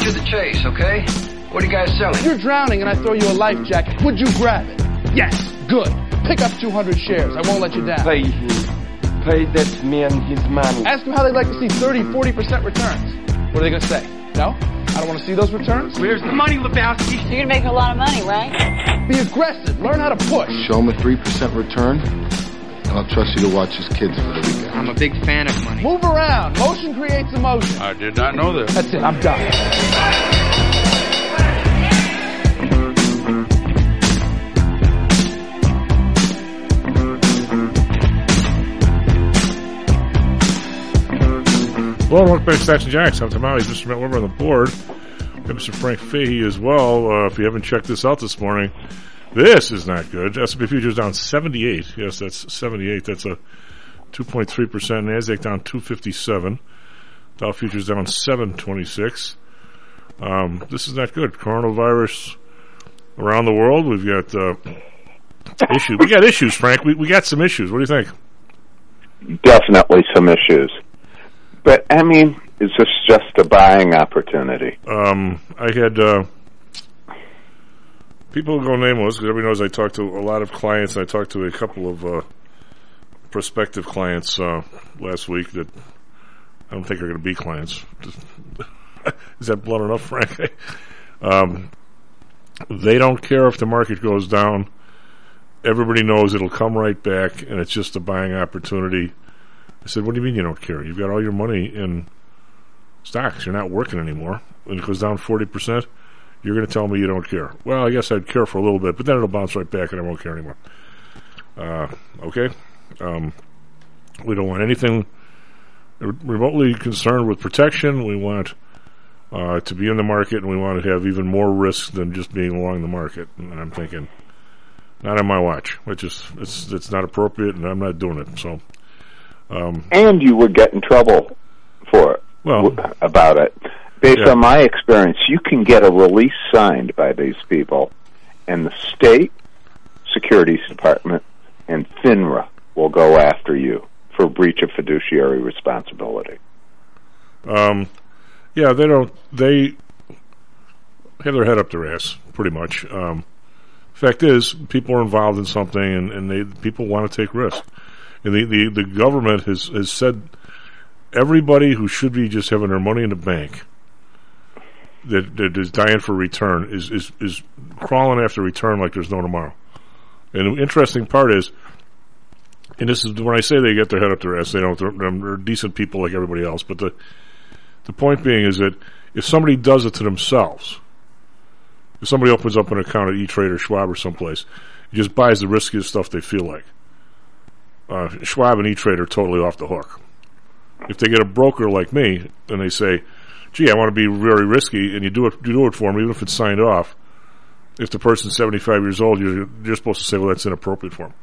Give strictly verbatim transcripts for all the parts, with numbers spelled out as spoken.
to the chase, okay? What are you guys selling? If you're drowning and I throw you a life jacket, would you grab it? Yes. Good. Pick up two hundred shares. I won't let you down. Pay him. Pay that man his money. Ask them how they'd like to see thirty, forty percent returns. What are they going to say? No? I don't want to see those returns? Where's the money, Lebowski? You're going to make a lot of money, right? Be aggressive. Learn how to push. Show him a three percent return, and I'll trust you to watch his kids for the weekend. I'm a big fan of money. Move around. Motion creates emotion. I did not know this. That's it. I'm done. Hello, welcome back to Stacks and Jacks. I'm Tom Alley, Mister Matt Weber on the board. And Mister Frank Fahey as well. Uh, if you haven't checked this out this morning, this is not good. S and P futures down seventy-eight. Yes, that's seventy-eight. That's a two point three percent. NASDAQ down two fifty-seven. Dow futures down seven twenty-six. Um, this is not good. Coronavirus around the world. We've got uh, issues. We got issues, Frank. We we got some issues. What do you think? Definitely some issues. But, I mean, is this just a buying opportunity? Um, I had uh, people go nameless because everybody knows I talk to a lot of clients. I talked to a couple of uh, prospective clients uh, last week that I don't think are going to be clients. Is that blunt enough, Frank? um, they don't care if the market goes down. Everybody knows it'll come right back, and it's just a buying opportunity. I said, what do you mean you don't care? You've got all your money in stocks. You're not working anymore. When it goes down forty percent, you're going to tell me you don't care. Well, I guess I'd care for a little bit, but then it'll bounce right back and I won't care anymore. Uh, okay? Um, we don't want anything remotely concerned with protection. We want uh, to be in the market, and we want to have even more risk than just being along the market. And I'm thinking, not on my watch. Which is, it's, it's not appropriate, and I'm not doing it. So... Um, and you would get in trouble for it, well, w- about it. Based yeah. on my experience, you can get a release signed by these people, and the state securities department and FINRA will go after you for breach of fiduciary responsibility. Um, yeah, they don't. They have their head up their ass, pretty much. Um, fact is, people are involved in something, and, and they people want to take risks. And the, the, the government has, has said everybody who should be just having their money in the bank that, that is dying for return is, is, is crawling after return like there's no tomorrow. And the interesting part is, and this is when I say they get their head up their ass, they don't, they're, they're decent people like everybody else. But the, the point being is that if somebody does it to themselves, if somebody opens up an account at E-Trade or Schwab or someplace, and just buys the riskiest stuff they feel like, Uh, Schwab and E-Trade are totally off the hook. If they get a broker like me and they say, gee, I want to be very risky, and you do it you do it for them, even if it's signed off, if the person's seventy-five years old, you're, you're supposed to say, well, that's inappropriate for them.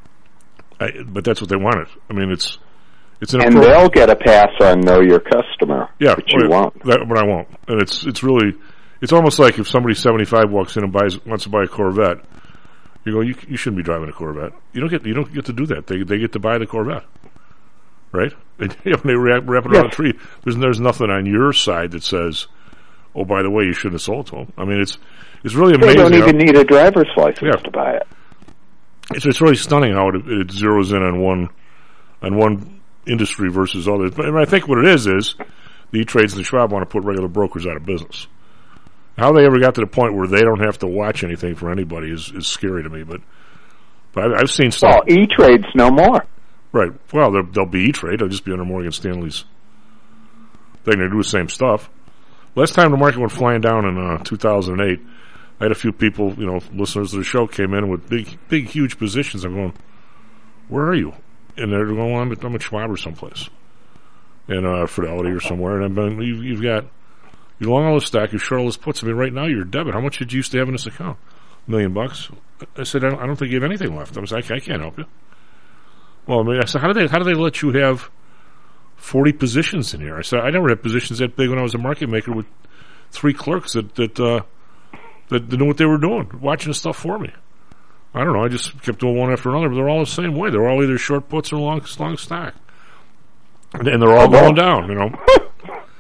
I, but that's what they wanted. I mean, it's it's inappropriate. And they'll get a pass on Know Your Customer, yeah, but you well, won't. That, but I won't. And it's it's really, it's almost like if somebody seventy-five walks in and buys wants to buy a Corvette, you go, you, you shouldn't be driving a Corvette. You don't get you don't get to do that. They they get to buy the Corvette, right? And when they wrap, wrap it yes. around a tree, there's there's nothing on your side that says, oh, by the way, you shouldn't have sold to them. I mean, it's it's really amazing. They don't even how, need a driver's license yeah. to buy it. It's it's really stunning how it, it zeroes in on one on one industry versus others. But I think what it is is the E-Trades and the Schwab want to put regular brokers out of business. How they ever got to the point where they don't have to watch anything for anybody is, is scary to me. But but I've seen stuff. Well, E-Trade's no more. Right. Well, they'll be E-Trade. They'll just be under Morgan Stanley's thing. They do the same stuff. Last time the market went flying down in uh, two thousand eight, I had a few people, you know, listeners to the show came in with big, big, huge positions. I'm going, where are you? And they're going, well, I'm at, I'm at Schwab or someplace. In uh, Fidelity or somewhere. And I've been, you've, you've got... You're long all this stock, you're short all this puts. I mean, right now, you're debit. How much did you used to have in this account? A million bucks? I said, I don't, I don't think you have anything left. I was like, I can't help you. Well, I mean, I said, how do they, how do they let you have forty positions in here? I said, I never had positions that big when I was a market maker with three clerks that, that, uh, that, that knew what they were doing, watching the stuff for me. I don't know, I just kept doing one after another, but they're all the same way. They're all either short puts or long, long stock. And, and they're all going down, you know.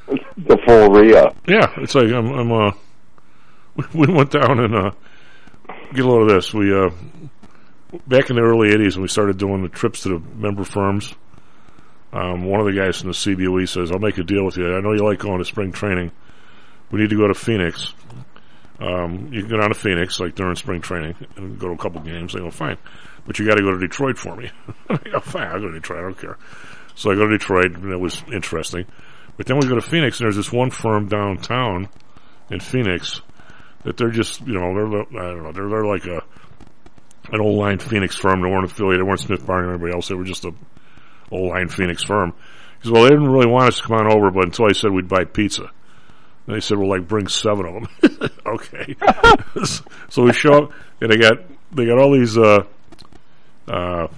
The full re-up. Yeah, it's like I'm. I'm uh, we went down and uh, get a load of this. We uh, back in the early eighties when we started doing the trips to the member firms. Um, one of the guys from the C B O E says, "I'll make a deal with you. I know you like going to spring training. We need to go to Phoenix. Um, you can go down to Phoenix like during spring training and go to a couple games." I go, "Fine, but you got to go to Detroit for me." I go, "Fine, I'll go to Detroit. I don't care." So I go to Detroit, and it was interesting. But then we go to Phoenix, and there's this one firm downtown in Phoenix that they're just, you know, they're I don't know, they're they're like a an old line Phoenix firm. They weren't affiliated, they weren't Smith Barney or anybody else. They were just a old line Phoenix firm. Because well, they didn't really want us to come on over, but until I said we'd buy pizza. And they said, "Well, like bring seven of them." Okay. So we show up, and they got they got all these uh, uh,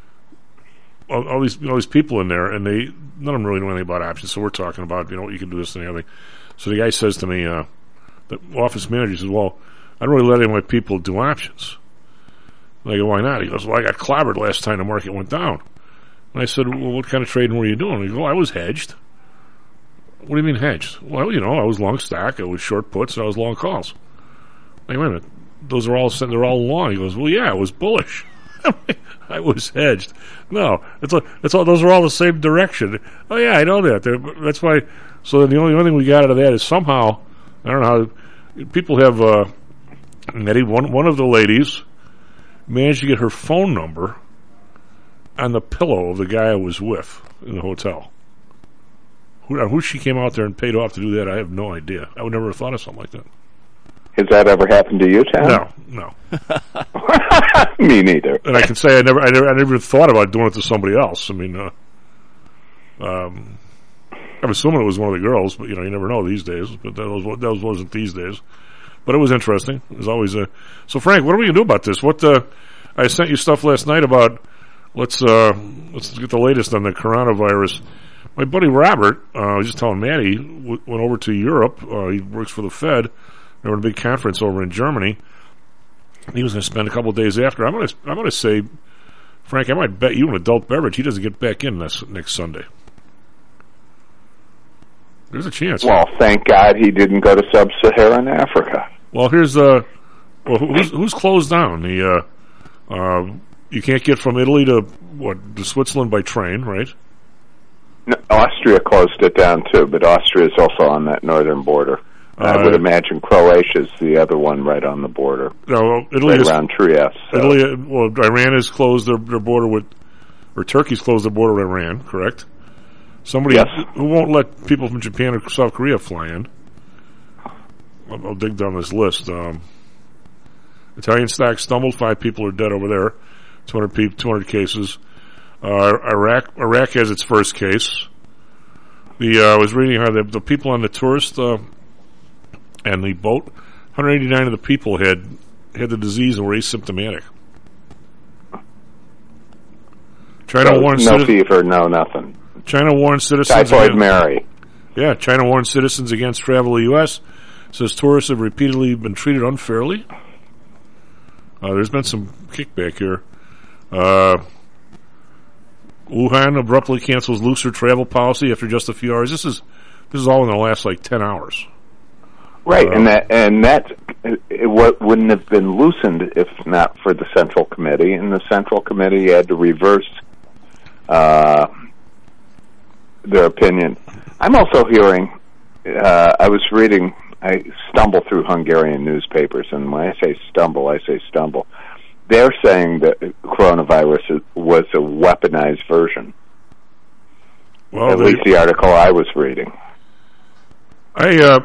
all, all these all these people in there, and they none of them really know anything about options. So we're talking about, you know, you can do this and the other thing. So the guy says to me, uh, the office manager says, "Well, I don't really let any of my people do options." And I go, "Why not?" He goes, "Well, I got clobbered last time the market went down." And I said, "Well, what kind of trading were you doing?" He goes, "Oh, I was hedged." "What do you mean hedged?" "Well, you know, I was long stock, I was short puts, and I was long calls." Like, wait a minute, those are all they're all long. He goes, "Well, yeah, I was bullish." I was hedged. No, it's all, it's all those are all the same direction. Oh yeah, I know that. They're, that's why. So then the only, only thing we got out of that is somehow I don't know how people have. Uh, Nettie, one one of the ladies managed to get her phone number on the pillow of the guy I was with in the hotel. Who, who she came out there and paid off to do that, I have no idea. I would never have thought of something like that. Has that ever happened to you, Tom? No, no. Me neither. And I can say I never, I never, I never thought about doing it to somebody else. I mean, uh, um, I'm assuming it was one of the girls, but you know, you never know these days. But that was that was, wasn't these days. But it was interesting. It was always a. So Frank, what are we gonna do about this? What uh, I sent you stuff last night about. Let's uh, let's get the latest on the coronavirus. My buddy Robert, uh, I was just telling Maddie, w- went over to Europe. Uh, he works for the Fed. They were at a big conference over in Germany. He was going to spend a couple of days after. I'm going to I'm going to say, Frank, I might bet you an adult beverage he doesn't get back in this next Sunday. There's a chance. Well, thank God he didn't go to sub-Saharan Africa. Well, here's uh, well, who's who's closed down? The uh, uh, you can't get from Italy to what to Switzerland by train, right? No, Austria closed it down too, but Austria is also on that northern border. Uh, I would imagine Croatia's the other one right on the border. No, Italy right is, around Trieste. So. Italy, well, Iran has closed their, their border with, or Turkey's closed their border with Iran, correct? Somebody yes. who won't let people from Japan or South Korea fly in. I'll, I'll dig down this list. Um, Italian stock stumbled. Five people are dead over there. two hundred people, two hundred cases. Uh, Iraq, Iraq has its first case. The uh, I was reading how the, the people on the tourist. Uh, And the boat, one hundred eighty-nine of the people had had the disease and were asymptomatic. China no, warned no citi- fever, no nothing. China warned citizens. Typhoid against, Mary. Yeah, China warned citizens against travel to the U S. Says tourists have repeatedly been treated unfairly. Uh, there's been some kickback here. Uh, Wuhan abruptly cancels looser travel policy after just a few hours. This is this is all in the last like ten hours. Right, uh, and that and that it, what wouldn't have been loosened if not for the Central Committee, and the Central Committee had to reverse uh, their opinion. I'm also hearing. Uh, I was reading. I stumble through Hungarian newspapers, and when I say stumble, I say stumble. They're saying that coronavirus was a weaponized version. Well, at least the article I was reading. I. Uh,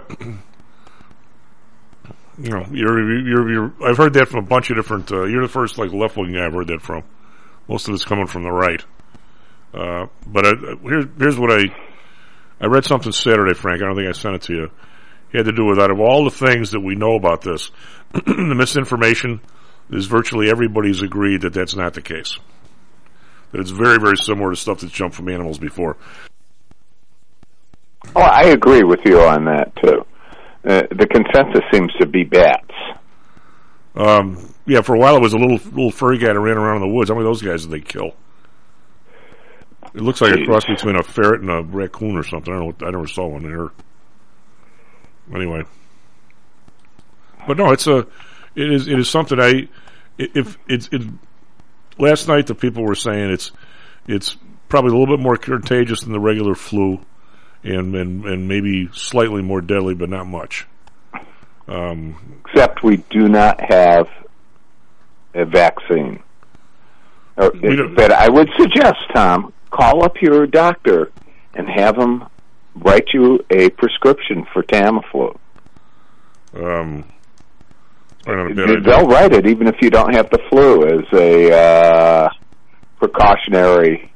You know, you're, you're, you're, I've heard that from a bunch of different, uh, you're the first, like, left-wing guy I've heard that from. Most of it's coming from the right. Uh, but I, here's, here's what I, I read something Saturday, Frank, I don't think I sent it to you. It had to do with, out of all the things that we know about this, the misinformation is virtually everybody's agreed that that's not the case. That it's very, very similar to stuff that's jumped from animals before. Oh, I agree with you on that, too. Uh, the consensus seems to be bats. Um, yeah, for a while it was a little little furry guy that ran around in the woods. How many of those guys did they kill? It looks like Jeez. a cross between a ferret and a raccoon or something. I don't know. I never saw one there. Anyway, but no, it's a. It is. It is something. I. If it's. It, last night, the people were saying it's. It's probably a little bit more contagious than the regular flu, and and, and maybe slightly more deadly, but not much. Um, Except we do not have a vaccine. Or, but I would suggest, Tom, call up your doctor and have him write you a prescription for Tamiflu. Um, not They'll write it even if you don't have the flu as a uh, precautionary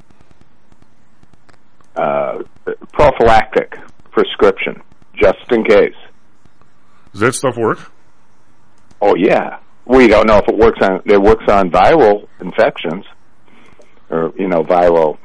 uh, prophylactic prescription, just in case. Does that stuff work? Oh yeah, we don't know if it works on it works on viral infections or you know viral.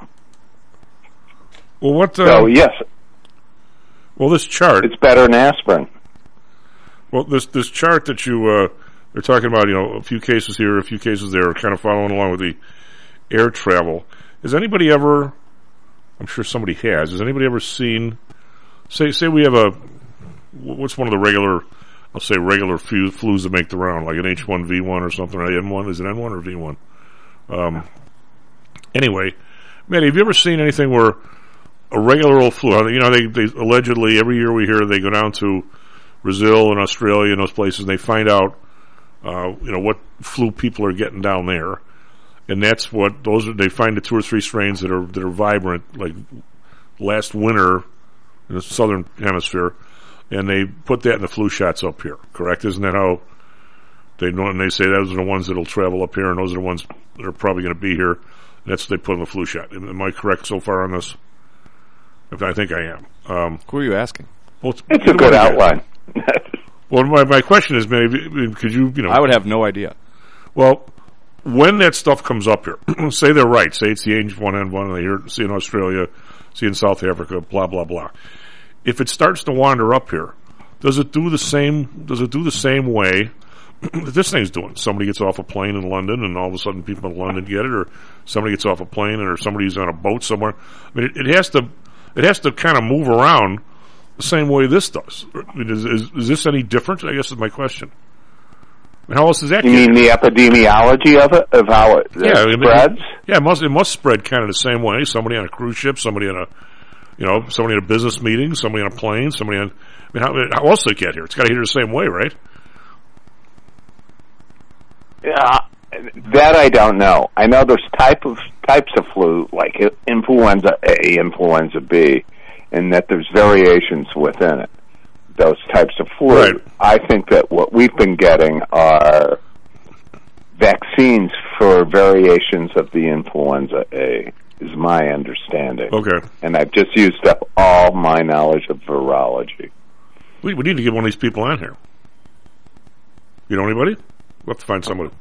Well, what? Uh, so yes. Well, this chart. It's better than aspirin. Well, this this chart that you uh, they're talking about, you know, a few cases here, a few cases there, kind of following along with the air travel. Has anybody ever? I'm sure somebody has. Has anybody ever seen? Say say we have a. What's one of the regular? I'll say regular flu, flus that make the round, like an H one N one or something, or N one. Is it N one or V one? Um, anyway, Maddie, have you ever seen anything where a regular old flu, you know, they, they allegedly, every year we hear they go down to Brazil and Australia and those places, and they find out, uh, you know, what flu people are getting down there. And that's what, those are, they find the two or three strains that are, that are vibrant, like last winter in the southern hemisphere. And they put that in the flu shots up here, correct? Isn't that how they know? And they say those are the ones that will travel up here, and those are the ones that are probably going to be here. And that's what they put in the flu shot. Am, am I correct so far on this? If I think I am. Um, Who are you asking? Well, it's, it's a good outline. Well, my my question is, maybe could you you know? I would have no idea. Well, when that stuff comes up here, say they're right. Say it's the H one N one, and they hear see in Australia, see in South Africa, blah blah blah. If it starts to wander up here, does it do the same? Does it do the same way that this thing's doing? Somebody gets off a plane in London, and all of a sudden people in London get it, or somebody gets off a plane, or somebody's on a boat somewhere. I mean, it, it has to, it has to kind of move around the same way this does. I mean, is, is, is this any different? I guess is my question. I mean, how else is that? You mean the epidemiology of it, of how it uh, yeah, spreads? It, yeah, it must it must spread kind of the same way. Somebody on a cruise ship, somebody on a You know, somebody in a business meeting, somebody on a plane, somebody on. I mean, how, how else did it get here? It's got to hit the same way, right? Yeah, that I don't know. I know there's type of types of flu, like influenza A, influenza B, and that there's variations within it. Those types of flu. Right. I think that what we've been getting are vaccines for variations of the influenza A. Is my understanding. Okay. And I've just used up all my knowledge of virology. We, we need to get one of these people on here. You know anybody? We'll have to find somebody.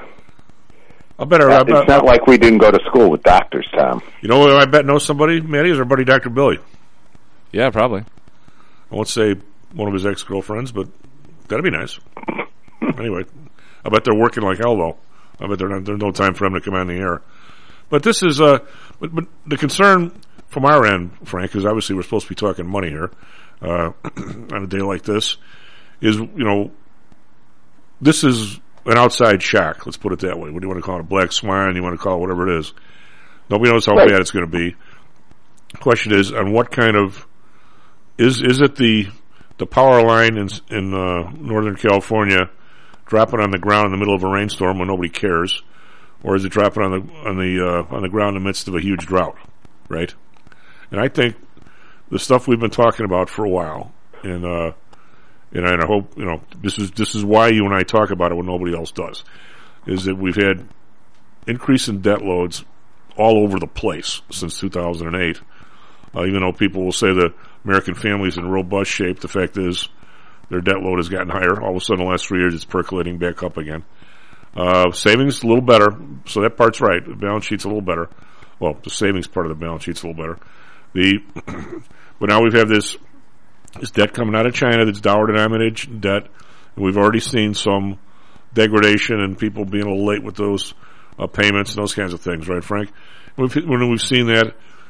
I bet our, Uh, I bet, it's not like we didn't go to school with doctors, Tom. You know what I bet knows somebody? Maddie, is our buddy Doctor Billy. Yeah, probably. I won't say one of his ex-girlfriends, but that'd be nice. Anyway, I bet they're working like hell, though. I bet not, there's no time for them to come on the air. But this is, uh, but, but the concern from our end, Frank, because obviously we're supposed to be talking money here, uh, on a day like this, is, you know, this is an outside shock, let's put it that way. What do you want to call it? A black swan? You want to call it whatever it is. Nobody knows how right. bad it's going to be. The question is, on what kind of, is, is it the, the power line in, in, uh, Northern California dropping on the ground in the middle of a rainstorm when nobody cares? Or is it dropping on the on the uh, on the ground in the midst of a huge drought, right? And I think the stuff we've been talking about for a while, and uh, and I hope you know this is this is why you and I talk about it when nobody else does, is that we've had increase in debt loads all over the place since two thousand eight. Uh, even though people will say the American family's in robust shape, the fact is their debt load has gotten higher. All of a sudden, the last three years, it's percolating back up again. Uh, savings a little better, so that part's right. The balance sheet's a little better. Well, the savings part of the balance sheet's a little better. The but now we've had this this debt coming out of China that's dollar denominated debt, and we've already seen some degradation and people being a little late with those uh, payments and those kinds of things, right, Frank? We've, when we've seen that,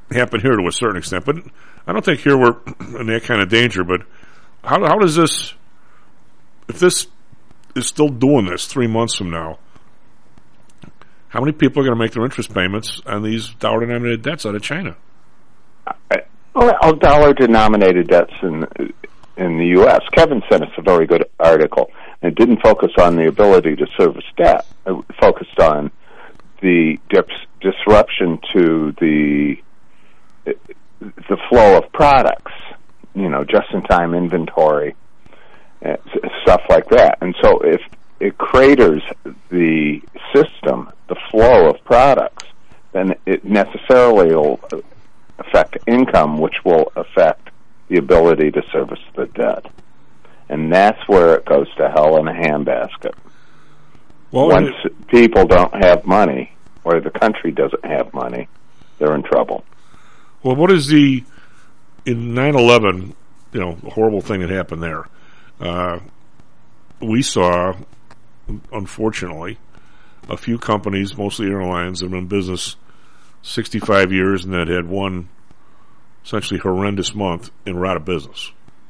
happen here to a certain extent, but I don't think here we're in that kind of danger. But how how does this, if this is still doing this three months from now, how many people are going to make their interest payments on these dollar-denominated debts out of China? Well, dollar-denominated debts in in the U S Kevin sent us a very good article. It didn't focus on the ability to service debt. It focused on the dis- disruption to the the flow of products, you know, just-in-time inventory, uh, stuff like that. And so if it craters the system, the flow of products, then it necessarily will affect income, which will affect the ability to service the debt. And that's where it goes to hell in a handbasket. Well, Once it, people don't have money, or the country doesn't have money, they're in trouble. Well, what is the, in nine eleven, you know, the horrible thing that happened there, uh, we saw, unfortunately, a few companies, mostly airlines, that have been in business sixty-five years and that had one essentially horrendous month and were out of business.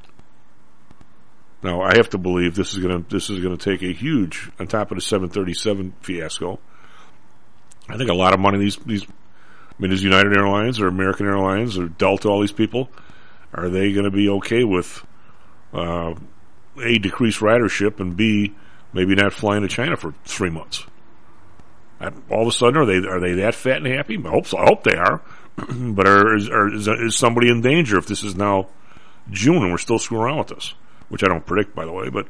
Now, I have to believe this is going to this is going to take a huge, on top of the seven thirty-seven fiasco. I think a lot of money these these, I mean, is United Airlines or American Airlines or Delta, all these people, are they going to be okay with uh, A, decreased ridership, and B, maybe not flying to China for three months? I, all of a sudden, are they are they that fat and happy? I hope so. I hope they are. But are, is, are, is is somebody in danger if this is now June and we're still screwing around with this? Which I don't predict, by the way. But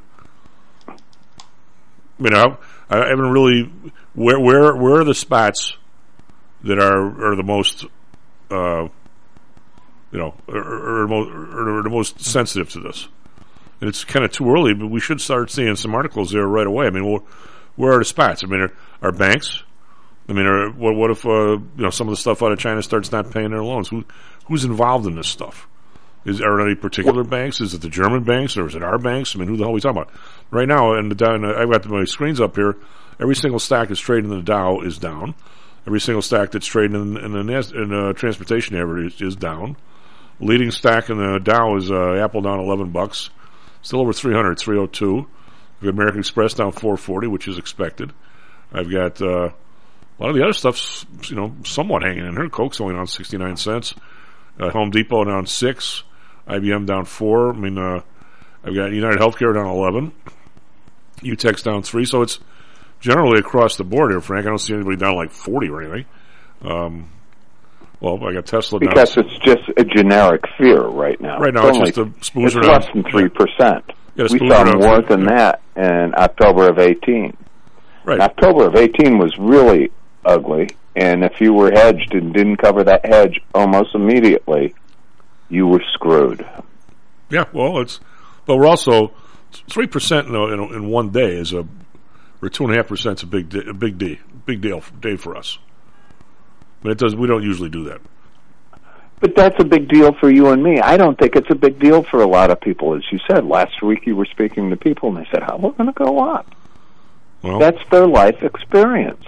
you know, I, I haven't really. Where where where are the spots that are are the most, uh, you know, are, are, most, are the most sensitive to this? And it's kind of too early, but we should start seeing some articles there right away. I mean, well, where are the spots? I mean, are, are banks? I mean, are, what, what if uh, you know some of the stuff out of China starts not paying their loans? Who who's involved in this stuff? Is are there any particular banks? Is it the German banks or is it our banks? I mean, who the hell are we talking about right now? And the down, I've got my screens up here. Every single stock that's trading in the Dow is down. Every single stock that's trading in, in the in the transportation average is, is down. Leading stock in the Dow is uh, Apple down eleven bucks, still over three hundred, three oh two. We've got American Express down four forty, which is expected. I've got uh, a lot of the other stuff's, you know, somewhat hanging in here. Coke's only down sixty-nine cents. Uh, Home Depot down six. I B M down four. I mean, uh, I've got United Healthcare down eleven. U TEC's down three. So it's generally across the board here, Frank. I don't see anybody down like forty or anything. Um, well, I got Tesla down. Because it's just a generic fear right now. Right now, it's, it's just only, a spoozer It's down. less than three percent. Yeah, we saw more than that in October of eighteen. Right. October of eighteen was really ugly, and if you were hedged and didn't cover that hedge almost immediately, you were screwed. Yeah, well, it's, but we're also three percent in, in, in one day is a, or two and a half percent is a big, a big day, big deal day for us. But it does. We don't usually do that. But that's a big deal for you and me. I don't think it's a big deal for a lot of people. As you said, last week you were speaking to people and they said, how we're going to go up. Well, that's their life experience.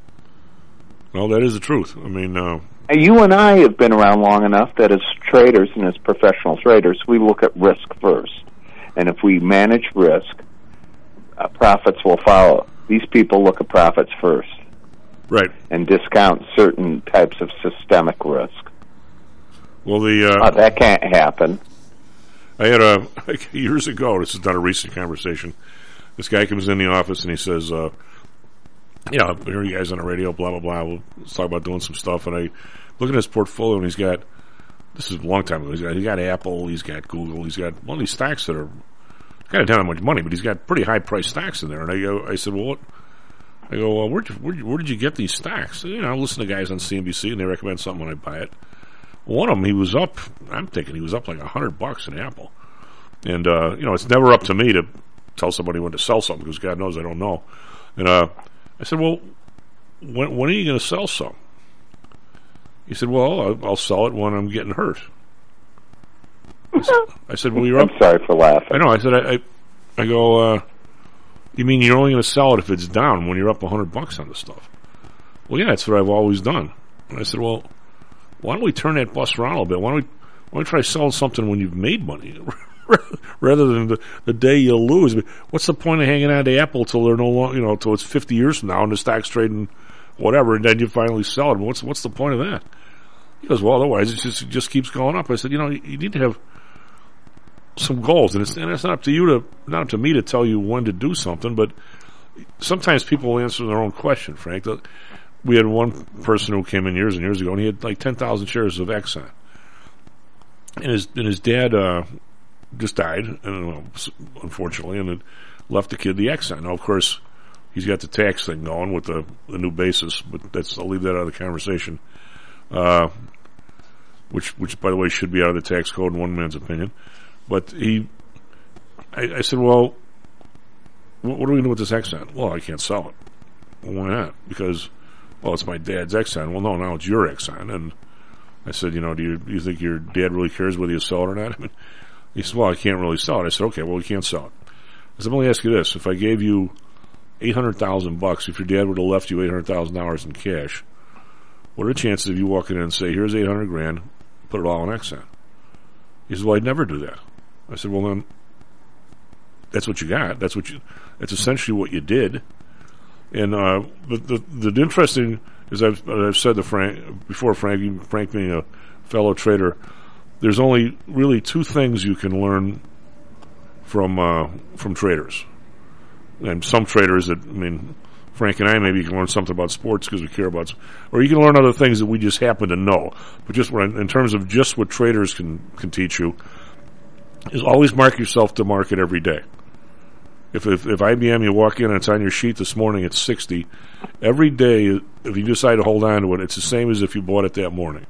Well, that is the truth. I mean, uh, you and I have been around long enough that as traders and as professional traders, we look at risk first. And if we manage risk, uh, profits will follow. These people look at profits first. Right. And discount certain types of systemic risk. Well, the uh, uh, that can't happen. I had a years ago. This is not a recent conversation. This guy comes in the office and he says, uh, "You know, I hear you guys on the radio. Blah blah blah. We'll, let's talk about doing some stuff." And I look at his portfolio and he's got. This is a long time ago. He's got, he's got Apple. He's got Google. He's got one of these stocks that are kind of down on much money, but he's got pretty high priced stocks in there. And I go, I said, "Well, what?" I go, well, where'd you, where, where did you get these stocks? You know, I listen to guys on C N B C and they recommend something when I buy it. One of them, he was up, I'm thinking he was up like a hundred bucks in Apple. And, uh, you know, it's never up to me to tell somebody when to sell something because God knows I don't know. And, uh, I said, well, when, when are you going to sell some? He said, well, I'll, I'll sell it when I'm getting hurt. I said, I said well, you're up. I'm sorry for laughing. I know. I said, I, I, I go, uh, you mean you're only going to sell it if it's down when you're up a hundred bucks on the stuff? Well, yeah, that's what I've always done. And I said, well, why don't we turn that bus around a little bit? Why don't we, why don't we try selling something when you've made money rather than the, the day you'll lose? I mean, what's the point of hanging on to Apple till they're no longer, you know, till it's fifty years from now and the stock's trading whatever, and then you finally sell it? What's what's the point of that? He goes, well, otherwise it just it just keeps going up. I said, you know, you, you need to have some goals, and it's and it's not up to you to not up to me to tell you when to do something, but sometimes people will answer their own question, Frank. We had one person who came in years and years ago, and he had like ten thousand shares of Exxon, and his and his dad uh, just died, and, well, unfortunately, and it left the kid the Exxon. Now, of course, he's got the tax thing going with the, the new basis, but that's I'll leave that out of the conversation. Uh, which, which, by the way, should be out of the tax code in one man's opinion. But he, I, I said, well, what, what are we going to do with this Exxon? Well, I can't sell it. Well, why not? Because, well, it's my dad's Exxon. Well, no, now it's your Exxon. And I said, you know, do you, do you think your dad really cares whether you sell it or not? I mean, he said, well, I can't really sell it. I said, okay, well, we can't sell it. I said, let me ask you this. If I gave you eight hundred thousand bucks, if your dad would have left you eight hundred thousand dollars in cash, what are the chances of you walking in and say, here's eight hundred grand, put it all in Exxon? He said, well, I'd never do that. I said, well, then, that's what you got. That's what you, that's essentially what you did. And, uh, the, the, the interesting, as I've, I've said to Frank, before Frank, Frank being a fellow trader, there's only really two things you can learn from, uh, from traders. And some traders that, I mean, Frank and I maybe can learn something about sports because we care about, or you can learn other things that we just happen to know. But just when, in terms of just what traders can, can teach you, is always mark yourself to market every day. If, if if I B M, you walk in and it's on your sheet this morning, it's sixty. Every day, if you decide to hold on to it, it's the same as if you bought it that morning.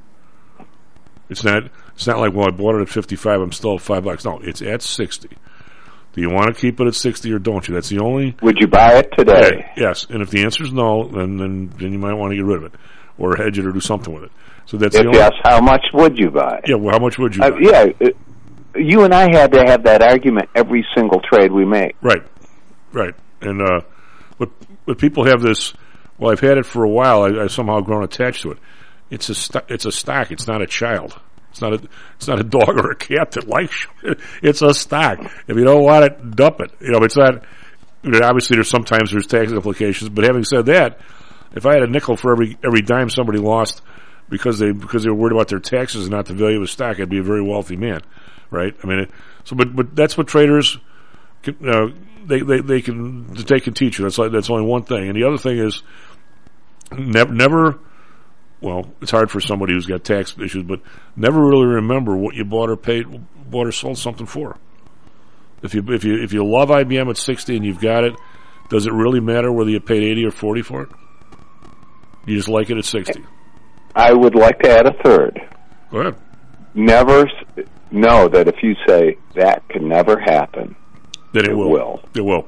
It's not it's not like, well, I bought it at fifty-five, I'm still at five bucks. No, it's at sixty. Do you want to keep it at sixty or don't you? That's the only... Would you buy it today? Yeah, yes, and if the answer is no, then, then then you might want to get rid of it or hedge it or do something with it. So that's if the only... yes, how much would you buy? Yeah, well, how much would you uh, buy? Yeah, it, you and I had to have that argument every single trade we make. Right, right. And uh, but but people have this. Well, I've had it for a while. I, I've somehow grown attached to it. It's a st- it's a stock. It's not a child. It's not a it's not a dog or a cat that likes it. It's a stock. If you don't want it, dump it. You know, it's not. Obviously, there's sometimes there's tax implications. But having said that, if I had a nickel for every every dime somebody lost because they because they were worried about their taxes and not the value of a stock, I'd be a very wealthy man. Right? I mean, it, so but but that's what traders can, uh, they they they can they can teach you. That's like that's only one thing, and the other thing is never never. Well, it's hard for somebody who's got tax issues, but never really remember what you bought or paid, bought or sold something for. If you if you if you love I B M at sixty and you've got it, does it really matter whether you paid eighty or forty for it? You just like it at sixty. I would like to add a third. Go ahead. Never know that if you say that can never happen, then it, it will. will. It will.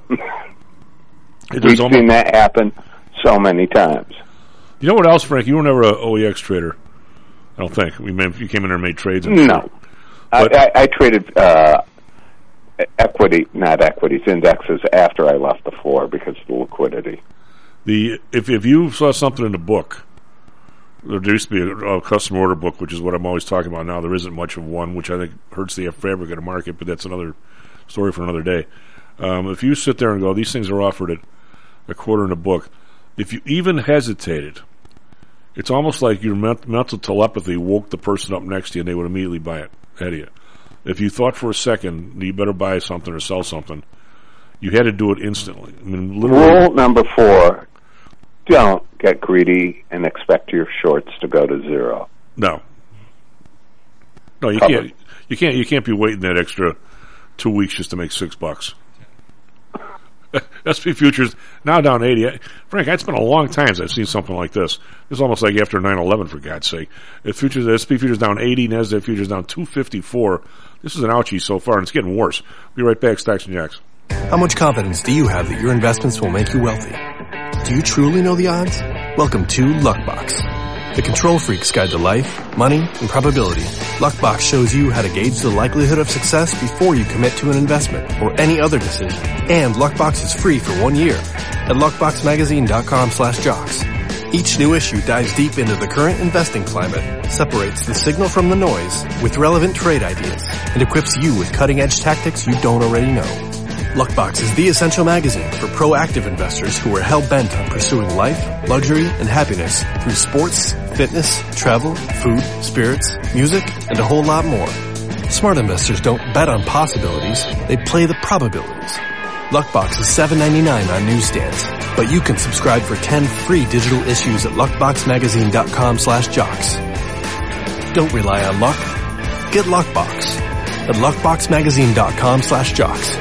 We've almost seen that happen so many times. You know what else, Frank? You were never an O E X trader. I don't think. We may, you came in there and made trades. And no. I, I, I traded uh, equity, not equities, indexes after I left the floor because of the liquidity. The if if you saw something in the book, there used to be a, a custom order book, which is what I'm always talking about now. There isn't much of one, which I think hurts the fabric of the market, but that's another story for another day. Um, if you sit there and go, these things are offered at a quarter in a book, if you even hesitated, it's almost like your mental telepathy woke the person up next to you and they would immediately buy it ahead of you. If you thought for a second you better buy something or sell something, you had to do it instantly. I mean, literally. Rule number four, don't get greedy and expect your shorts to go to zero. No. No, you Covered. can't. You can't. You can't be waiting that extra two weeks just to make six bucks. S and P futures now down eighty. Frank, it's been a long time since I've seen something like this. It's almost like after nine eleven, for God's sake. The futures, the S and P futures down eighty, NASDAQ futures down two fifty-four. This is an ouchie so far, and it's getting worse. Be right back, Stocks and Jacks. How much confidence do you have that your investments will make you wealthy? Do you truly know the odds? Welcome to Luckbox, the control freak's guide to life, money, and probability. Luckbox shows you how to gauge the likelihood of success before you commit to an investment or any other decision. And Luckbox is free for one year at luckbox magazine dot com slash jocks. Each new issue dives deep into the current investing climate, separates the signal from the noise with relevant trade ideas, and equips you with cutting-edge tactics you don't already know. Luckbox is the essential magazine for proactive investors who are hell-bent on pursuing life, luxury, and happiness through sports, fitness, travel, food, spirits, music, and a whole lot more. Smart investors don't bet on possibilities, they play the probabilities. Luckbox is seven ninety-nine on newsstands, but you can subscribe for ten free digital issues at luckboxmagazine.com slash jocks. Don't rely on luck. Get Luckbox at luckboxmagazine.com slash jocks.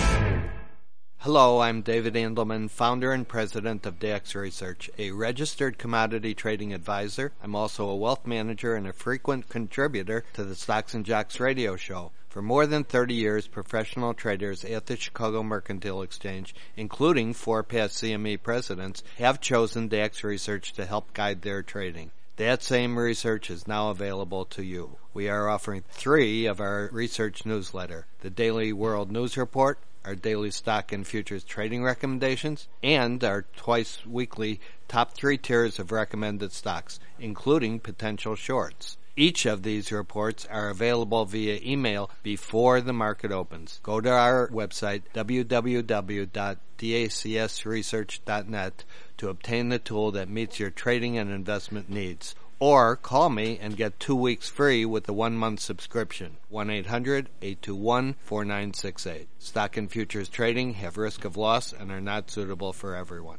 Hello, I'm David Andelman, founder and president of Dax Research, a registered commodity trading advisor. I'm also a wealth manager and a frequent contributor to the Stocks and Jocks radio show. For more than thirty years, professional traders at the Chicago Mercantile Exchange, including four past C M E presidents, have chosen Dax Research to help guide their trading. That same research is now available to you. We are offering three of our research newsletter: the Daily World News Report, our daily stock and futures trading recommendations, and our twice-weekly top three tiers of recommended stocks, including potential shorts. Each of these reports are available via email before the market opens. Go to our website, w w w dot dacs research dot net, to obtain the tool that meets your trading and investment needs. Or call me and get two weeks free with a one-month subscription. one eight hundred eight two one four nine six eight. Stock and futures trading have risk of loss and are not suitable for everyone.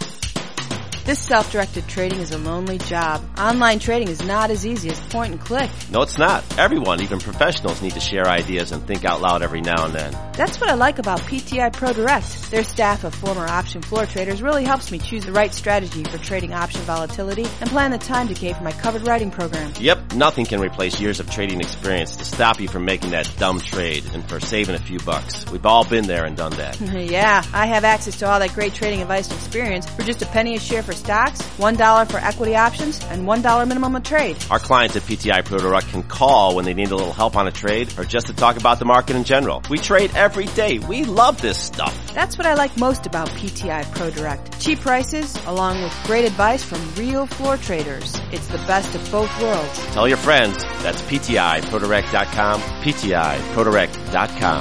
This self-directed trading is a lonely job. Online trading is not as easy as point and click. No, it's not. Everyone, even professionals, need to share ideas and think out loud every now and then. That's what I like about P T I Pro Direct. Their staff of former option floor traders really helps me choose the right strategy for trading option volatility and plan the time decay for my covered writing program. Yep, nothing can replace years of trading experience to stop you from making that dumb trade and for saving a few bucks. We've all been there and done that. Yeah, I have access to all that great trading advice and experience for just a penny a share for stocks, one dollar for equity options, and one dollar minimum a trade. Our clients at P T I Pro Direct can call when they need a little help on a trade or just to talk about the market in general. We trade every day. We love this stuff. That's what I like most about P T I Pro Direct. Cheap prices, along with great advice from real floor traders. It's the best of both worlds. Tell your friends. That's P T I Pro Direct dot com, P T I Pro Direct dot com.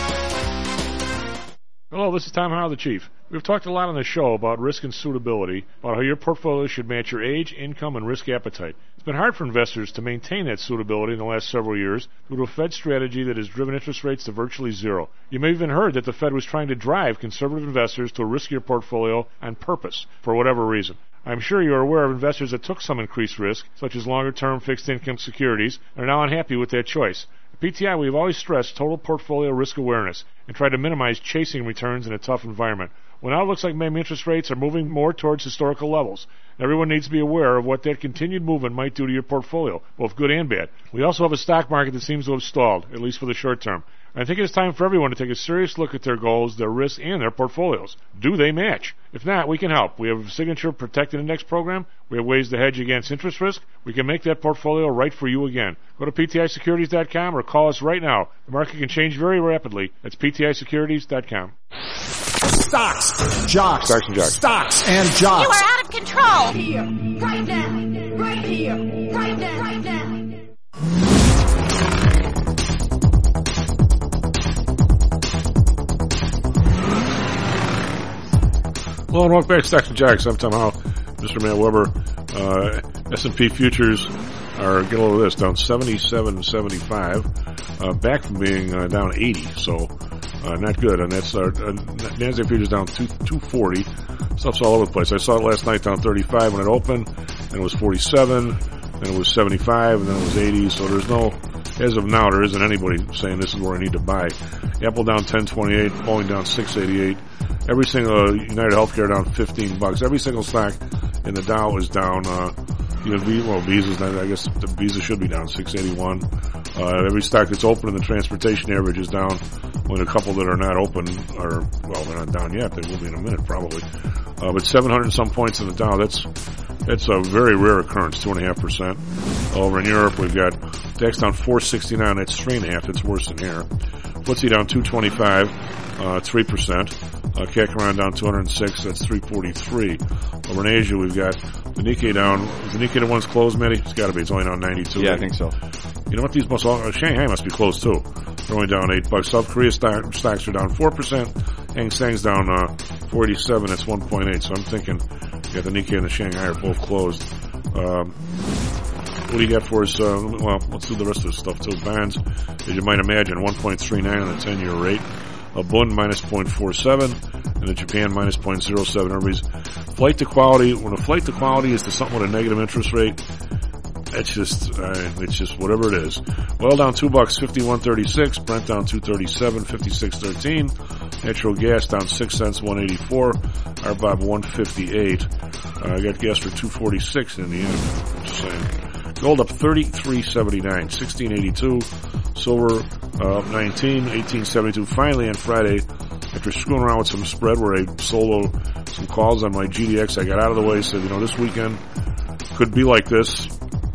Hello, this is Tom Howell, the Chief. We've talked a lot on the show about risk and suitability, about how your portfolio should match your age, income, and risk appetite. It's been hard for investors to maintain that suitability in the last several years due to a Fed strategy that has driven interest rates to virtually zero. You may have even heard that the Fed was trying to drive conservative investors to a riskier portfolio on purpose, for whatever reason. I'm sure you're aware of investors that took some increased risk, such as longer-term fixed-income securities, and are now unhappy with that choice. At P T I, we've always stressed total portfolio risk awareness and tried to minimize chasing returns in a tough environment. Well, now it looks like maybe interest rates are moving more towards historical levels. Everyone needs to be aware of what that continued movement might do to your portfolio, both good and bad. We also have a stock market that seems to have stalled, at least for the short term. I think it's time for everyone to take a serious look at their goals, their risks, and their portfolios. Do they match? If not, we can help. We have a Signature Protected Index program. We have ways to hedge against interest risk. We can make that portfolio right for you again. Go to P T I securities dot com or call us right now. The market can change very rapidly. That's P T I securities dot com. Stocks, jocks, Stocks and jocks. Stocks and jocks. You are out of control. Here, right now, right here, right now, right now. Hello and welcome back to Stocks and Jocks. I'm Tom Howell, Mister Matt Weber. Uh, S and P futures are, get a load of this, down seventy-seven seventy-five, uh, back from being uh, down eighty, so uh, not good. And that's our uh, NASDAQ futures down two forty. Stuff's all over the place. I saw it last night down thirty-five when it opened, and it was forty-seven, then it was seventy-five, and then it was eighty. So there's no, as of now, there isn't anybody saying this is where I need to buy. Apple down ten twenty-eight, Boeing down six eighty-eight. Every single uh, United Healthcare down fifteen bucks. Every single stock in the Dow is down. Uh, even Visa, well, Visa's not, I guess the Visa should be down six eighty-one. Uh, every stock that's open in the transportation average is down. When a couple that are not open are, well, they're not down yet. They will be in a minute probably. Uh, but seven hundred and some points in the Dow. That's that's a very rare occurrence. Two and a half percent. Over in Europe, we've got DAX down four sixty-nine. That's three and a half. That's worse than here. F T S E down two twenty-five. Uh, three percent. Uh, C A C around down two hundred six, that's three forty-three. Over in Asia, we've got The Nikkei down. Is the Nikkei the one's closed, Matty? It's got to be. It's only down ninety-two. Yeah, right? I think so. You know what? These must all, uh, Shanghai must be closed too. They're only down eight bucks. South Korea stock, stocks are down four percent. Hang Seng's down uh, four eighty-seven. It's one point eight. So I'm thinking, yeah, the Nikkei and the Shanghai are both closed. Um, what do you got for us? Uh, well, let's do the rest of the stuff too. Bonds, as you might imagine, one point three nine on the ten-year rate. A Bund minus zero point four seven, and the Japan minus zero point zero seven. Everybody's flight to quality. When a flight to quality is to something with a negative interest rate, it's just uh, it's just whatever it is. Oil down two bucks, fifty-one thirty-six. Brent down two thirty-seven, fifty-six thirteen. Natural gas down six cents, one eighty-four. R B O B one fifty-eight. Uh, I got gas for two forty-six in the end. Just saying. Gold up thirty-three seventy-nine, sixteen eighty-two. Silver uh, up nineteen, eighteen seventy-two. Finally on Friday, after screwing around with some spread where I sold some calls on my G D X, I got out of the way. Said, you know, this weekend could be like this.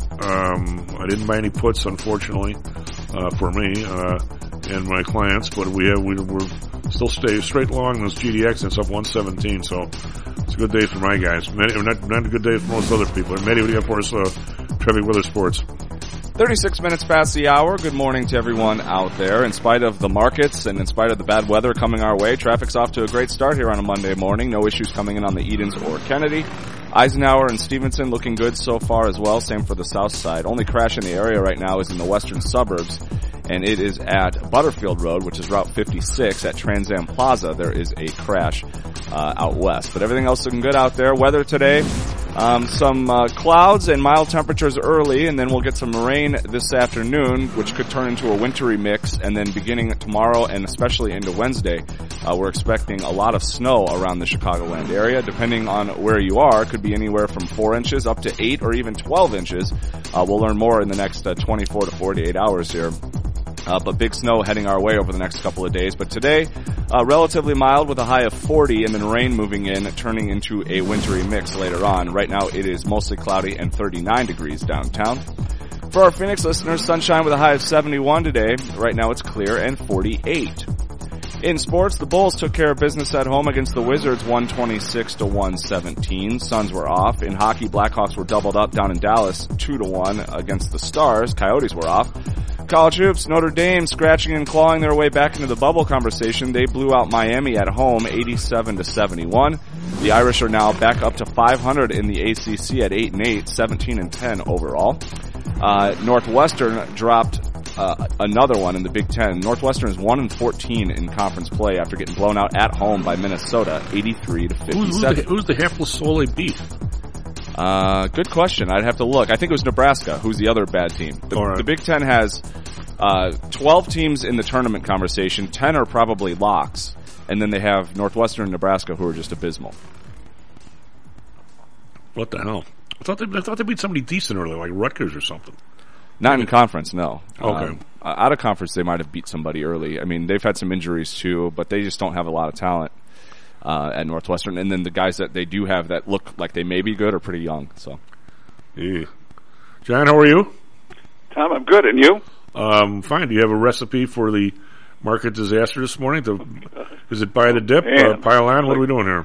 Um, I didn't buy any puts, unfortunately, uh, for me uh, and my clients, but we have we, we're still stay straight along this G D X, and it's up one seventeen. So it's a good day for my guys. Many, not, not a good day for most other people. And Matty, what do you got for us? Uh, Trevi Weather Sports. thirty-six minutes past the hour. Good morning to everyone out there. In spite of the markets and in spite of the bad weather coming our way, traffic's off to a great start here on a Monday morning. No issues coming in on the Edens or Kennedy. Eisenhower and Stevenson looking good so far as well. Same for the south side. Only crash in the area right now is in the western suburbs, and it is at Butterfield Road, which is Route fifty-six at Trans Am Plaza. There is a crash uh, out west. But everything else looking good out there. Weather today, um, some uh, clouds and mild temperatures early, and then we'll get some rain this afternoon, which could turn into a wintry mix. And then beginning tomorrow and especially into Wednesday, uh, we're expecting a lot of snow around the Chicagoland area. Depending on where you are, could be anywhere from four inches up to eight or even twelve inches. Uh, we'll learn more in the next uh, twenty-four to forty-eight hours here. Uh, but big snow heading our way over the next couple of days. But today, uh, relatively mild with a high of forty, and then rain moving in, turning into a wintry mix later on. Right now it is mostly cloudy and thirty-nine degrees downtown. For our Phoenix listeners, sunshine with a high of seventy-one today. Right now it's clear and forty-eight. In sports, the Bulls took care of business at home against the Wizards, one twenty-six to one seventeen. Suns were off. In hockey, Blackhawks were doubled up down in Dallas, two to one against the Stars. Coyotes were off. College hoops, Notre Dame scratching and clawing their way back into the bubble conversation. They blew out Miami at home, eighty-seven to seventy-one. The Irish are now back up to five hundred in the A C C at eight and eight, seventeen and ten overall. Uh, Northwestern dropped uh, another one in the Big Ten. Northwestern is one and fourteen in conference play after getting blown out at home by Minnesota, eighty-three to fifty-seven. Who's, who's, the, who's the hapless soul they beat? Uh, good question. I'd have to look. I think it was Nebraska, who's the other bad team. The, right. the Big Ten has uh, twelve teams in the tournament conversation. ten are probably locks. And then they have Northwestern and Nebraska, who are just abysmal. What the hell? I thought they, I thought they beat somebody decent earlier, like Rutgers or something. Not in conference, no. Okay. Um, out of conference, they might have beat somebody early. I mean, they've had some injuries, too, but they just don't have a lot of talent uh, at Northwestern. And then the guys that they do have that look like they may be good are pretty young. So, yeah. John, how are you? Tom, I'm good. And you? Um, fine. Do you have a recipe for the market disaster this morning? To, is it buy the dip, uh, pile on? What are we doing here?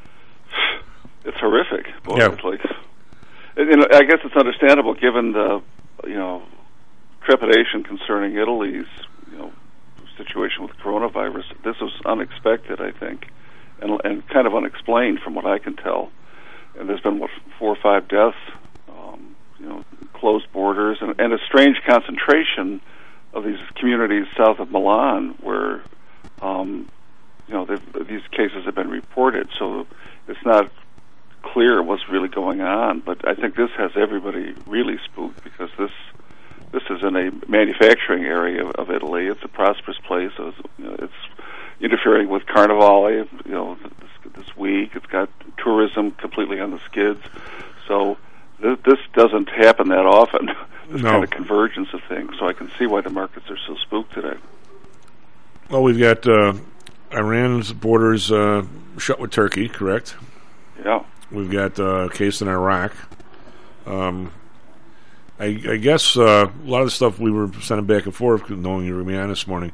It's horrific. Boy, yeah. It's like, you know, I guess it's understandable given the, you know, trepidation concerning Italy's, you know, situation with coronavirus. This was unexpected, I think, and, and kind of unexplained from what I can tell. And there's been, what, four or five deaths, um, you know, closed borders, and, and a strange concentration of these communities south of Milan where, um, you know, these cases have been reported. So it's not clear what's really going on, but I think this has everybody really spooked because this this is in a manufacturing area of, of Italy. It's a prosperous place. So it's, you know, it's interfering with Carnivale, you know, this, this week. It's got tourism completely on the skids. So th- this doesn't happen that often. This no. kind of convergence of things. So I can see why the markets are so spooked today. Well, we've got uh, Iran's borders uh, shut with Turkey, correct? Yeah. We've got uh, a case in Iraq. Um, I, I guess uh, a lot of the stuff we were sending back and forth, knowing you were going to be on this morning.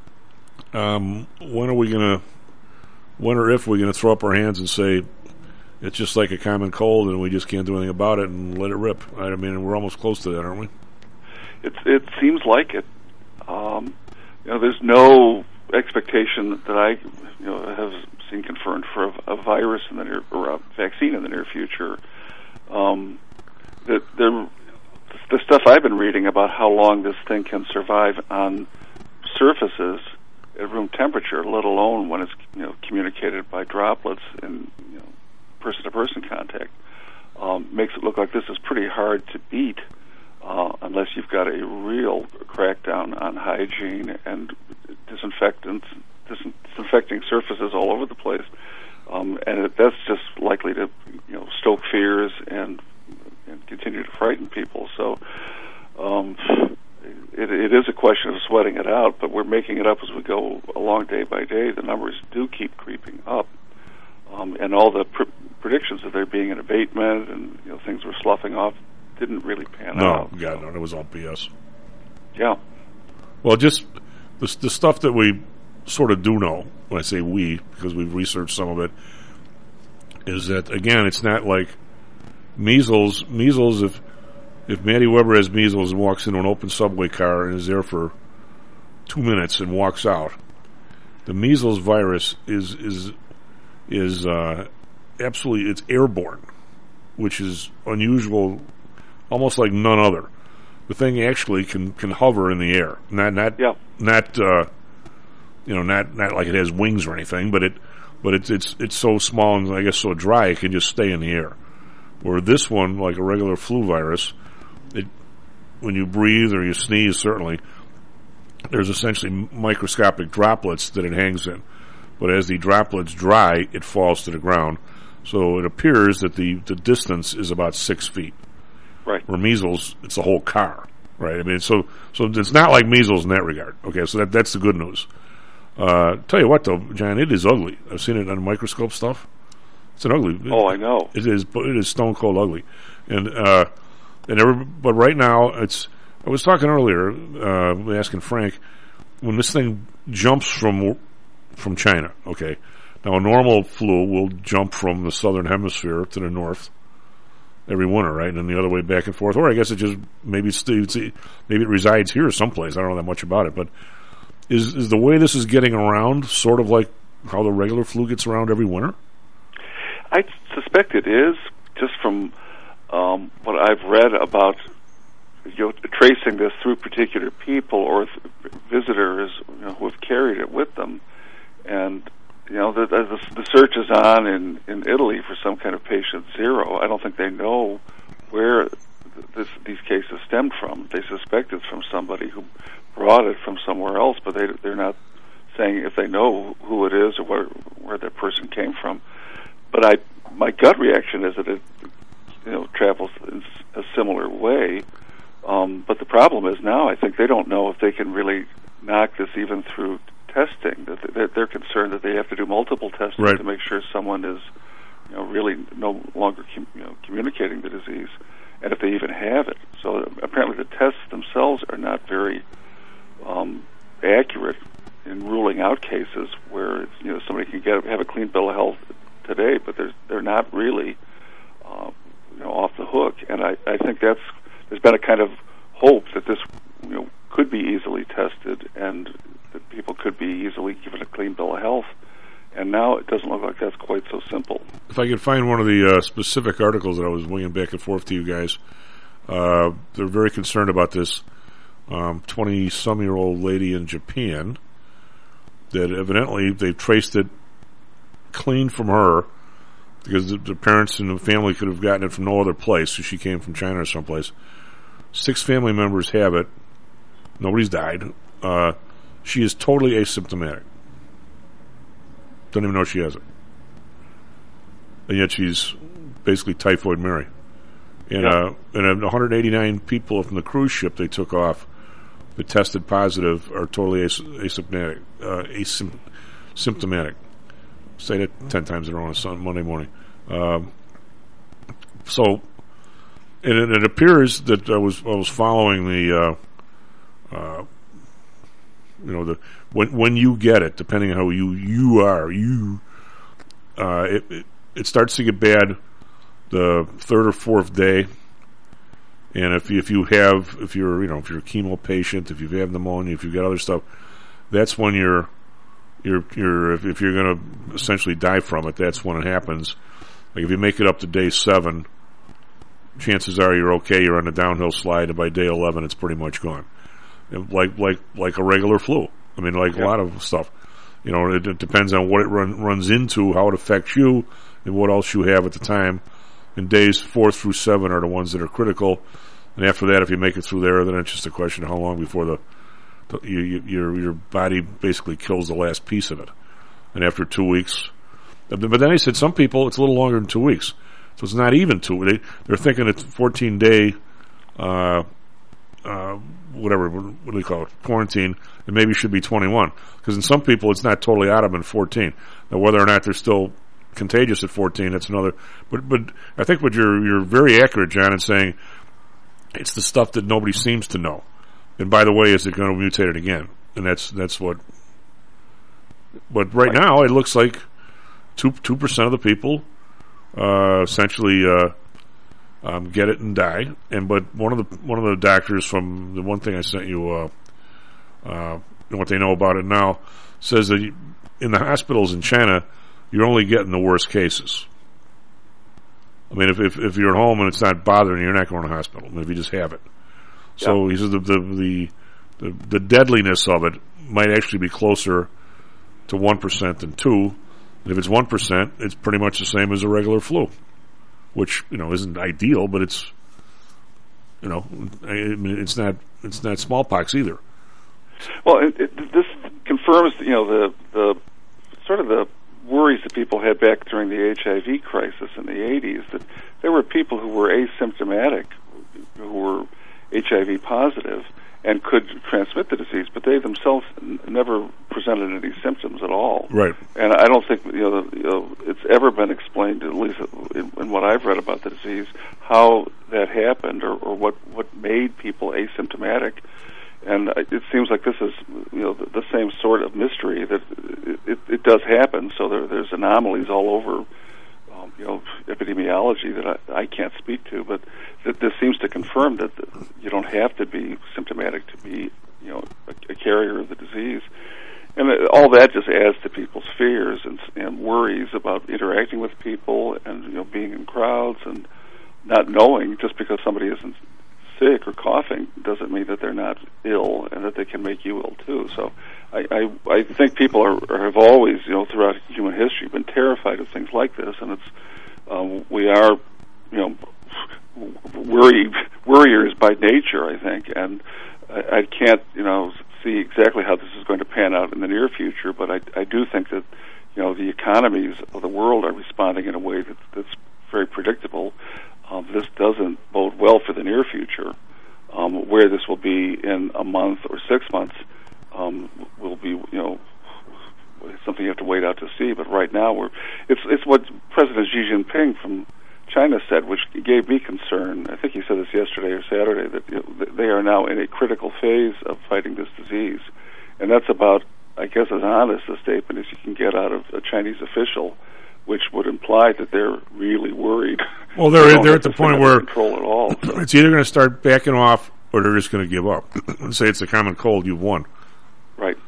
Um, when are we going to, when or if we're going to throw up our hands and say, it's just like a common cold, and we just can't do anything about it and let it rip. I mean, we're almost close to that, aren't we? It's, it seems like it. Um, you know, there's no expectation that I, you know, have seen confirmed for a, a virus in the near, or a vaccine in the near future. Um, that the the stuff I've been reading about how long this thing can survive on surfaces at room temperature, let alone when it's, you know, communicated by droplets and, you know, person-to-person contact, um, makes it look like this is pretty hard to beat uh, unless you've got a real crackdown on hygiene and disinfectants, dis- disinfecting surfaces all over the place. Um, and it, that's just likely to, you know, stoke fears and, and continue to frighten people. So um, it, it is a question of sweating it out, but we're making it up as we go along day by day. The numbers do keep creeping up. Um, and all the pr- predictions of there being an abatement and, you know, things were sloughing off didn't really pan no, out. No, God, no, it was all B S. Yeah. Well, just the, the stuff that we sort of do know, when I say we, because we've researched some of it, is that, again, it's not like measles. Measles, if if Maddie Weber has measles and walks into an open subway car and is there for two minutes and walks out, the measles virus is is is uh, absolutely, it's airborne, which is unusual, almost like none other. The thing actually can, can hover in the air, not not yeah. not uh, you know not not like it has wings or anything, but it but it's it's it's so small and I guess so dry it can just stay in the air. Where this one, like a regular flu virus, it when you breathe or you sneeze, certainly there's essentially microscopic droplets that it hangs in. But as the droplets dry, it falls to the ground. So it appears that the, the distance is about six feet. Right. Where measles, it's a whole car. Right. I mean, so so it's not like measles in that regard. Okay, so that that's the good news. Uh, tell you what, though, John, it is ugly. I've seen it on microscope stuff. It's an ugly. Oh, I know. It is. It is stone cold ugly. And uh, and every, but right now, it's. I was talking earlier, uh, asking Frank, when this thing jumps from. From China, okay. Now, a normal flu will jump from the southern hemisphere to the north every winter, right, and then the other way back and forth. Or I guess it just maybe it's, it's, maybe it resides here someplace. I don't know that much about it, but is is the way this is getting around sort of like how the regular flu gets around every winter? I suspect it is, just from um, what I've read about, you know, tracing this through particular people or th- visitors, you know, who have carried it with them. And, you know, the, the, the search is on in, in Italy for some kind of patient zero. I don't think they know where this, these cases stemmed from. They suspect it's from somebody who brought it from somewhere else, but they, they're not saying if they know who it is or where, where that person came from. But I, my gut reaction is that it, you know, travels in a similar way. Um, but the problem is now I think they don't know if they can really knock this even through testing. That they're concerned that they have to do multiple testing right. to make sure someone is, you know, really no longer com- you know, communicating the disease, and if they even have it. So apparently the tests themselves are not very um, accurate in ruling out cases where, you know, somebody can get have a clean bill of health today, but they're they're not really uh, you know, off the hook. And I, I think that's there's been a kind of hope that this, you know, could be easily tested and that people could be easily given a clean bill of health. And now it doesn't look like that's quite so simple. If I could find one of the uh, specific articles that I was winging back and forth to you guys, uh, they're very concerned about this um, twenty-some-year-old lady in Japan that evidently they've traced it clean from her because the, the parents and the family could have gotten it from no other place, so she came from China or someplace. Six family members have it. Nobody's died. Uh, she is totally asymptomatic. Don't even know she has it. And yet she's basically Typhoid Mary. And, yeah. uh, and one hundred eighty-nine people from the cruise ship they took off that tested positive are totally as- asymptomatic. Uh, asymptomatic. Say that ten times in a row on a Sunday, Monday morning. Um, so, and it, it appears that I was I was following the, uh, uh, you know, the when when you get it, depending on how you you are, you, uh, it, it it starts to get bad the third or fourth day. And if you, if you have, if you're, you know, if you're a chemo patient, if you have pneumonia, if you've got other stuff, that's when you're, you're, you're, if, if you're going to essentially die from it, that's when it happens. Like if you make it up to day seven, chances are you're okay. You're on a downhill slide, and by day eleven, it's pretty much gone. And like, like, like a regular flu. I mean, like yeah. a lot of stuff. You know, it, it depends on what it run, runs into, how it affects you, and what else you have at the time. And days four through seven are the ones that are critical. And after that, if you make it through there, then it's just a question of how long before the, the you, you, your your body basically kills the last piece of it. And after two weeks, but then they said some people it's a little longer than two weeks, so it's not even two. They they're thinking it's fourteen day, uh, uh, whatever what do they call it, quarantine. It maybe should be twenty-one because in some people it's not totally out of them in fourteen. Now whether or not they're still contagious at fourteen, that's another. But but I think what you're you're very accurate, John, in saying. It's the stuff that nobody seems to know. And by the way, is it going to mutate it again? And that's that's what. But right now, it looks like two two percent of the people uh, essentially uh, um, get it and die. And but one of the one of the doctors from the one thing I sent you, uh, uh, what they know about it now, says that in the hospitals in China, you're only getting the worst cases. I mean, if, if if you're at home and it's not bothering you, you're not going to the hospital. I mean, if you just have it. So yeah. he says the, the the the the deadliness of it might actually be closer to one percent than two. And if it's one percent, it's pretty much the same as a regular flu, which you know isn't ideal, but it's you know I mean, it's not it's not smallpox either. Well, it, it, this confirms you know the the sort of the. worries that people had back during the H I V crisis in the eighties, that there were people who were asymptomatic, who were H I V positive, and could transmit the disease, but they themselves n- never presented any symptoms at all. Right. And I don't think you know, the, you know it's ever been explained, at least in, in what I've read about the disease, how that happened or, or what, what made people asymptomatic. And it seems like this is, you know, the, the same sort of mystery that it, it, it does happen. So there, there's anomalies all over, um, you know, epidemiology that I, I can't speak to. But th- this seems to confirm that the, you don't have to be symptomatic to be, you know, a, a carrier of the disease. And it, all that just adds to people's fears and, and worries about interacting with people and, you know, being in crowds and not knowing just because somebody isn't sick or coughing doesn't mean that they're not ill and that they can make you ill too. So I, I, I think people are, are have always, you know, throughout human history been terrified of things like this, and it's um, we are, you know, worry worriers by nature, I think, and I, I can't, you know, see exactly how this is going to pan out in the near future, but I, I do think that, you know, the economies of the world are responding in a way that, that's very predictable. Um, this doesn't bode well for the near future. Um, where this will be in a month or six months um, will be, you know, something you have to wait out to see. But right now, we're it's it's what President Xi Jinping from China said, which gave me concern. I think he said this yesterday or Saturday that you know, they are now in a critical phase of fighting this disease, and that's about, I guess, as honest a statement as you can get out of a Chinese official, which would imply that they're really worried. Well, they're they they're at the point where control at all. So. It's either going to start backing off or they're just going to give up and say it's a common cold. You've won. Right.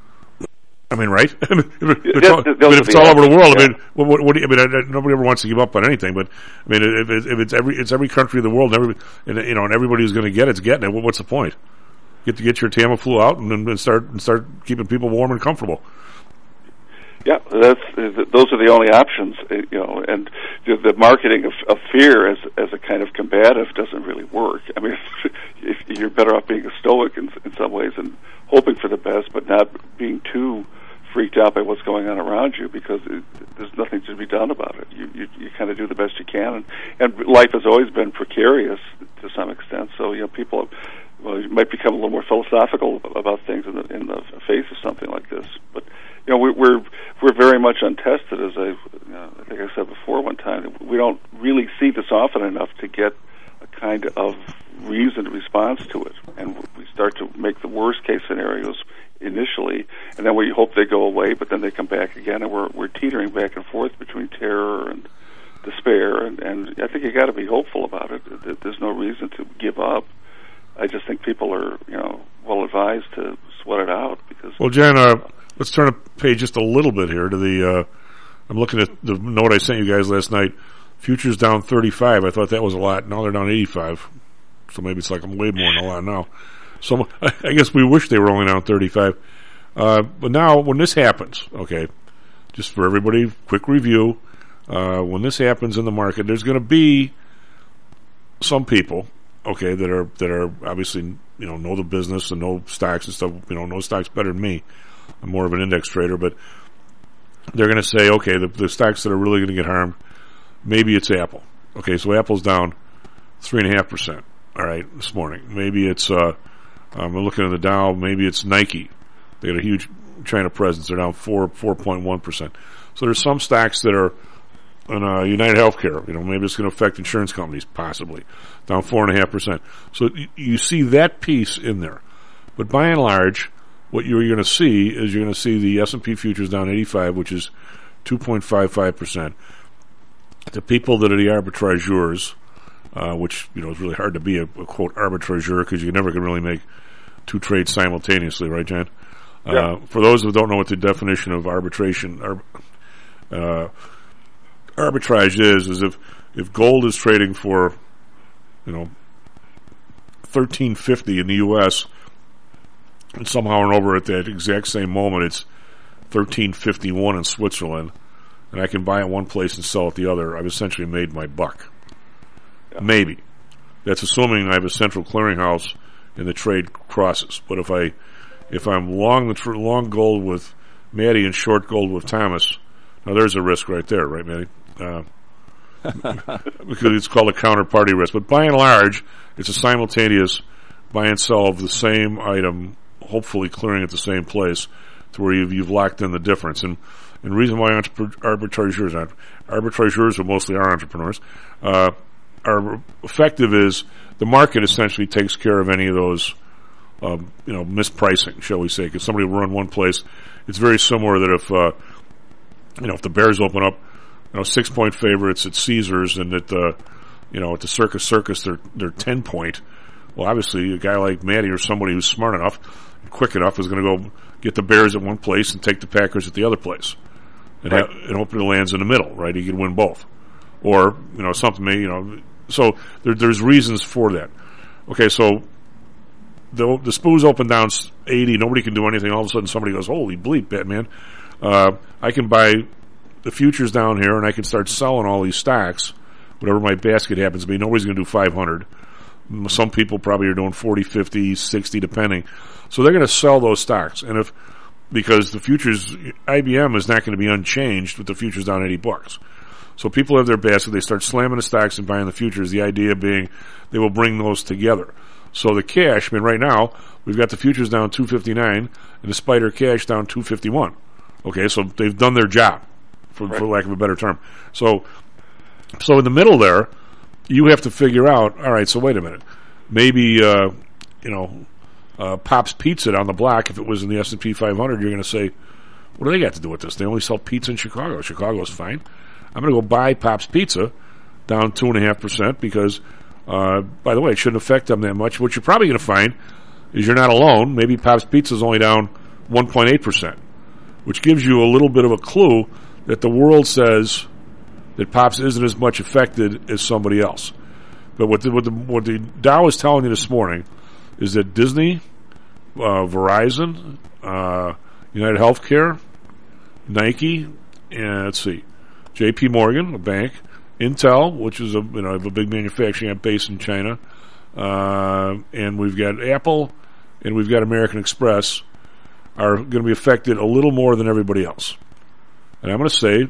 I mean, right? I mean, if, yeah, it's all, that, I mean, if it's all over the world, yeah. I mean, what, what, what do you, I mean, I, nobody ever wants to give up on anything. But I mean, if, it's, if it's every it's every country in the world, and every and, you know, and everybody who's going to get it, it's getting it. What's the point? Get to get your Tamiflu out and, and start and start keeping people warm and comfortable. Yeah, that's those are the only options, you know. And the marketing of, of fear as as a kind of combative doesn't really work. I mean, if you're better off being a stoic in, in some ways and hoping for the best, but not being too freaked out by what's going on around you, because it, there's nothing to be done about it. You you, you kind of do the best you can, and, and life has always been precarious to some extent. So you know, people. Well, you might become a little more philosophical about things in the, in the face of something like this. But you know, we, we're we're very much untested, as I, you know, I think I said before one time. We don't really see this often enough to get a kind of reasoned response to it, and we start to make the worst case scenarios initially, and then we hope they go away, but then they come back again, and we're we're teetering back and forth between terror and despair, and, and I think you got to be hopeful about it. There's no reason to give up. I just think people are, you know, well advised to sweat it out because. Well, Jan, uh, let's turn a page just a little bit here to the. Uh, I'm looking at the note I sent you guys last night. Futures down thirty-five. I thought that was a lot. Now they're down eighty-five. So maybe it's like I'm way more than a lot now. So I guess we wish they were only down thirty-five. Uh, but now, when this happens, okay, just for everybody, quick review. Uh, when this happens in the market, there's going to be some people, okay, that are that are obviously, you know, know the business and know stocks and stuff. You know, know stocks better than me. I'm more of an index trader, but they're going to say, okay, the, the stocks that are really going to get harmed, maybe it's Apple. Okay, so Apple's down three and a half percent. All right, this morning. Maybe it's uh, I'm looking at the Dow. Maybe it's Nike. They got a huge China presence. They're down four four point one percent. So there's some stocks that are on uh, United Healthcare. You know, maybe it's going to affect insurance companies, possibly down four and a half percent. So y- you see that piece in there, but by and large, what you're going to see is you're going to see the S and P futures down eighty-five, which is two point five five percent. The people that are the arbitrageurs, uh, which, you know, is really hard to be a, a quote arbitrageur because you never can really make two trades simultaneously, right, Jan? Yeah. Uh, for those who don't know what the definition of arbitration, ar- uh, arbitrage is, is if, if gold is trading for, you know, thirteen fifty in the U S, and somehow and over at that exact same moment it's thirteen fifty-one in Switzerland, and I can buy it one place and sell it the other, I've essentially made my buck. Yeah. Maybe. That's assuming I have a central clearinghouse and the trade crosses. But if I, if I'm long the tr- long gold with Maddie and short gold with Thomas, now there's a risk right there, right, Maddie? Uh, because it's called a counterparty risk. But by and large, it's a simultaneous buy and sell of the same item, hopefully clearing at the same place, to where you've, you've locked in the difference. And and the reason why entrep- arbitrageurs, aren't, arbitrageurs are mostly our entrepreneurs, uh, are effective is the market essentially takes care of any of those, um, you know, mispricing, shall we say, because somebody will run one place. It's very similar that if, uh, you know, if the Bears open up, you know, six point favorites at Caesars and at the, you know, at the Circus Circus, they're, they're ten point. Well, obviously, a guy like Matty or somebody who's smart enough, and quick enough, is going to go get the Bears at one place and take the Packers at the other place, and, right. ha- and hope it lands in the middle. Right, he can win both, or you know something. You know, so there, there's reasons for that. Okay, so the the S P U's open down eighty. Nobody can do anything. All of a sudden, somebody goes, "Holy bleep, Batman! Uh, I can buy the futures down here, and I can start selling all these stocks, whatever my basket happens to be. Nobody's going to do five hundred." Some people probably are doing forty, fifty, sixty, depending. So they're going to sell those stocks. And if, because the futures, I B M is not going to be unchanged with the futures down eighty bucks. So people have their basket, they start slamming the stocks and buying the futures, the idea being they will bring those together. So the cash, I mean, right now, we've got the futures down two fifty-nine and the Spider cash down two fifty-one. Okay, so they've done their job, for, right. for lack of a better term. So, so in the middle there, you have to figure out, all right, so wait a minute. Maybe, uh, you know, uh, Pop's Pizza down the block, if it was in the S and P five hundred, you're going to say, what do they got to do with this? They only sell pizza in Chicago. Chicago's fine. I'm going to go buy Pop's Pizza down two point five percent because, uh, by the way, it shouldn't affect them that much. What you're probably going to find is you're not alone. Maybe Pop's Pizza is only down one point eight percent, which gives you a little bit of a clue that the world says that Pops isn't as much affected as somebody else. But what the, what the, what the Dow is telling you this morning is that Disney, uh, Verizon, uh, United Healthcare, Nike, and let's see, J P Morgan, a bank, Intel, which is a you know a big manufacturing base in China, uh, and we've got Apple, and we've got American Express, are going to be affected a little more than everybody else. And I'm going to say,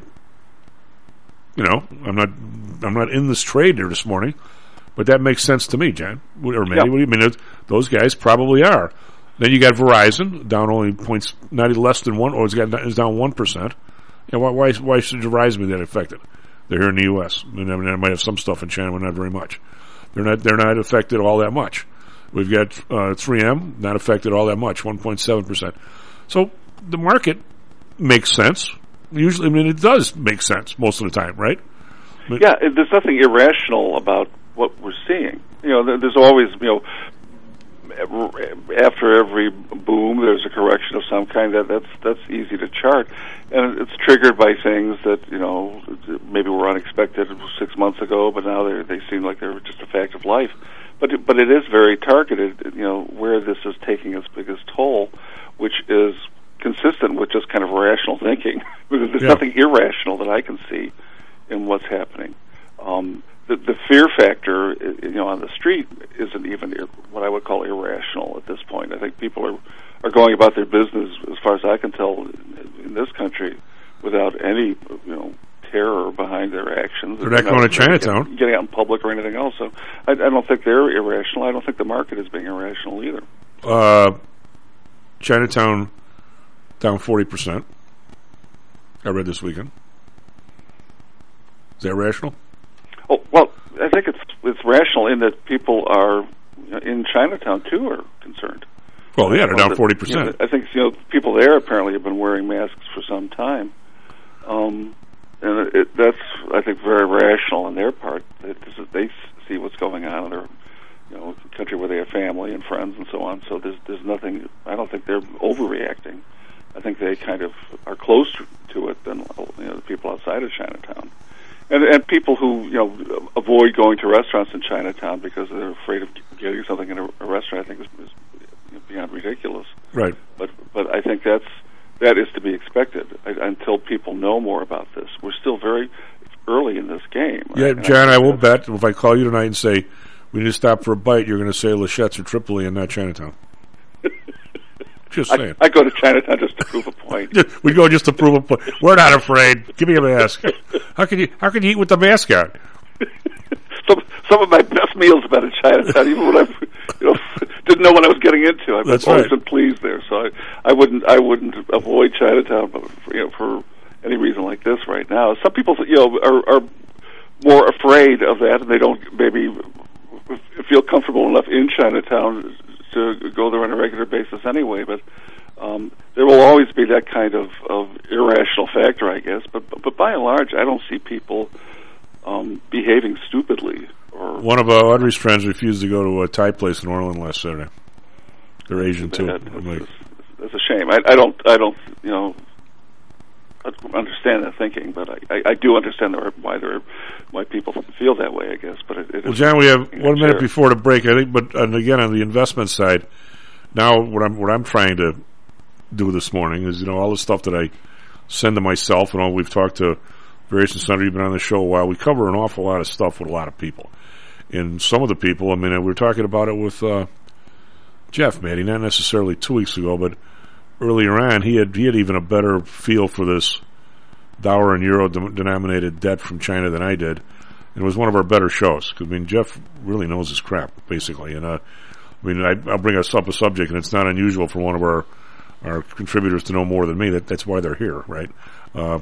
you know, I'm not I'm not in this trade here this morning, but that makes sense to me, John. Or Manny, yeah. what do you mean? Those guys probably are. Then you got Verizon down only points, not less than one, or it's got it's down one percent. You know, why why why should Verizon be that affected? They're here in the U S. I mean, they might have some stuff in China, but not very much. They're not they're not affected all that much. We've got uh, three M, not affected all that much, one point seven percent. So the market makes sense. Usually, I mean, it does make sense most of the time, right? But yeah, it, there's nothing irrational about what we're seeing. You know, there, there's always, you know, after every boom, there's a correction of some kind. That that's that's easy to chart, and it's triggered by things that, you know, maybe were unexpected six months ago, but now they they seem like they're just a fact of life. But it, but it is very targeted, you know, where this is taking its biggest toll, which is consistent with just kind of rational thinking, because there's yeah. nothing irrational that I can see in what's happening. Um, the, the fear factor, you know, on the street isn't even ir- what I would call irrational at this point. I think people are are going about their business, as far as I can tell, in this country, without any, you know, terror behind their actions. They're not going to Chinatown. Getting, getting out in public or anything else. So I, I don't think they're irrational. I don't think the market is being irrational either. Uh, Chinatown down forty percent. I read this weekend. Is that rational? Oh, well, I think it's it's rational in that people are, you know, in Chinatown too are concerned. Well, yeah, they're down forty You percent. know, I think, you know, people there apparently have been wearing masks for some time. Um, and it, it, that's, I think, very rational on their part. It, they see what's going on in their, you know, country where they have family and friends and so on. So there's there's nothing. I don't think they're overreacting. I think they kind of are closer to it than, you know, the people outside of Chinatown. And, and people who, you know, avoid going to restaurants in Chinatown because they're afraid of getting something in a, a restaurant, I think is, is beyond ridiculous. Right. But but I think that's that is to be expected I, until people know more about this. We're still very early in this game. Yeah, right? John, I, I will bet if I call you tonight and say we need to stop for a bite, you're going to say Lachette's or Tripoli and not Chinatown. Just saying. I, I go to Chinatown just to prove a point. We go just to prove a point. We're not afraid. Give me a mask. How can you? How can you eat with the mask on? some some of my best meals have been in Chinatown, even when I, you know, didn't know what I was getting into. I've That's always right. been pleased there, so I, I wouldn't I wouldn't avoid Chinatown, but for, you know, for any reason like this right now. Some people, you know, are, are more afraid of that, and they don't maybe feel comfortable enough in Chinatown to go there on a regular basis anyway, but um, there will always be that kind of, of irrational factor, I guess. But but by and large, I don't see people um, behaving stupidly. Or one of uh, Audrey's friends refused to go to a Thai place in Orland last Saturday. They're Asian too. That, I'm like, that's a shame. I, I don't I don't you know I understand that thinking, but I, I, I do understand there are, why there are, why people feel that way, I guess. But it, it well, is, John, we have you know, one minute sure. before the break. I think, but and again on the investment side, now what I'm what I'm trying to do this morning is, you know, all the stuff that I send to myself, and all we've talked to various and sundry. You've been on the show a while. We cover an awful lot of stuff with a lot of people, and some of the people. I mean, we were talking about it with uh, Jeff, Matty, not necessarily two weeks ago, but earlier on, he had he had even a better feel for this dollar and euro de- denominated debt from China than I did. It was one of our better shows. Cause, I mean, Jeff really knows his crap, basically. And uh, I mean, I, I'll bring us up a subject, and it's not unusual for one of our our contributors to know more than me. That that's why they're here, right? Uh,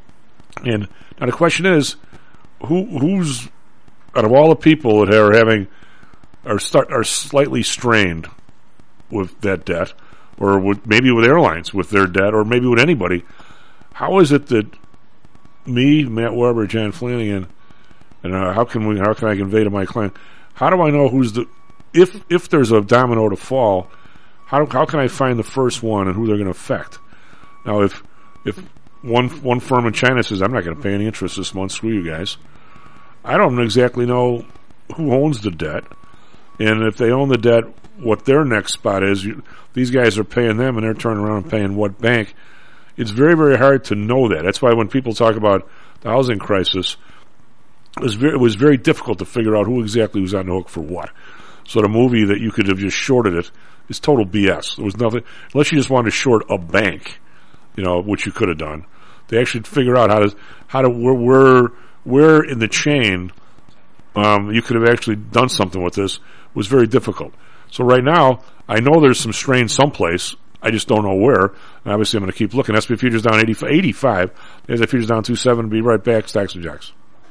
and now the question is, who who's out of all the people that are having are start are slightly strained with that debt, or with, maybe with airlines with their debt, or maybe with anybody? How is it that me, Matt Weber, John Flanagan, and uh, how can we? How can I convey to my client? How do I know who's the? If if there's a domino to fall, how how can I find the first one and who they're going to affect? Now, if if one one firm in China says I'm not going to pay any interest this month, screw you guys. I don't exactly know who owns the debt, and if they own the debt, what their next spot is. You, these guys are paying them, and they're turning around and paying what bank? It's very, very hard to know that. That's why when people talk about the housing crisis, it was very, it was very difficult to figure out who exactly was on the hook for what. So the movie that you could have just shorted it is total B S. There was nothing, unless you just wanted to short a bank, you know, which you could have done. They actually figure out how to, how to, where, where, where in the chain, um, you could have actually done something with this was very difficult. So right now, I know there's some strain someplace. I just don't know where. And obviously, I'm going to keep looking. S and P futures down eighty-five. eighty-five. There's the futures down two seven. Be right back. Stacks and Jacks.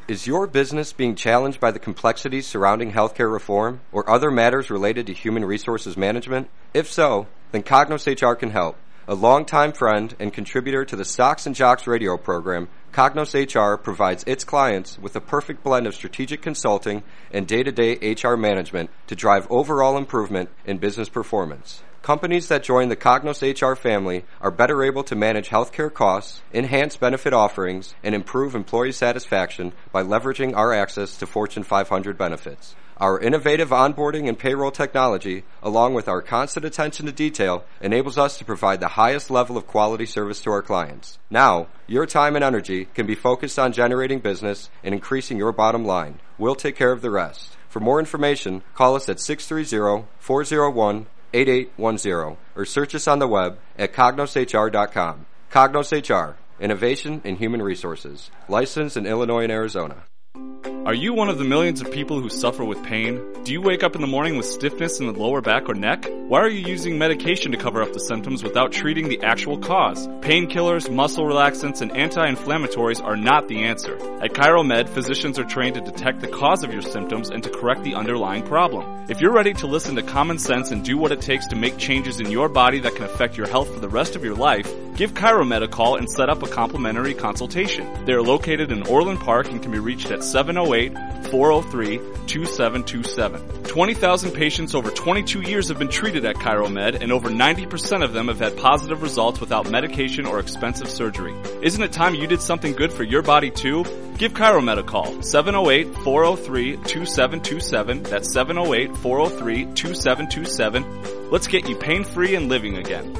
Is your business being challenged by the complexities surrounding healthcare reform or other matters related to human resources management? If so, then Cognos H R can help. A longtime friend and contributor to the Stocks and Jocks radio program, Cognos H R provides its clients with a perfect blend of strategic consulting and day-to-day H R management to drive overall improvement in business performance. Companies that join the Cognos H R family are better able to manage healthcare costs, enhance benefit offerings, and improve employee satisfaction by leveraging our access to Fortune five hundred benefits. Our innovative onboarding and payroll technology, along with our constant attention to detail, enables us to provide the highest level of quality service to our clients. Now, your time and energy can be focused on generating business and increasing your bottom line. We'll take care of the rest. For more information, call us at six three zero, four zero one, eight eight one zero or search us on the web at cognos h r dot com. Cognos H R, Innovation in Human Resources, licensed in Illinois and Arizona. Are you one of the millions of people who suffer with pain? Do you wake up in the morning with stiffness in the lower back or neck? Why are you using medication to cover up the symptoms without treating the actual cause? Painkillers, muscle relaxants, and anti-inflammatories are not the answer. At ChiroMed, physicians are trained to detect the cause of your symptoms and to correct the underlying problem. If you're ready to listen to common sense and do what it takes to make changes in your body that can affect your health for the rest of your life, give ChiroMed a call and set up a complimentary consultation. They are located in Orland Park and can be reached at seven oh eight, four oh three, two seven two seven. twenty thousand patients over twenty-two years have been treated at ChiroMed, and over ninety percent of them have had positive results without medication or expensive surgery. Isn't it time you did something good for your body too? Give ChiroMed a call, seven oh eight, four oh three, two seven two seven. That's seven oh eight, four oh three, two seven two seven. Let's get you pain-free and living again.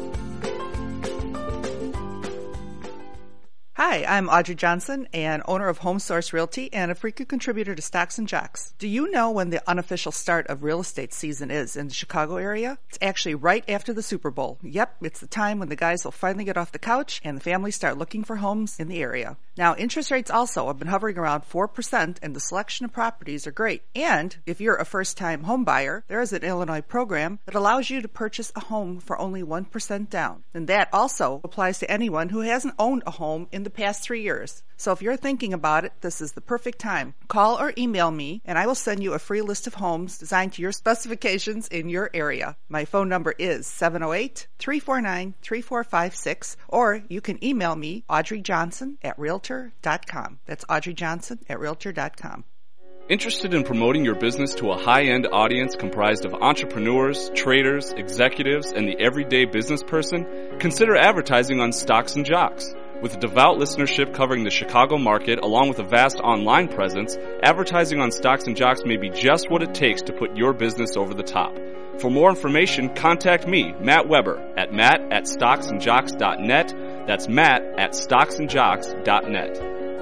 Hi, I'm Audrey Johnson, and owner of Home Source Realty and a frequent contributor to Stocks and Jocks. Do you know when the unofficial start of real estate season is in the Chicago area? It's actually right after the Super Bowl. Yep, it's the time when the guys will finally get off the couch and the families start looking for homes in the area. Now, interest rates also have been hovering around four percent, and the selection of properties are great. And if you're a first-time home buyer, there is an Illinois program that allows you to purchase a home for only one percent down. And that also applies to anyone who hasn't owned a home in the past three years. So if you're thinking about it, this is the perfect time. Call or email me, and I will send you a free list of homes designed to your specifications in your area. My phone number is seven oh eight, three four nine, three four five six, or you can email me, Audrey Johnson at realtor dot com. That's Audrey Johnson at realtor dot com. Interested in promoting your business to a high-end audience comprised of entrepreneurs, traders, executives, and the everyday business person? Consider advertising on Stocks and Jocks. With a devout listenership covering the Chicago market, along with a vast online presence, advertising on Stocks and Jocks may be just what it takes to put your business over the top. For more information, contact me, Matt Weber, at matt at stocks and jocks dot net. That's Matt at stocks and jocks dot net.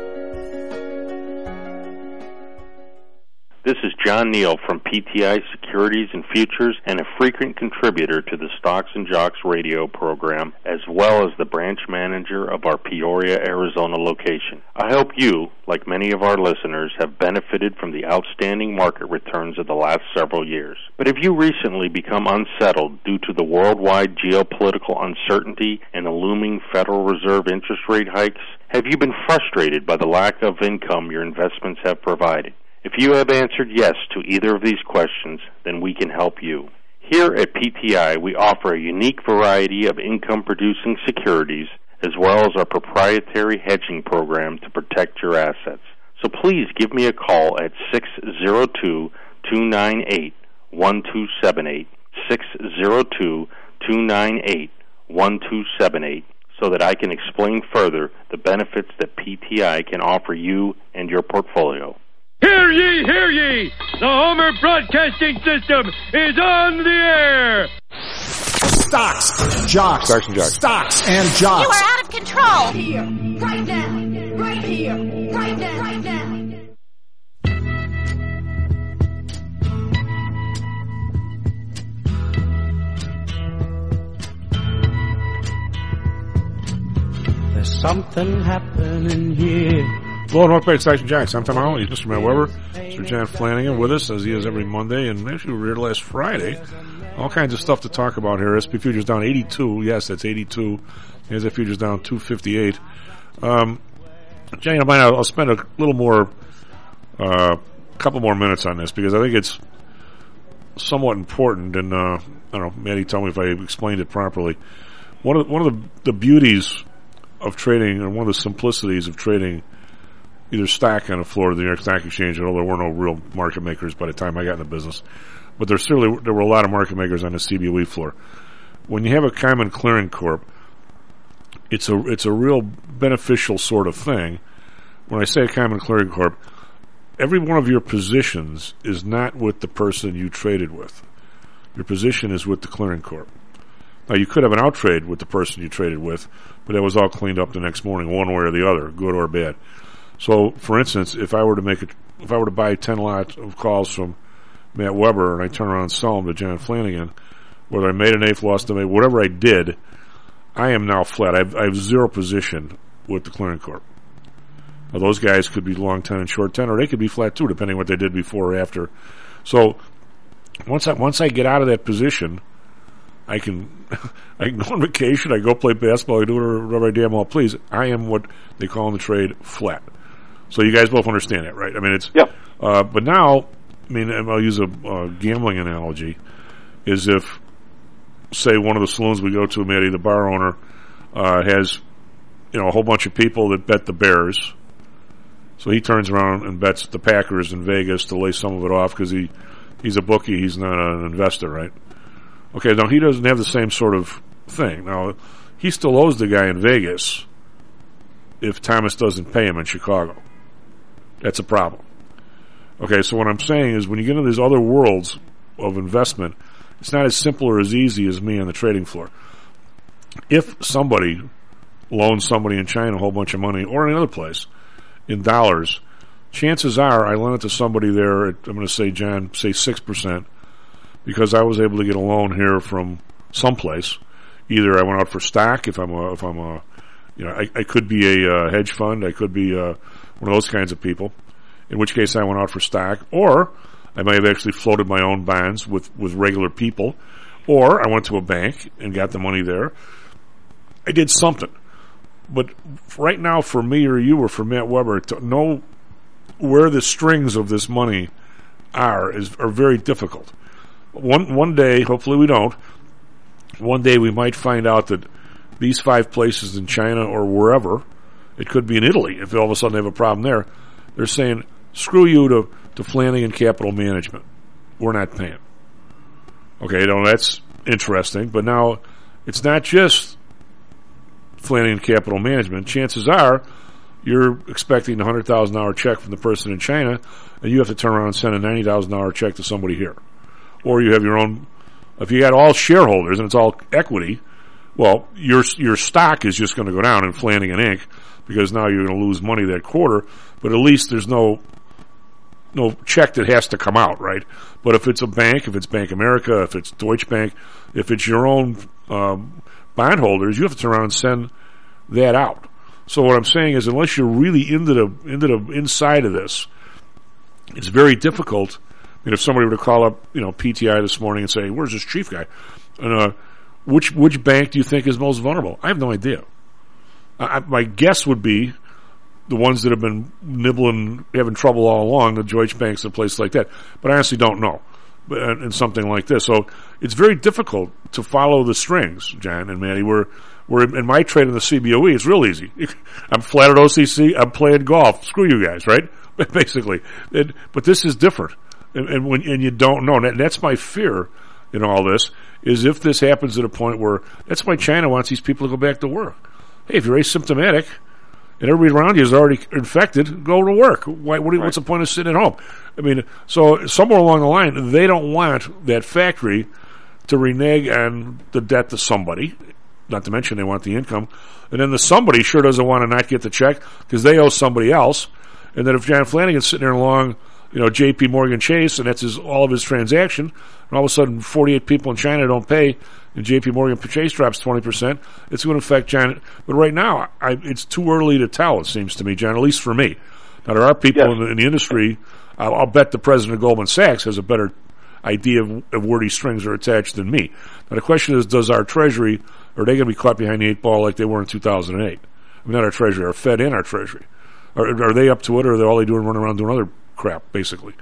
This is John Neal from P T I Securities and Futures and a frequent contributor to the Stocks and Jocks radio program, as well as the branch manager of our Peoria, Arizona location. I hope you, like many of our listeners, have benefited from the outstanding market returns of the last several years. But have you recently become unsettled due to the worldwide geopolitical uncertainty and the looming Federal Reserve interest rate hikes? Have you been frustrated by the lack of income your investments have provided? If you have answered yes to either of these questions, then we can help you. Here at P T I, we offer a unique variety of income-producing securities, as well as our proprietary hedging program to protect your assets. So please give me a call at six oh two, two nine eight, one two seven eight, six oh two, two nine eight, one two seven eight, so that I can explain further the benefits that P T I can offer you and your portfolio. Hear ye, hear ye! The Homer Broadcasting System is on the air! Stocks, jocks, Stocks and jocks. Stocks and jocks. You are out of control! Here, right now, right here, right now, right now. There's something happening here. Hello, North Bay Stocks and Jocks. I'm Tom Holland. He's Mister Matt Weber. Mister John Flanagan with us, as he is every Monday. And actually, we were here last Friday. All kinds of stuff to talk about here. S and P Futures down eighty-two. Yes, that's eighty-two. Here's the Futures down two fifty-eight. Um, Jay, I might, I'll spend a little more, a uh, couple more minutes on this because I think it's somewhat important. And uh, I don't know, Maddie, tell me if I explained it properly. One of the, one of the, the beauties of trading, and one of the simplicities of trading either stock on the floor of the New York Stock Exchange, although there were no real market makers by the time I got in the business, but there certainly there were a lot of market makers on the C B O E floor. When you have a common clearing corp, it's a it's a real beneficial sort of thing. When I say a common clearing corp, every one of your positions is not with the person you traded with. Your position is with the clearing corp. Now, you could have an out trade with the person you traded with, but that was all cleaned up the next morning, one way or the other, good or bad. So, for instance, if I were to make a, if I were to buy ten lots of calls from Matt Weber and I turn around and sell them to John Flanagan, whether I made an eighth, lost a eighth, whatever I did, I am now flat. I have, I have zero position with the clearing corp. Now, those guys could be long ten and short ten, or they could be flat too, depending on what they did before or after. So, once I once I get out of that position, I can I can go on vacation, I go play basketball, I do whatever I damn well please. I am what they call in the trade flat. So you guys both understand that, right? I mean, it's yeah. Uh, but now, I mean, I'll use a uh, gambling analogy. Is if, say, one of the saloons we go to, Matty, the bar owner, uh, has, you know, a whole bunch of people that bet the Bears. So he turns around and bets the Packers in Vegas to lay some of it off because he, he's a bookie, he's not an investor, right? Okay, now he doesn't have the same sort of thing. Now, he still owes the guy in Vegas if Thomas doesn't pay him in Chicago. That's a problem. Okay, so what I'm saying is when you get into these other worlds of investment, it's not as simple or as easy as me on the trading floor. If somebody loans somebody in China a whole bunch of money, or any other place, in dollars, chances are I lent it to somebody there at, I'm going to say, John, say six percent, because I was able to get a loan here from someplace. Either I went out for stock, if I'm a, if I'm a, you know, I, I could be a uh, hedge fund, I could be uh, one of those kinds of people, in which case I went out for stock, or I may have actually floated my own bonds with, with regular people, or I went to a bank and got the money there. I did something. But right now, for me or you or for Matt Weber, to know where the strings of this money are is are very difficult. One one day, hopefully we don't, one day we might find out that these five places in China or wherever, it could be in Italy, if all of a sudden they have a problem there, they're saying, screw you to, to Flanagan Capital Management. We're not paying. Okay, you know, that's interesting, but now it's not just Flanagan Capital Management. Chances are you're expecting a one hundred thousand dollars check from the person in China, and you have to turn around and send a ninety thousand dollars check to somebody here. Or you have your own, if you got all shareholders and it's all equity, well, your your stock is just going to go down in Flanagan Incorporated because now you're going to lose money that quarter, but at least there's no no check that has to come out, right? But if it's a bank, if it's Bank America, if it's Deutsche Bank, if it's your own um, bondholders, you have to turn around and send that out. So what I'm saying is, unless you're really into the into the inside of this, it's very difficult. I mean, if somebody were to call up, you know, P T I this morning and say, "Where's this chief guy?" and uh, which which bank do you think is most vulnerable? I have no idea. I, my guess would be the ones that have been nibbling, having trouble all along, the Deutsche Banks and places like that. But I honestly don't know. But in something like this, so it's very difficult to follow the strings, John and Manny. We're we're in my trade in the C B O E. It's real easy. I'm flat at O C C. I'm playing golf. Screw you guys, right? Basically, it, but this is different, and, and when and you don't know, and that's my fear in all this is if this happens at a point where that's why China wants these people to go back to work. Hey, if you're asymptomatic and everybody around you is already infected, go to work. Why, what, right. What's the point of sitting at home? I mean, so somewhere along the line, they don't want that factory to renege on the debt to somebody, not to mention they want the income. And then the somebody sure doesn't want to not get the check because they owe somebody else. And then if John Flanagan's sitting there along, you know, J P Morgan Chase, and that's his, all of his transaction, and all of a sudden forty-eight people in China don't pay, and J P Morgan Chase drops twenty percent, it's going to affect John. But right now, I, it's too early to tell, it seems to me, John, at least for me. Now, there are people yes. in, the, in the industry, I'll, I'll bet the president of Goldman Sachs has a better idea of, of where these strings are attached than me. Now, the question is, does our Treasury, are they going to be caught behind the eight ball like they were in two thousand eight? I mean, not our Treasury, our Fed and our Treasury. Are, are they up to it, or are they all they doing running around doing other crap, basically?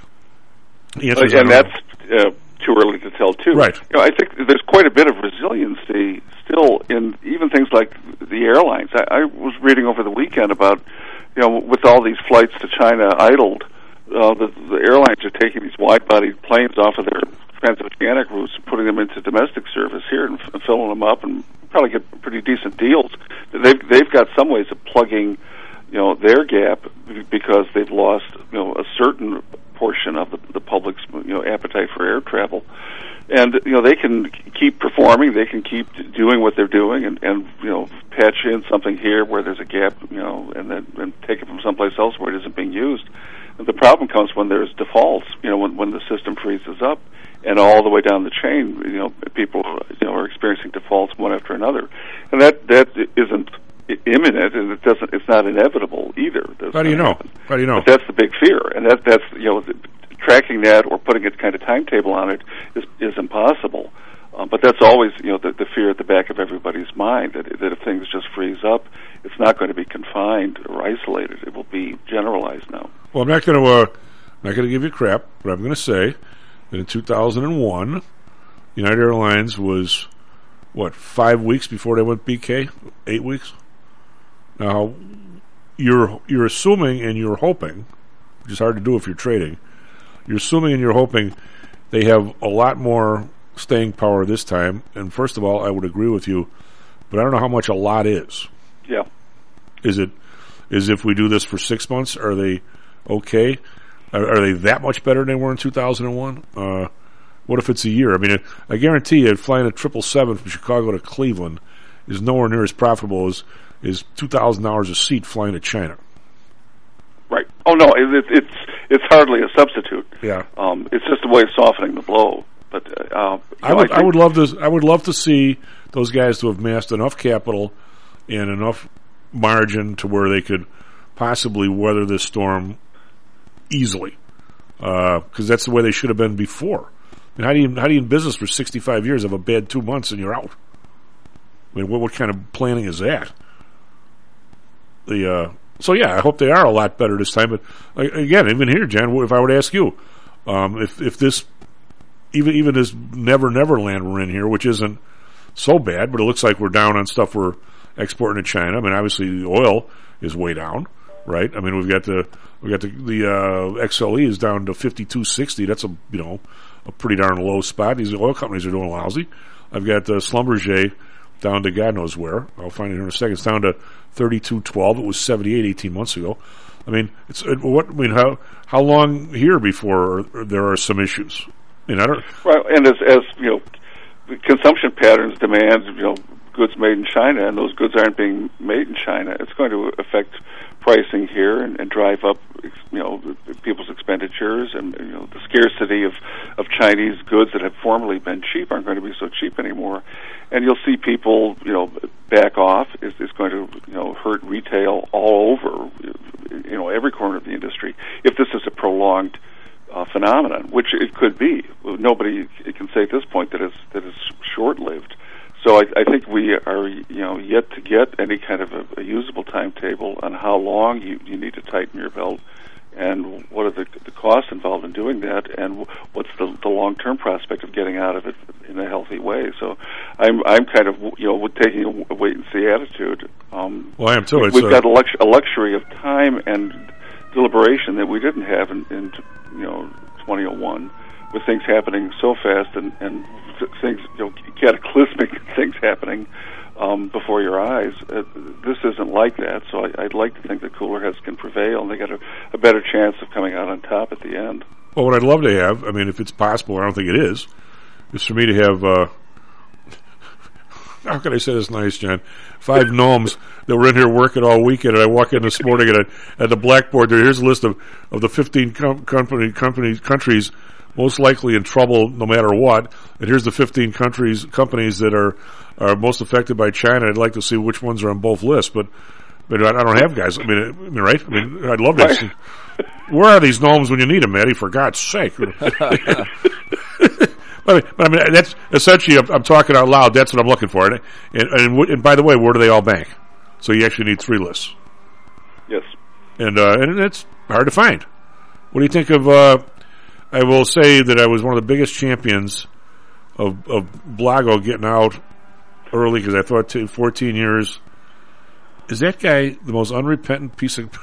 The answer Uh, is I and don't that's uh, too early to tell, too. Right. You know, I think there's quite a bit of resiliency still in even things like the airlines. I, I was reading over the weekend about, you know, with all these flights to China idled, uh, the, the airlines are taking these wide-bodied planes off of their transoceanic routes and putting them into domestic service here and, f- and filling them up and probably get pretty decent deals. They've they've got some ways of plugging, you know, their gap because they've lost, you know, a certain portion of the, the public's, you know, appetite for air travel. And, you know, they can keep performing, they can keep doing what they're doing and, and you know, patch in something here where there's a gap, you know, and then and take it from someplace else where it isn't being used. And the problem comes when there's defaults, you know, when, when the system freezes up. And all the way down the chain, you know, people, you know, are experiencing defaults one after another, and that that isn't imminent, and it doesn't. It's not inevitable either. How do you know? Happen. How do you know? But that's the big fear, and that that's you know, the, tracking that or putting a kind of timetable on it is is impossible. Um, but that's always, you know, the, the fear at the back of everybody's mind that that if things just freeze up, it's not going to be confined or isolated. It will be generalized now. Well, I'm not going to uh, I'm not going to give you crap, but I'm going to say. In two thousand one, United Airlines was, what, five weeks before they went B K? Eight weeks? Now, you're you're assuming and you're hoping, which is hard to do if you're trading, you're assuming and you're hoping they have a lot more staying power this time. And first of all, I would agree with you, but I don't know how much a lot is. Yeah. Is it, is if we do this for six months, are they okay? Are they that much better than they were in two thousand one? Uh, what if it's a year? I mean, I guarantee you, flying a triple seven from Chicago to Cleveland is nowhere near as profitable as is two thousand dollars a seat flying to China. Right. Oh no, it, it's it's hardly a substitute. Yeah. Um, it's just a way of softening the blow. But uh, I know, would I, I would love to I would love to see those guys to have amassed enough capital and enough margin to where they could possibly weather this storm easily, because uh, that's the way they should have been before. I mean, how do you how do you in business for sixty-five years have a bad two months and you're out? I mean, what what kind of planning is that? The uh, so yeah, I hope they are a lot better this time. But uh, again, even here, Jan, if I were to ask you, um, if if this even even this Never Never Land we're in here, which isn't so bad, but it looks like we're down on stuff we're exporting to China. I mean, obviously the oil is way down, right? I mean, we've got the we got the the uh, X L E is down to fifty-two sixty. That's a you know a pretty darn low spot. These oil companies are doing lousy. I've got the Schlumberger down to God knows where. I'll find it here in a second. It's down to thirty-two twelve. It was seventy-eight eighteen months ago. I mean, it's it, what I mean. How how long here before there are some issues? I mean, I don't. Right, and as as you know, consumption patterns demand you know goods made in China, and those goods aren't being made in China. It's going to affect pricing here and, and drive up you know people's expenditures, and you know the scarcity of of Chinese goods that have formerly been cheap aren't going to be so cheap anymore. And you'll see people you know back off. Is is going to you know hurt retail all over you know every corner of the industry if this is a prolonged Uh, phenomenon, which it could be. Nobody can say at this point that it's that it's short-lived. So I, I think we are, you know, yet to get any kind of a, a usable timetable on how long you, you need to tighten your belt, and what are the, the costs involved in doing that, and what's the, the long-term prospect of getting out of it in a healthy way. So I'm I'm kind of you know taking a wait-and-see attitude. Um, well, I am too. We, it's we've a got a, lux- a luxury of time and deliberation that we didn't have in, in you know twenty oh one, with things happening so fast and and things you know cataclysmic things happening um, before your eyes. Uh, this isn't like that, so I, I'd like to think that cooler heads can prevail, and they got a, a better chance of coming out on top at the end. Well, what I'd love to have, I mean, if it's possible, I don't think it is, is for me to have. Uh, how can I say this nice, John? Five gnomes that were in here working all weekend, and I walk in this morning and I, at the blackboard there, here's a list of, of the fifteen com- company, companies, countries most likely in trouble no matter what, and here's the fifteen countries, companies that are, are most affected by China. I'd like to see which ones are on both lists, but, but I don't have guys. I mean, I mean right? I mean, I'd love to right. see. Where are these gnomes when you need them, Maddie, for God's sake? I mean, I mean, that's essentially, I'm, I'm talking out loud, that's what I'm looking for. And, and, and, and by the way, where do they all bank? So you actually need three lists. Yes. and uh, and it's hard to find. What do you think of? Uh, I will say that I was one of the biggest champions of of Blago getting out early because I thought t- fourteen years. Is that guy the most unrepentant piece of?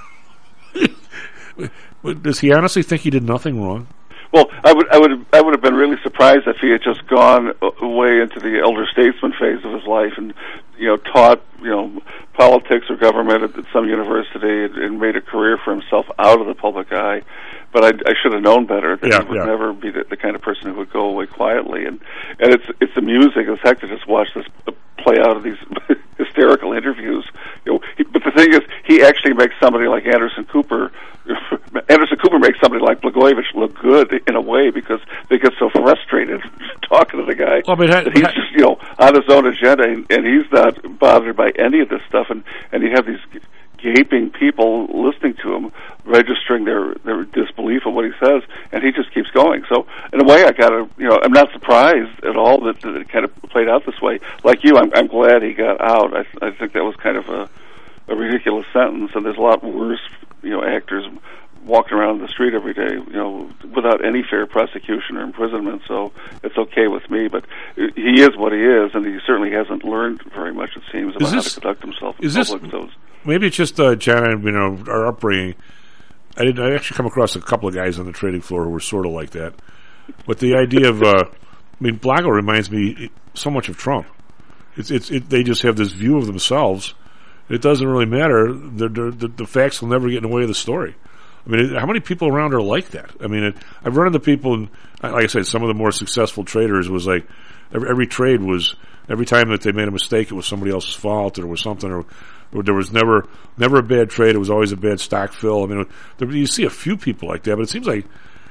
Does he honestly think he did nothing wrong? Well, I would, I would, I would have been really surprised if he had just gone away into the elder statesman phase of his life and, you know, taught, you know, politics or government at some university and, and made a career for himself out of the public eye. But I, I should have known better that yeah, he would yeah. never be the, the kind of person who would go away quietly. And and it's it's amusing as heck to just watch this play out of these hysterical interviews. You know, he, but the thing is, he actually makes somebody like Anderson Cooper. Anderson Cooper makes somebody like Blagojevich look good in a way because they get so frustrated talking to the guy well, but ha- that he's ha- just, you know, on his own agenda, and, and he's not bothered by any of this stuff. And and you have these gaping people listening to him, registering their their disbelief of what he says, and he just keeps going. So in a way, I got to, you know, I'm not surprised at all that, that it kind of played out this way. Like you, I'm, I'm glad he got out. I, I think that was kind of a, a ridiculous sentence, and there's a lot worse, you know, actors walking around the street every day, you know, without any fair prosecution or imprisonment. So it's okay with me. But he is what he is, and he certainly hasn't learned very much, it seems, about this, how to conduct himself in is public. This, so maybe it's just uh, John and, you know, our upbringing. I did I actually come across a couple of guys on the trading floor who were sort of like that. But the idea of, uh, I mean, Blago reminds me so much of Trump. It's it's it, they just have this view of themselves. It doesn't really matter. They're, they're, the, the facts will never get in the way of the story. I mean, how many people around are like that? I mean, it, I've run into people, and like I said, some of the more successful traders was like every, every trade was every time that they made a mistake, it was somebody else's fault, or it was something, or, or there was never never a bad trade. It was always a bad stock fill. I mean, there, you see a few people like that, but it seems like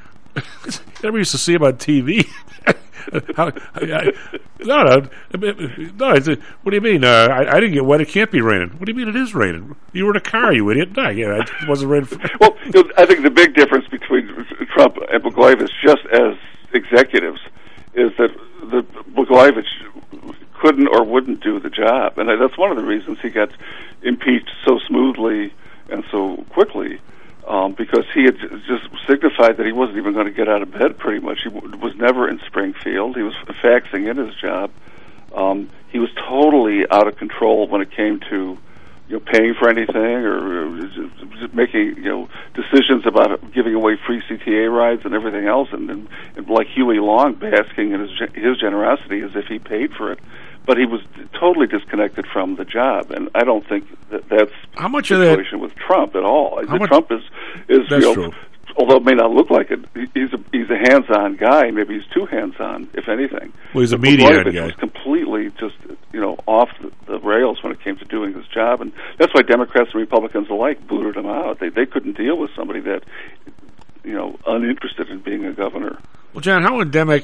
never used to see them on T V. How, I, I, no, no, no. What do you mean? Uh, I, I didn't get wet. It can't be raining. What do you mean it is raining? You were in a car, you idiot. No, yeah, it wasn't raining. For- well, you know, I think the big difference between Trump and Blagojevich, just as executives, is that the Blagojevich couldn't or wouldn't do the job, and that's one of the reasons he got impeached so smoothly and so quickly. Um, because he had just signified that he wasn't even going to get out of bed, pretty much. He w- was never in Springfield. He was faxing in his job. Um, he was totally out of control when it came to, you know, paying for anything or uh, making, you know, decisions about giving away free C T A rides and everything else. And, and, and like Huey Long basking in his his generosity as if he paid for it. But he was totally disconnected from the job, and I don't think that that's how much the of that, situation with Trump at all. How much, Trump is is that's you know, true. although it may not look like it, he's a he's a hands-on guy. Maybe he's too hands-on, if anything. Well, he's a but media Blagojevich guy. was completely just you know off the, the rails when it came to doing his job, and that's why Democrats and Republicans alike booted him out. They they couldn't deal with somebody that you know uninterested in being a governor. Well, John, how endemic?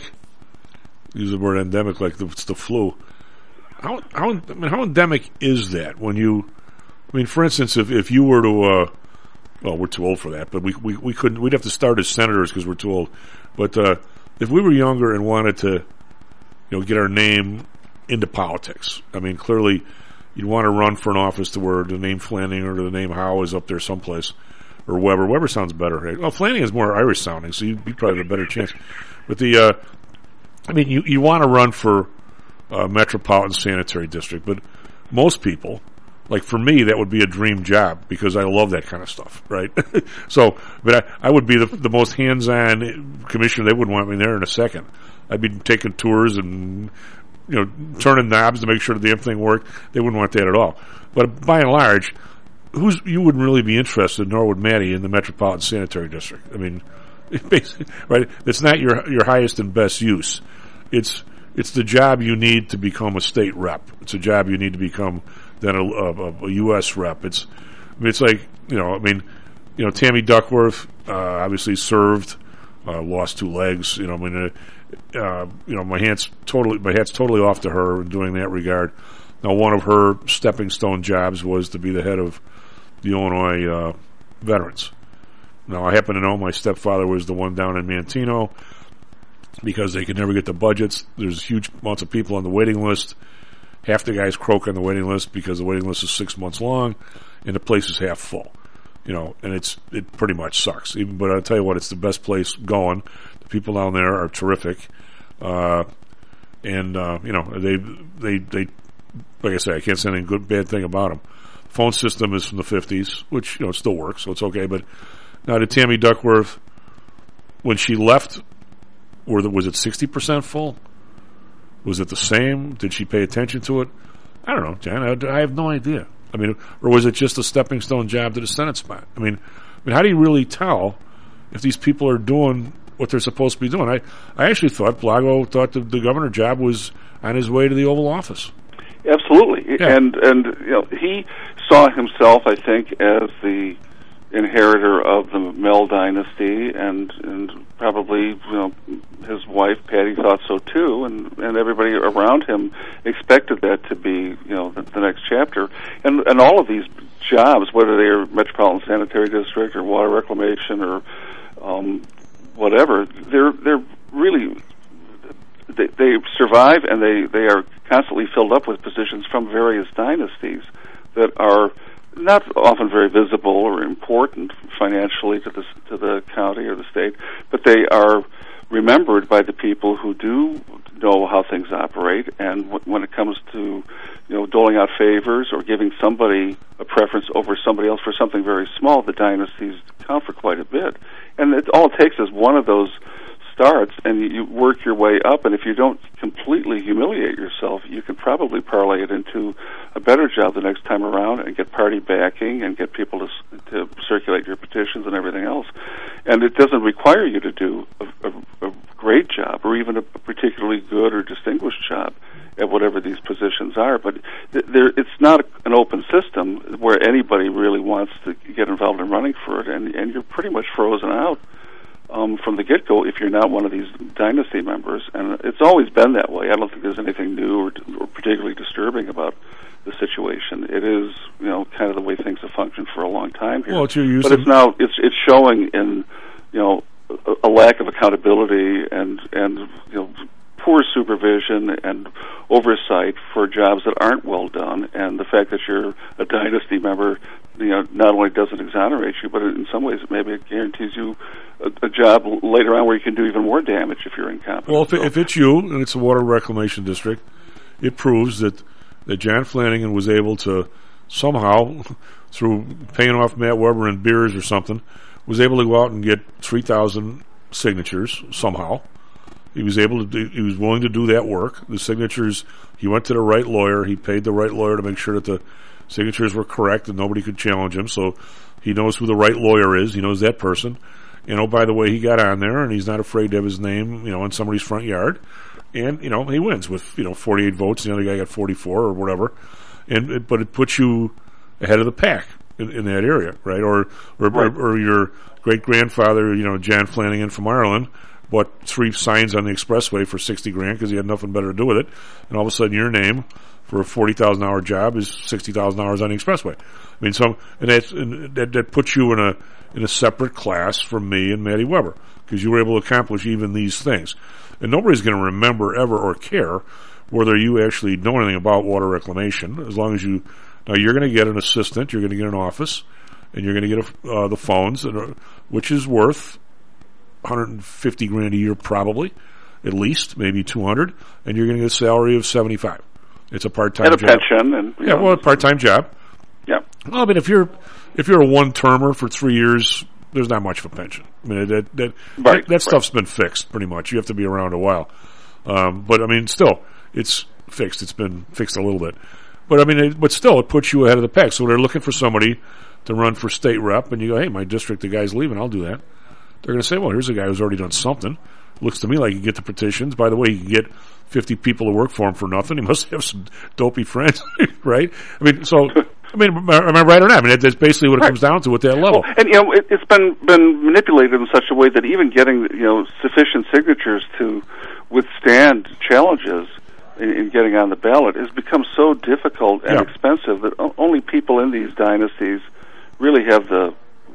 Use the word endemic like the, it's the flu. How how I mean how endemic is that when you? I mean, for instance, if if you were to, uh, well, we're too old for that, but we we, we couldn't. We'd have to start as senators because we're too old. But uh, if we were younger and wanted to, you know, get our name into politics, I mean, clearly you'd want to run for an office to where the name Flanagan or the name Howe is up there someplace, or Weber. Weber sounds better. Right? Well, Flanagan is more Irish sounding, so you'd be probably have a better chance. But the, uh, I mean, you you want to run for Uh, Metropolitan Sanitary District, but most people, like for me, that would be a dream job because I love that kind of stuff, right? So, but I, I would be the, the most hands-on commissioner. They wouldn't want me there in a second. I'd be taking tours and, you know, turning knobs to make sure the damn thing worked. They wouldn't want that at all. But by and large, who's you wouldn't really be interested, nor would Matty, in the Metropolitan Sanitary District. I mean, basically, right? It's not your your highest and best use. It's It's the job you need to become a state rep. It's a job you need to become then a, a, a U S rep. It's, I mean, it's like, you know, I mean, you know, Tammy Duckworth, uh, obviously served, uh, lost two legs, you know, I mean, uh, uh, you know, my hand's totally, my hat's totally off to her in doing that regard. Now, one of her stepping stone jobs was to be the head of the Illinois, uh, veterans. Now, I happen to know my stepfather was the one down in Manteno, because they could never get the budgets. There's huge amounts of people on the waiting list. Half the guys croak on the waiting list because the waiting list is six months long, and the place is half full. you know, and it's it pretty much sucks. Even, but I'll tell you what, it's the best place going. The people down there are terrific, uh, and uh, you know, they they they like I say, I can't say any good bad thing about them. Phone system is from the fifties, which you know it still works, so it's okay. But now to Tammy Duckworth, when she left, were the, was it sixty percent full? Was it the same? Did she pay attention to it? I don't know, Jan. I, I have no idea. I mean, or was it just a stepping stone job to the Senate spot? I mean, I mean, how do you really tell if these people are doing what they're supposed to be doing? I, I actually thought Blago thought the, the governor job was on his way to the Oval Office. Absolutely, Yeah. and and you know he saw himself, I think, as the inheritor of the Mel dynasty, and and probably you know his wife Patty thought so too, and and everybody around him expected that to be you know the, the next chapter, and and all of these jobs, whether they are Metropolitan Sanitary District or water reclamation or um, whatever, they're they're really they, they survive, and they they are constantly filled up with positions from various dynasties that are not often very visible or important financially to the to the county or the state, but they are remembered by the people who do know how things operate. And w- when it comes to you know doling out favors or giving somebody a preference over somebody else for something very small, the dynasties count for quite a bit. And it, all it takes is one of those starts, and you, you work your way up, and if you don't completely humiliate yourself, you can probably parlay it into a better job the next time around and get party backing and get people to, to circulate your petitions and everything else. And it doesn't require you to do a, a, a great job or even a particularly good or distinguished job at whatever these positions are, but th- there, it's not an open system where anybody really wants to get involved in running for it, and, and you're pretty much frozen out Um, from the get-go if you're not one of these dynasty members, and it's always been that way. I don't think there's anything new or, or particularly disturbing about the situation. It is, you know, kind of the way things have functioned for a long time here. Well, it's your use but of- it's now it's it's showing in, you know, a, a lack of accountability and and you know poor supervision and oversight for jobs that aren't well done, and the fact that you're a dynasty member, you know, not only doesn't exonerate you, but in some ways maybe it guarantees you a, a job later on where you can do even more damage if you're incompetent. Well, if, it, if it's you and it's a water reclamation district, it proves that, that John Flanagan was able to somehow, through paying off Matt Weber in beers or something, was able to go out and get three thousand signatures somehow. He was able to do, he was willing to do that work. The signatures, he went to the right lawyer. He paid the right lawyer to make sure that the signatures were correct and nobody could challenge him. So he knows who the right lawyer is. He knows that person. You know, by the way, he got on there and he's not afraid to have his name, you know, in somebody's front yard. And, you know, he wins with, you know, forty-eight votes. The other guy got forty-four or whatever. And, it, but it puts you ahead of the pack in, in that area, right? Or, or, Right. or, or your great grandfather, you know, John Flanagan from Ireland, bought three signs on the expressway for sixty grand because he had nothing better to do with it, and all of a sudden your name for a forty thousand hour job is sixty thousand hours on the expressway. I mean, so and, that's, and that that puts you in a in a separate class from me and Matty Weber because you were able to accomplish even these things, and nobody's going to remember ever or care whether you actually know anything about water reclamation. As long as you now you're going to get an assistant, you're going to get an office, and you're going to get a, uh, the phones, and, uh, which is worth one hundred fifty grand a year probably, at least, maybe two hundred, and you're going to get a salary of seventy-five. It's a part-time and a job. pension, and you yeah, know, well, a part-time job. Yeah. Well, I mean, if you're if you're a one-termer for three years, there's not much of a pension. I mean, that that Right, that, that stuff's been fixed pretty much. You have to be around a while, um, but I mean, still, it's fixed. It's been fixed a little bit, but I mean, it, but still, it puts you ahead of the pack. So they're looking for somebody to run for state rep, and you go, hey, my district, the guy's leaving, I'll do that. They're going to say, well, here's a guy who's already done something. Looks to me like he can get the petitions. By the way, he can get fifty people to work for him for nothing. He must have some dopey friends, right? I mean, so, I mean, am I right or not? I mean, that's basically what it comes down to at that level. Well, and, you know, it, it's been, been manipulated in such a way that even getting, you know, sufficient signatures to withstand challenges in, in getting on the ballot has become so difficult and Yeah. expensive that o- only people in these dynasties really have the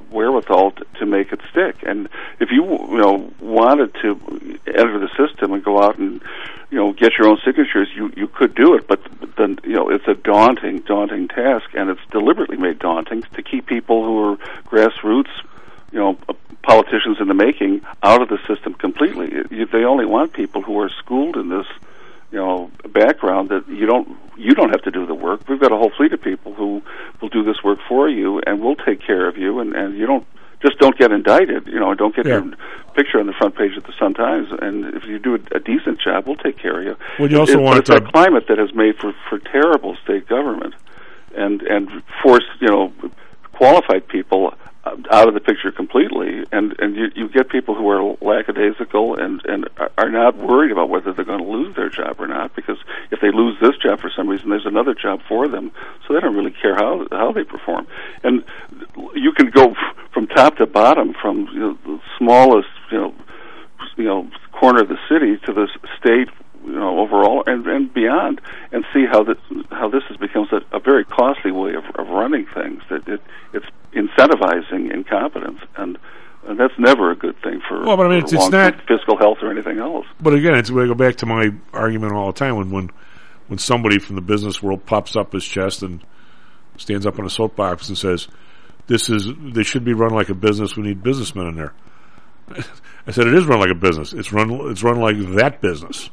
wherewithal to, to make it stick. And if you you know wanted to enter the system and go out and you know get your own signatures, you you could do it. But then you know it's a daunting, daunting task, and it's deliberately made daunting to keep people who are grassroots, you know, politicians in the making, out of the system completely. They only want people who are schooled in this, you know, background that you don't you don't have to do the work. We've got a whole fleet of people who will do this work for you, and we'll take care of you, and, and you don't just don't get indicted, you know, don't get yeah. your picture on the front page of the Sun-Times, and if you do a, a decent job, we'll take care of you. Well, you also it, want it's to... a climate that has made for, for terrible state government, and and forced, you know, qualified people out of the picture completely, and and you, you get people who are lackadaisical and and are not worried about whether they're going to lose their job or not, because if they lose this job for some reason, there's another job for them, so they don't really care how how they perform. And you can go from top to bottom, from you know, the smallest you know you know corner of the city to the state, you know, overall and, and beyond, and see how this how this has become a, a very costly way of, of running things. That it, it's incentivizing incompetence, and, and that's never a good thing for, well, but I mean, it's, it's not fiscal health or anything else. But again, it's I go back to my argument all the time when when when somebody from the business world pops up his chest and stands up on a soapbox and says, "This is they should be run like a business. We need businessmen in there." I said, "It is run like a business. It's run it's run like that business."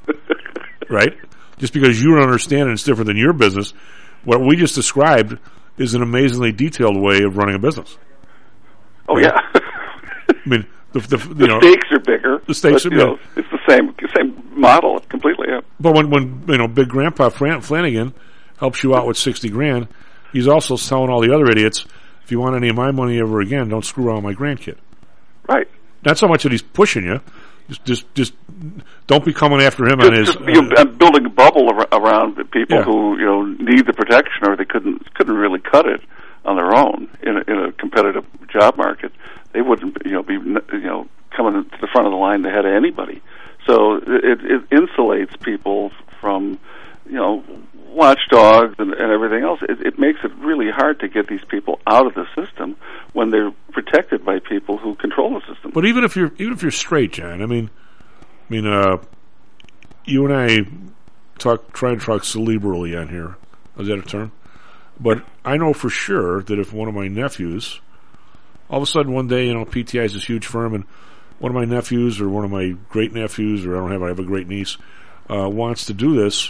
Right? Just because you don't understand it, it's different than your business. What we just described is an amazingly detailed way of running a business. Oh, yeah. I mean, the, the, you the know, stakes are bigger. The stakes but, are you know, it's the same same model completely. Yeah. But when when you know Big Grandpa Fran- Flanagan helps you out with sixty grand, he's also telling all the other idiots, if you want any of my money ever again, don't screw around with my grandkid. Right. Not so much that he's pushing you. Just, just, just don't be coming after him just, on his. Just, you know, building a bubble ar- around people yeah. who you know need the protection, or they couldn't couldn't really cut it on their own in a, in a competitive job market. They wouldn't, you know, be you know coming to the front of the line ahead of anybody. So it, it insulates people from you know watchdogs and, and everything else. It, it makes it really hard to get these people out of the system when they're protected by people who control the system. But even if you're even if you're straight, John, I mean, I mean, uh, you and I talk try and talk cerebrally on here. Is that a term? But I know for sure that if one of my nephews, all of a sudden one day, you know, P T I is this huge firm, and one of my nephews or one of my great nephews, or I don't have, I have a great niece, uh, wants to do this,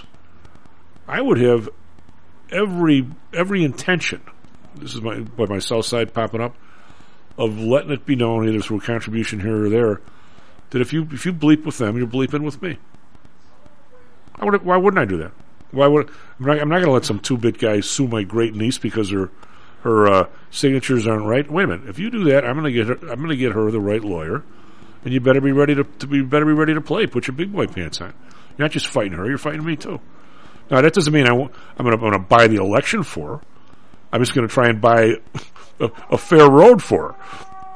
I would have every every intention. This is my by my South Side popping up, of letting it be known, either through a contribution here or there, that if you if you bleep with them, you're bleeping with me. I would, why wouldn't I do that? Why would I'm not, I'm not going to let some two-bit guy sue my great niece because her her uh, signatures aren't right. Wait a minute. If you do that, I'm going to get her. I'm going to get her the right lawyer, and you better be ready to, to be better be ready to play. Put your big boy pants on. You're not just fighting her. You're fighting me too. Now that doesn't mean I won't, I'm going to buy the election for her. I'm just going to try and buy a, a fair road for her.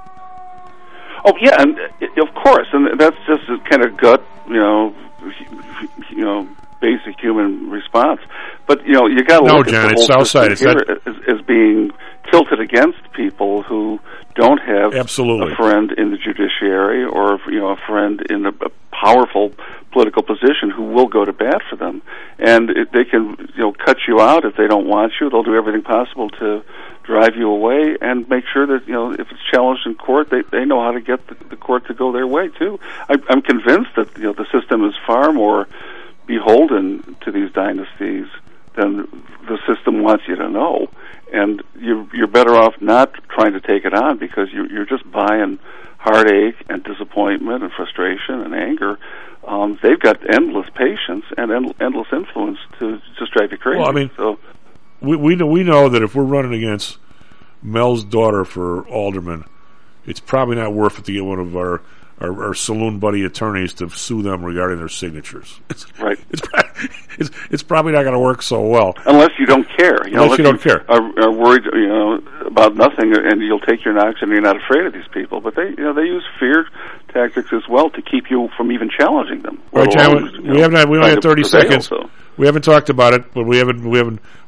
Oh yeah, and uh, of course, and that's just a kind of gut, you know, you know, basic human response. But you know, you got to no, look John, at the it's whole Southside. system It's here as, as being tilted against people who don't have Absolutely. a friend in the judiciary, or you know, a friend in a, a powerful political position who will go to bat for them, and it, they can you know cut you out if they don't want you. They'll do everything possible to drive you away, and make sure that you know if it's challenged in court, they they know how to get the, the court to go their way too. I, I'm convinced that you know the system is far more beholden to these dynasties than the system wants you to know, and you're you're better off not trying to take it on, because you're you're just buying heartache and disappointment and frustration and anger. Um, they've got endless patience and en- endless influence to just drive you crazy. Well, I mean, so we we know we know that if we're running against Mel's daughter for alderman, it's probably not worth it to get one of our Our, our saloon buddy attorneys to sue them regarding their signatures. It's, right. It's, it's, it's probably not going to work so well. Unless you don't care. You unless, know, unless you don't you care. Are, are worried, you know, about nothing, and you'll take your knocks, and you're not afraid of these people. But they, you know, they use fear tactics as well to keep you from even challenging them. All right, John, we, we haven't. We only have thirty prevail, seconds. So. We haven't talked about it, but we haven't. We haven't.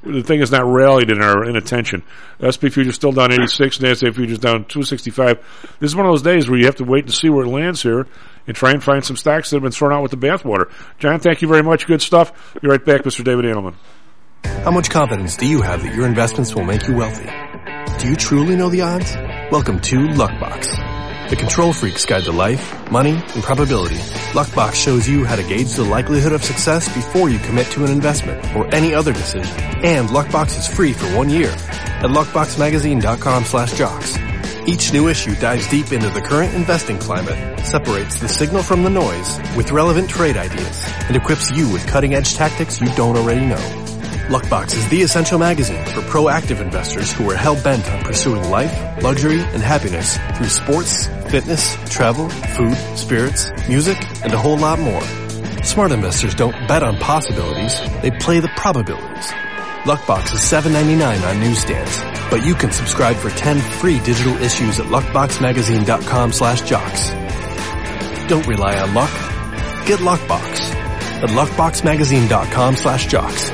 the thing is not rallied in our inattention. S and P futures still down eighty-six, NASDAQ futures down two sixty-five. This is one of those days where you have to wait to see where it lands here and try and find some stocks that have been thrown out with the bathwater. John, thank you very much. Good stuff. Be right back, Mister David Andelman. How much confidence do you have that your investments will make you wealthy? Do you truly know the odds? Welcome to Luckbox, the control freak's guide to life, money, and probability. Luckbox shows you how to gauge the likelihood of success before you commit to an investment or any other decision. And Luckbox is free for one year at luckboxmagazine.com slash jocks. Each new issue dives deep into the current investing climate, separates the signal from the noise with relevant trade ideas, and equips you with cutting-edge tactics you don't already know. Luckbox is the essential magazine for proactive investors who are hell-bent on pursuing life, luxury, and happiness through sports, fitness, travel, food, spirits, music, and a whole lot more. Smart investors don't bet on possibilities, they play the probabilities. Luckbox is seven ninety-nine on newsstands, but you can subscribe for ten free digital issues at luckboxmagazine.com slash jocks. Don't rely on luck. Get Luckbox at luckboxmagazine.com slash jocks.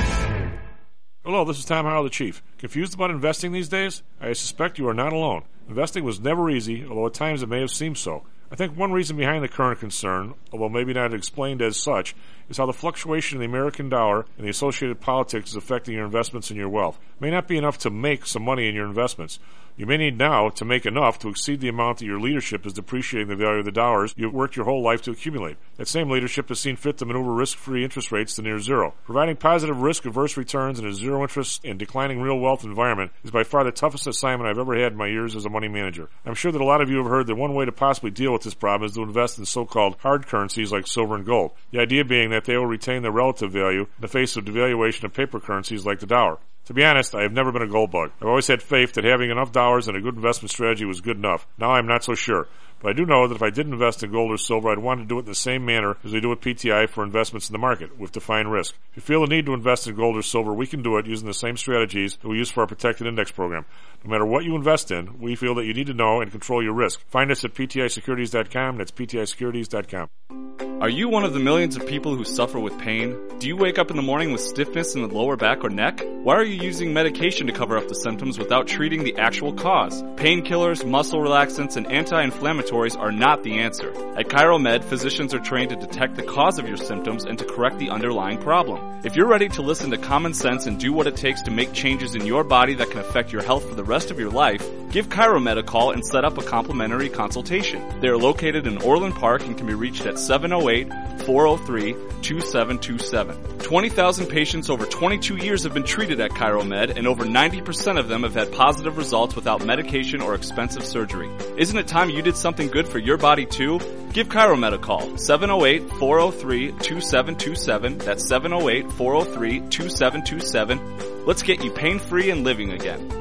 Hello, this is Tom Howell, the Chief. Confused about investing these days? I suspect you are not alone. Investing was never easy, although at times it may have seemed so. I think one reason behind the current concern, although maybe not explained as such, is how the fluctuation in the American dollar and the associated politics is affecting your investments and your wealth. It may not be enough to make some money in your investments. You may need now to make enough to exceed the amount that your leadership is depreciating the value of the dollars you've worked your whole life to accumulate. That same leadership has seen fit to maneuver risk-free interest rates to near zero. Providing positive risk-averse returns in a zero-interest and declining real wealth environment is by far the toughest assignment I've ever had in my years as a money manager. I'm sure that a lot of you have heard that one way to possibly deal with this problem is to invest in so-called hard currencies like silver and gold. The idea being that they will retain their relative value in the face of devaluation of paper currencies like the dollar. To be honest, I have never been a gold bug. I've always had faith that having enough dollars and a good investment strategy was good enough. Now I'm not so sure. But I do know that if I did invest in gold or silver, I'd want to do it in the same manner as we do with P T I for investments in the market, with defined risk. If you feel the need to invest in gold or silver, we can do it using the same strategies that we use for our protected index program. No matter what you invest in, we feel that you need to know and control your risk. Find us at P T I securities dot com. That's P T I securities dot com. Are you one of the millions of people who suffer with pain? Do you wake up in the morning with stiffness in the lower back or neck? Why are you using medication to cover up the symptoms without treating the actual cause? Painkillers, muscle relaxants, and anti-inflammatories are not the answer. At ChiroMed, physicians are trained to detect the cause of your symptoms and to correct the underlying problem. If you're ready to listen to common sense and do what it takes to make changes in your body that can affect your health for the rest of your life, give ChiroMed a call and set up a complimentary consultation. They are located in Orland Park and can be reached at seven oh eight, four oh three, two seven two seven. twenty thousand patients over twenty-two years have been treated at ChiroMed, and over ninety percent of them have had positive results without medication or expensive surgery. Isn't it time you did something good for your body too? Give ChiroMed a call, seven oh eight, four oh three, two seven two seven. That's seven oh eight, four oh three, two seven two seven. Let's get you pain-free and living again.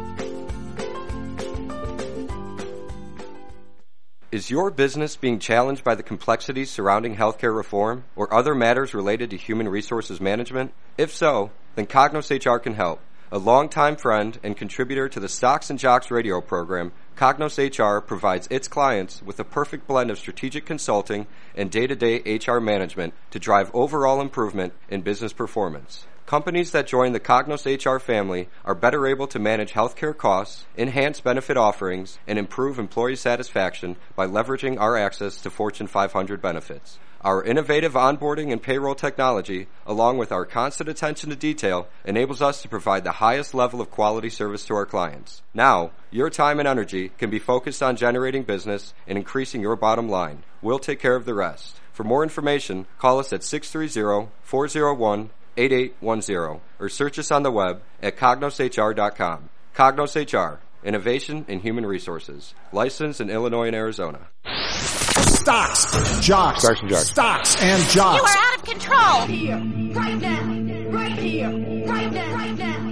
Is your business being challenged by the complexities surrounding healthcare reform or other matters related to human resources management? If so, then Cognos H R can help. A longtime friend and contributor to the Stocks and Jocks radio program, Cognos H R provides its clients with a perfect blend of strategic consulting and day-to-day H R management to drive overall improvement in business performance. Companies that join the Cognos H R family are better able to manage healthcare costs, enhance benefit offerings, and improve employee satisfaction by leveraging our access to Fortune five hundred benefits. Our innovative onboarding and payroll technology, along with our constant attention to detail, enables us to provide the highest level of quality service to our clients. Now, your time and energy can be focused on generating business and increasing your bottom line. We'll take care of the rest. For more information, call us at six three zero, four zero one, eight eight one zero or search us on the web at cognos h r dot com. Cognos H R, Innovation in Human Resources, licensed in Illinois and Arizona. Stocks, jocks, Stocks and jocks. Stocks and jocks. You are out of control. Here, right now, right here, right now, right now.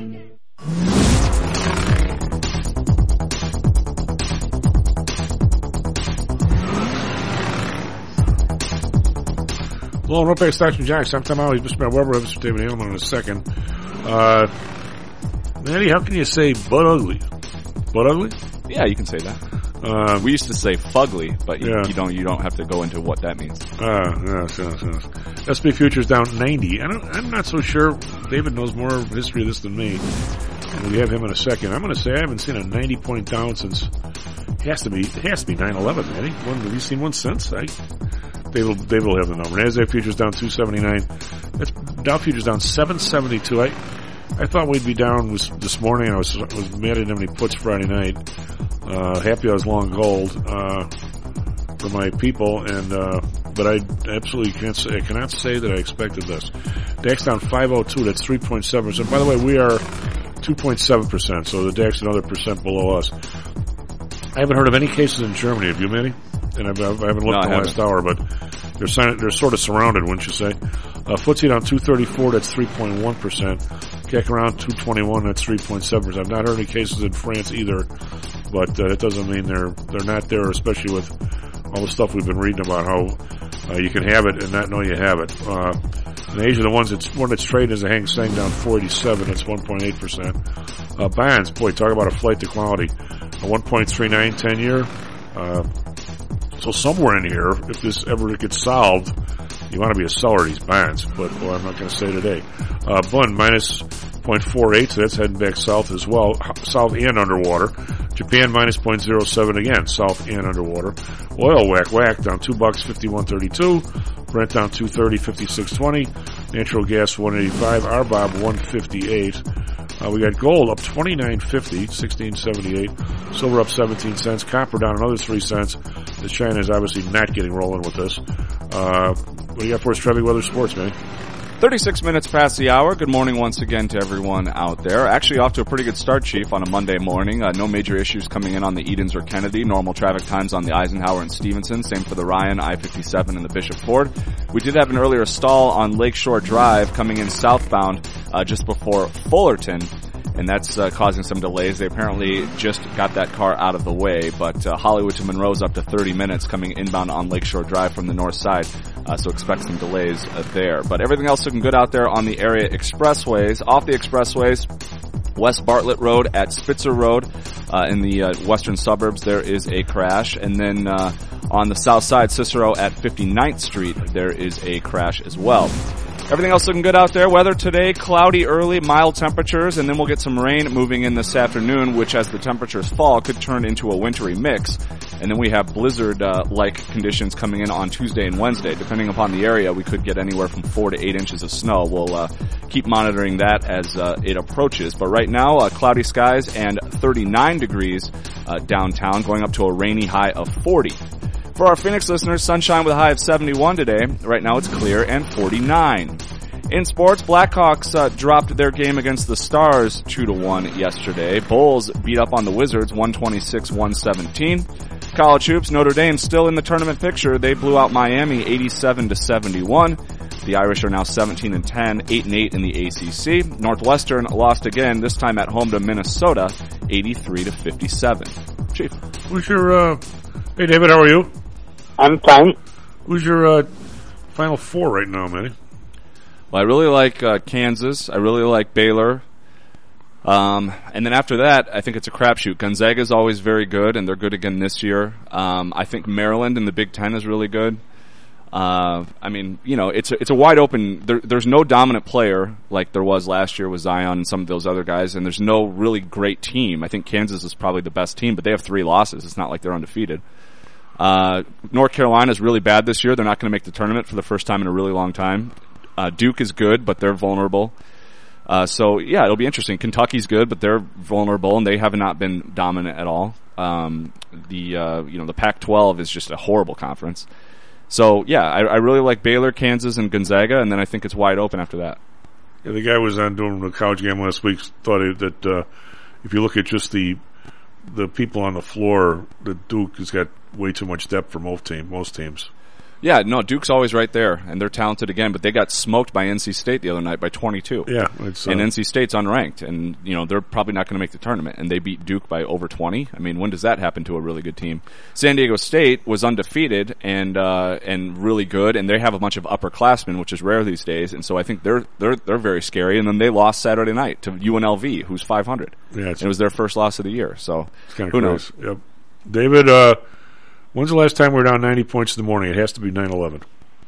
Hello, and welcome back to Stocks and Jocks. I'm Tom Howell. Mister Matt Weber, Mister David Andelman in a second. Uh, Manny, how can you say butt ugly? Butt ugly? Yeah, you can say that. Um, we used to say fugly, but you, yeah. you don't you don't have to go into what that means. Uh, yes, yes, yes. S and P futures down ninety. I don't, I'm not so sure. David knows more of history of this than me. And we have him in a second. I'm going to say I haven't seen a ninety point down since. It has to be. It has to be nine eleven, Eddie. One, have you seen one since? I, David will, David will have the number. NASDAQ futures down two seventy-nine. That's Dow futures down seven seventy-two. I I thought we'd be down was, this morning. I was I was mad I didn't have any puts Friday night. Uh, happy I was long gold uh, for my people, and uh, but I absolutely can't say, I cannot say that I expected this. DAX down five oh two. That's three point seven percent. By the way, we are two point seven percent, so the DAX another percent below us. I haven't heard of any cases in Germany. Have you, Manny? And I've, I haven't looked no, in the last hour, but they're sign- they're sort of surrounded, wouldn't you say? Uh, F T S E down two thirty-four. That's three point one percent. C A C around two twenty-one. That's three point seven percent. I've not heard any cases in France either, but uh, that doesn't mean they're they're not there, especially with all the stuff we've been reading about how uh, you can have it and not know you have it. Uh, in Asia, the ones that's one that's trading is a Hang Seng down four eighty-seven. That's one point eight percent. Uh, bonds, boy, talk about a flight to quality. A one point three nine ten year. Uh, so somewhere in here, if this ever gets solved, you want to be a seller of these bonds, but well, I'm not going to say today. Uh, Bund minus zero point four eight, so that's heading back south as well, south and underwater. Japan minus zero point zero seven again, south and underwater. Oil whack whack down two bucks fifty-one thirty-two. Brent down two thirty fifty-six twenty. Natural gas one eighty-five. R B O B one fifty-eight. Uh, we got gold up twenty-nine fifty, sixteen seventy-eight. Silver up seventeen cents. Copper down another three cents. The China is obviously not getting rolling with this. Uh, what do you got for us, Trevor Weather Sports, man? thirty-six minutes past the hour. Good morning once again to everyone out there. Actually off to a pretty good start, Chief, on a Monday morning. Uh, no major issues coming in on the Edens or Kennedy. Normal traffic times on the Eisenhower and Stevenson. Same for the Ryan, I fifty-seven, and the Bishop Ford. We did have an earlier stall on Lakeshore Drive coming in southbound uh, just before Fullerton. And that's uh, causing some delays. They apparently just got that car out of the way, but uh, Hollywood to Monroe's up to thirty minutes coming inbound on Lakeshore Drive from the north side, uh, so expect some delays uh, there. But everything else looking good out there on the area expressways. Off the expressways, West Bartlett Road at Spitzer Road uh, in the uh, western suburbs, there is a crash. And then uh, on the south side, Cicero at fifty-ninth Street, there is a crash as well. Everything else looking good out there. Weather today, cloudy early, mild temperatures, and then we'll get some rain moving in this afternoon, which as the temperatures fall could turn into a wintry mix. And then we have blizzard-like uh, conditions coming in on Tuesday and Wednesday. Depending upon the area, we could get anywhere from four to eight inches of snow. We'll uh, keep monitoring that as uh, it approaches. But right now, uh, cloudy skies and thirty-nine degrees uh, downtown, going up to a rainy high of forty. For our Phoenix listeners, sunshine with a high of seventy-one today. Right now it's clear and forty-nine. In sports, Blackhawks uh, dropped their game against the Stars two to one yesterday. Bulls beat up on the Wizards one twenty-six one seventeen. College hoops, Notre Dame still in the tournament picture. They blew out Miami eighty-seven to seventy-one. The Irish are now seventeen and ten, eight and eight in the A C C. Northwestern lost again, this time at home to Minnesota, eighty-three to fifty-seven. Chief. Who's your, uh, hey David, how are you? I'm fine. Who's your, uh, Final Four right now, man? Well, I really like, uh, Kansas. I really like Baylor. Um, and then after that, I think it's a crapshoot. Gonzaga is always very good, and they're good again this year. Um, I think Maryland in the Big Ten is really good. Uh, I mean, you know, it's a, it's a wide open, there, there's no dominant player like there was last year with Zion and some of those other guys, and there's no really great team. I think Kansas is probably the best team, but they have three losses. It's not like they're undefeated. Uh, North Carolina is really bad this year. They're not going to make the tournament for the first time in a really long time. Uh, Duke is good, but they're vulnerable. Uh, so yeah, it'll be interesting. Kentucky's good, but they're vulnerable and they have not been dominant at all. Um, the, uh, you know, the Pac twelve is just a horrible conference. So yeah, I, I really like Baylor, Kansas, and Gonzaga, and then I think it's wide open after that. Yeah, the guy was on doing the college game last week thought that, uh, if you look at just the, the people on the floor, the Duke has got way too much depth for most team, most teams. Yeah, no, Duke's always right there, and they're talented again, but they got smoked by N C State the other night by twenty-two. Yeah. It's, uh, and N C State's unranked, and, you know, they're probably not going to make the tournament, and they beat Duke by over twenty. I mean, when does that happen to a really good team? San Diego State was undefeated and, uh, and really good, and they have a bunch of upperclassmen, which is rare these days, and so I think they're, they're, they're very scary, and then they lost Saturday night to U N L V, who's five hundred. Yeah. And it was their first loss of the year, so it's kind of who close. knows? Yep. David, uh, when's the last time we were down ninety points in the morning? It has to be nine eleven.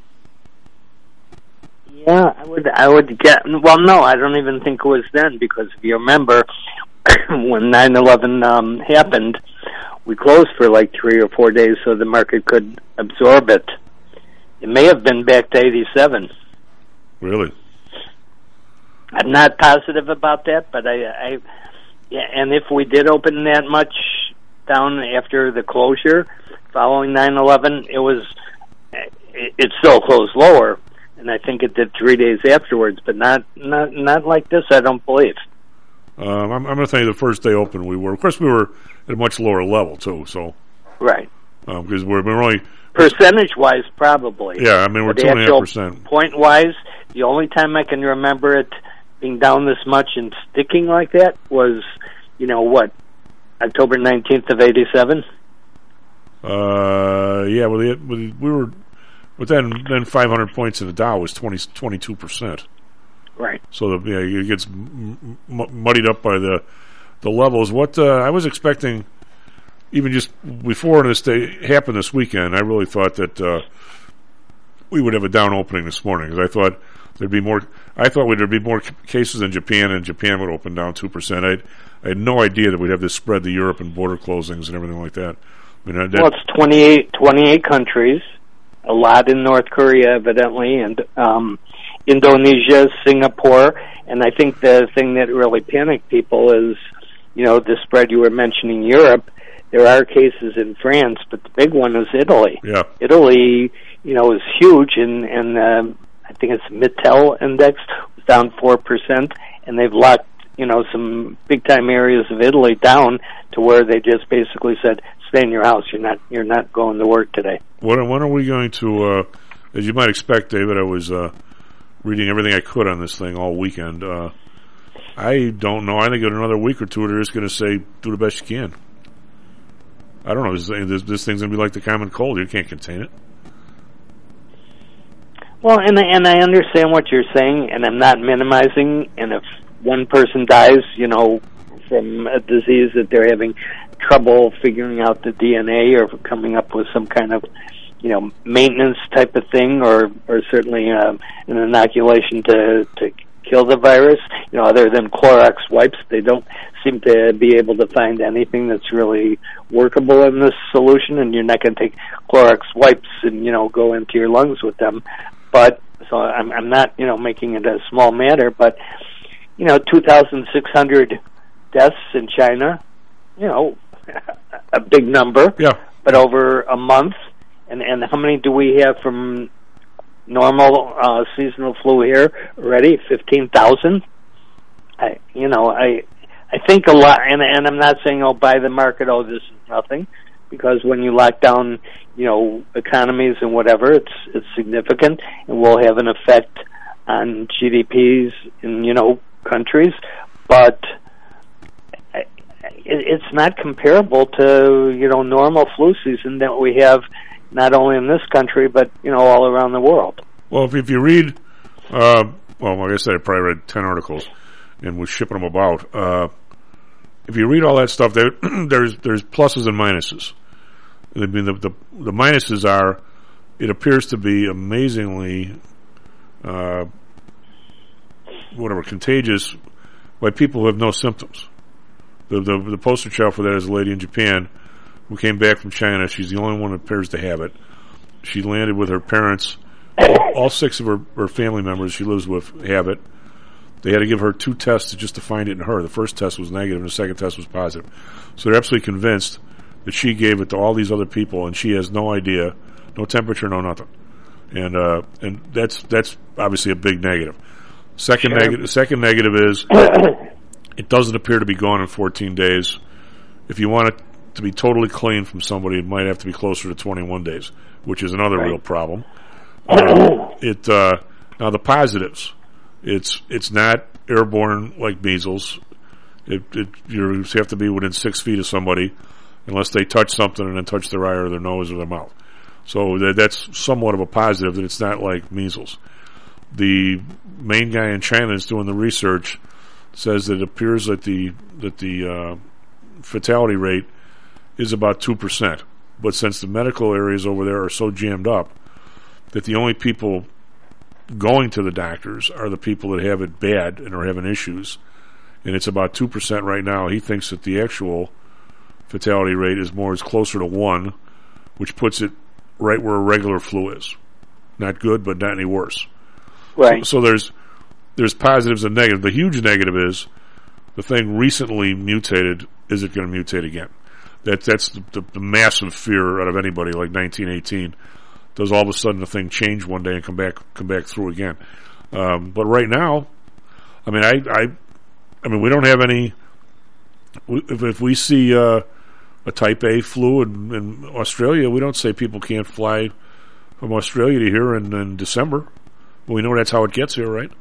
Yeah, I would. I would get. Well, no, I don't even think it was then, because if you remember, when nine eleven um, happened, we closed for like three or four days so the market could absorb it. It may have been back to eighty-seven. Really? I'm not positive about that, but I, I, yeah. And if we did open that much down after the closure following nine eleven, it was, it, it still closed lower, and I think it did three days afterwards, but not not not like this. I don't believe. Um, I'm, I'm going to tell you, the first day open, we were. Of course, we were at a much lower level too. So, right, because um, we're, we're only percentage-wise, probably. Yeah, I mean, we're two and a half percent. Point-wise, the only time I can remember it being down this much and sticking like that was, you know, what, October nineteenth of eighty-seven? Uh, yeah, well, the, we were, but then then five hundred points in the Dow was twenty, twenty-two percent. Right. So the, yeah, it gets m- m- muddied up by the the levels. What uh, I was expecting, even just before this day happened this weekend, I really thought that uh, we would have a down opening this morning, because I thought there'd be more. I thought there'd be more cases in Japan, and Japan would open down two percent. I I had no idea that we'd have this spread to Europe and border closings and everything like that. I mean, that, well, it's twenty-eight, twenty-eight countries, a lot in North Korea, evidently, and um, Indonesia, Singapore, and I think the thing that really panicked people is, you know, the spread you were mentioning, Europe. There are cases in France, but the big one is Italy. Yeah. Italy, you know, is huge, and, and um, I think it's Mittel index was down four percent, and they've locked, you know, some big-time areas of Italy down to where they just basically said, stay in your house, you're not you're not going to work today. When, when are we going to, uh, as you might expect, David, I was uh, reading everything I could on this thing all weekend. Uh, I don't know. I think in another week or two, they're just going to say, do the best you can. I don't know. This, this, this thing's going to be like the common cold. You can't contain it. Well, and and I understand what you're saying, and I'm not minimizing. And if one person dies, you know, from a disease that they're having trouble figuring out the D N A or coming up with some kind of, you know, maintenance type of thing, or or certainly uh, an inoculation to to kill the virus, you know, other than Clorox wipes, they don't seem to be able to find anything that's really workable in this solution, and you're not going to take Clorox wipes and, you know, go into your lungs with them. But, so I'm, I'm not, you know, making it a small matter, but, you know, two thousand six hundred deaths in China, you know, a big number. Yeah. But over a month, and, and how many do we have from normal uh, seasonal flu here already? fifteen thousand. I, you know, I, I think a lot, and and I'm not saying, oh, buy the market, oh, this is nothing, because when you lock down, you know, economies and whatever, it's it's significant and will have an effect on G D Ps in, you know, countries, but it, it's not comparable to, you know, normal flu season that we have not only in this country, but, you know, all around the world. Well, if, if you read, uh, well, like I said, I probably read ten articles and was shipping them about. Uh, if you read all that stuff, there, there's there's pluses and minuses. I mean, the, the the minuses are, it appears to be amazingly, uh, whatever, contagious by people who have no symptoms. The, the the poster child for that is a lady in Japan who came back from China. She's the only one that appears to have it. She landed with her parents. All, all six of her, her family members she lives with have it. They had to give her two tests just to find it in her. The first test was negative and the second test was positive. So they're absolutely convinced that she gave it to all these other people, and she has no idea, no temperature, no nothing. And uh, and that's that's obviously a big negative. Second Sure. negative second negative is it doesn't appear to be gone in fourteen days. If you want it to be totally clean from somebody, it might have to be closer to twenty-one days, which is another Right. real problem. Uh, it uh, now the positives. It's it's not airborne like measles. It, it you have to be within six feet of somebody, unless they touch something and then touch their eye or their nose or their mouth. So that, that's somewhat of a positive that it's not like measles. The main guy in China that's doing the research says that it appears that the that the uh, fatality rate is about two percent. But since the medical areas over there are so jammed up that the only people going to the doctors are the people that have it bad and are having issues, and it's about two percent right now, he thinks that the actual fatality rate is more, is closer to one, which puts it right where a regular flu is. Not good, but not any worse. Right. So, so there's there's positives and negatives. The huge negative is the thing recently mutated. Is it going to mutate again? That that's the, the, the massive fear out of anybody. Like nineteen eighteen, does all of a sudden the thing change one day and come back come back through again? Um, but right now, I mean, I I, I mean, we don't have any. If, if we see uh, a Type A flu in, in Australia, we don't say people can't fly from Australia to here in, in December. Well, we know that's how it gets here, right?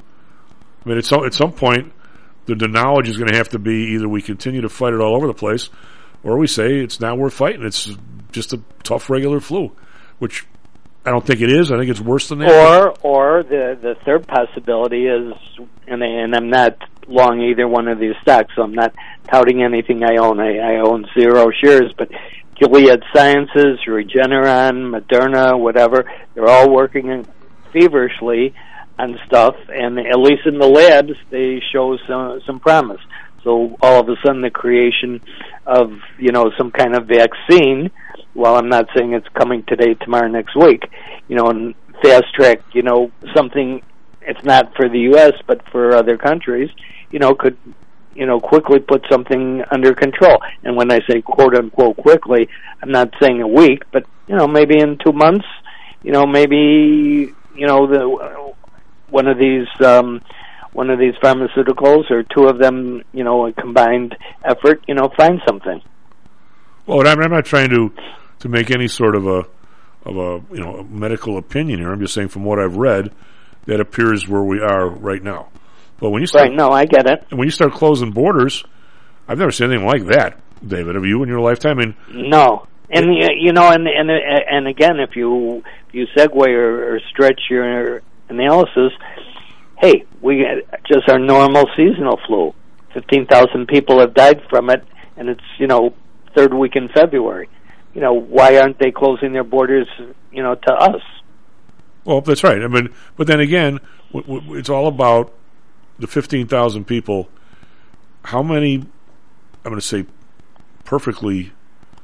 I mean, at some, at some point, the, the knowledge is going to have to be either we continue to fight it all over the place, or we say it's not worth fighting. It's just a tough regular flu, which I don't think it is. I think it's worse than that. Or, or the the third possibility is, and, and I'm not long either one of these stocks, so I'm not touting anything I own. I, I own zero shares, but Gilead Sciences, Regeneron, Moderna, whatever, they're all working in feverishly on stuff, and at least in the labs, they show some some promise. So all of a sudden, the creation of, you know, some kind of vaccine, while I'm not saying it's coming today, tomorrow, next week, you know, and fast track, you know, something, it's not for the U S, but for other countries, you know, could, you know, quickly put something under control. And when I say quote unquote quickly, I'm not saying a week, but, you know, maybe in two months, you know, maybe, you know, the one of these um, one of these pharmaceuticals or two of them, you know, a combined effort, you know, find something. Well, I'm, I'm not trying to to make any sort of a of a you know a medical opinion here. I'm just saying from what I've read, that appears where we are right now. But when you start, right, no, I get it. And when you start closing borders, I've never seen anything like that, David. Have you in your lifetime? I mean, no. And you know, and and and again, if you if you segue or, or stretch your analysis, hey, we just our normal seasonal flu. Fifteen thousand people have died from it, and it's you know third week in February. You know, why aren't they closing their borders? You know, to us. Well, that's right. I mean, but then again, w- w- it's all about the fifteen thousand people. How many? I'm going to say perfectly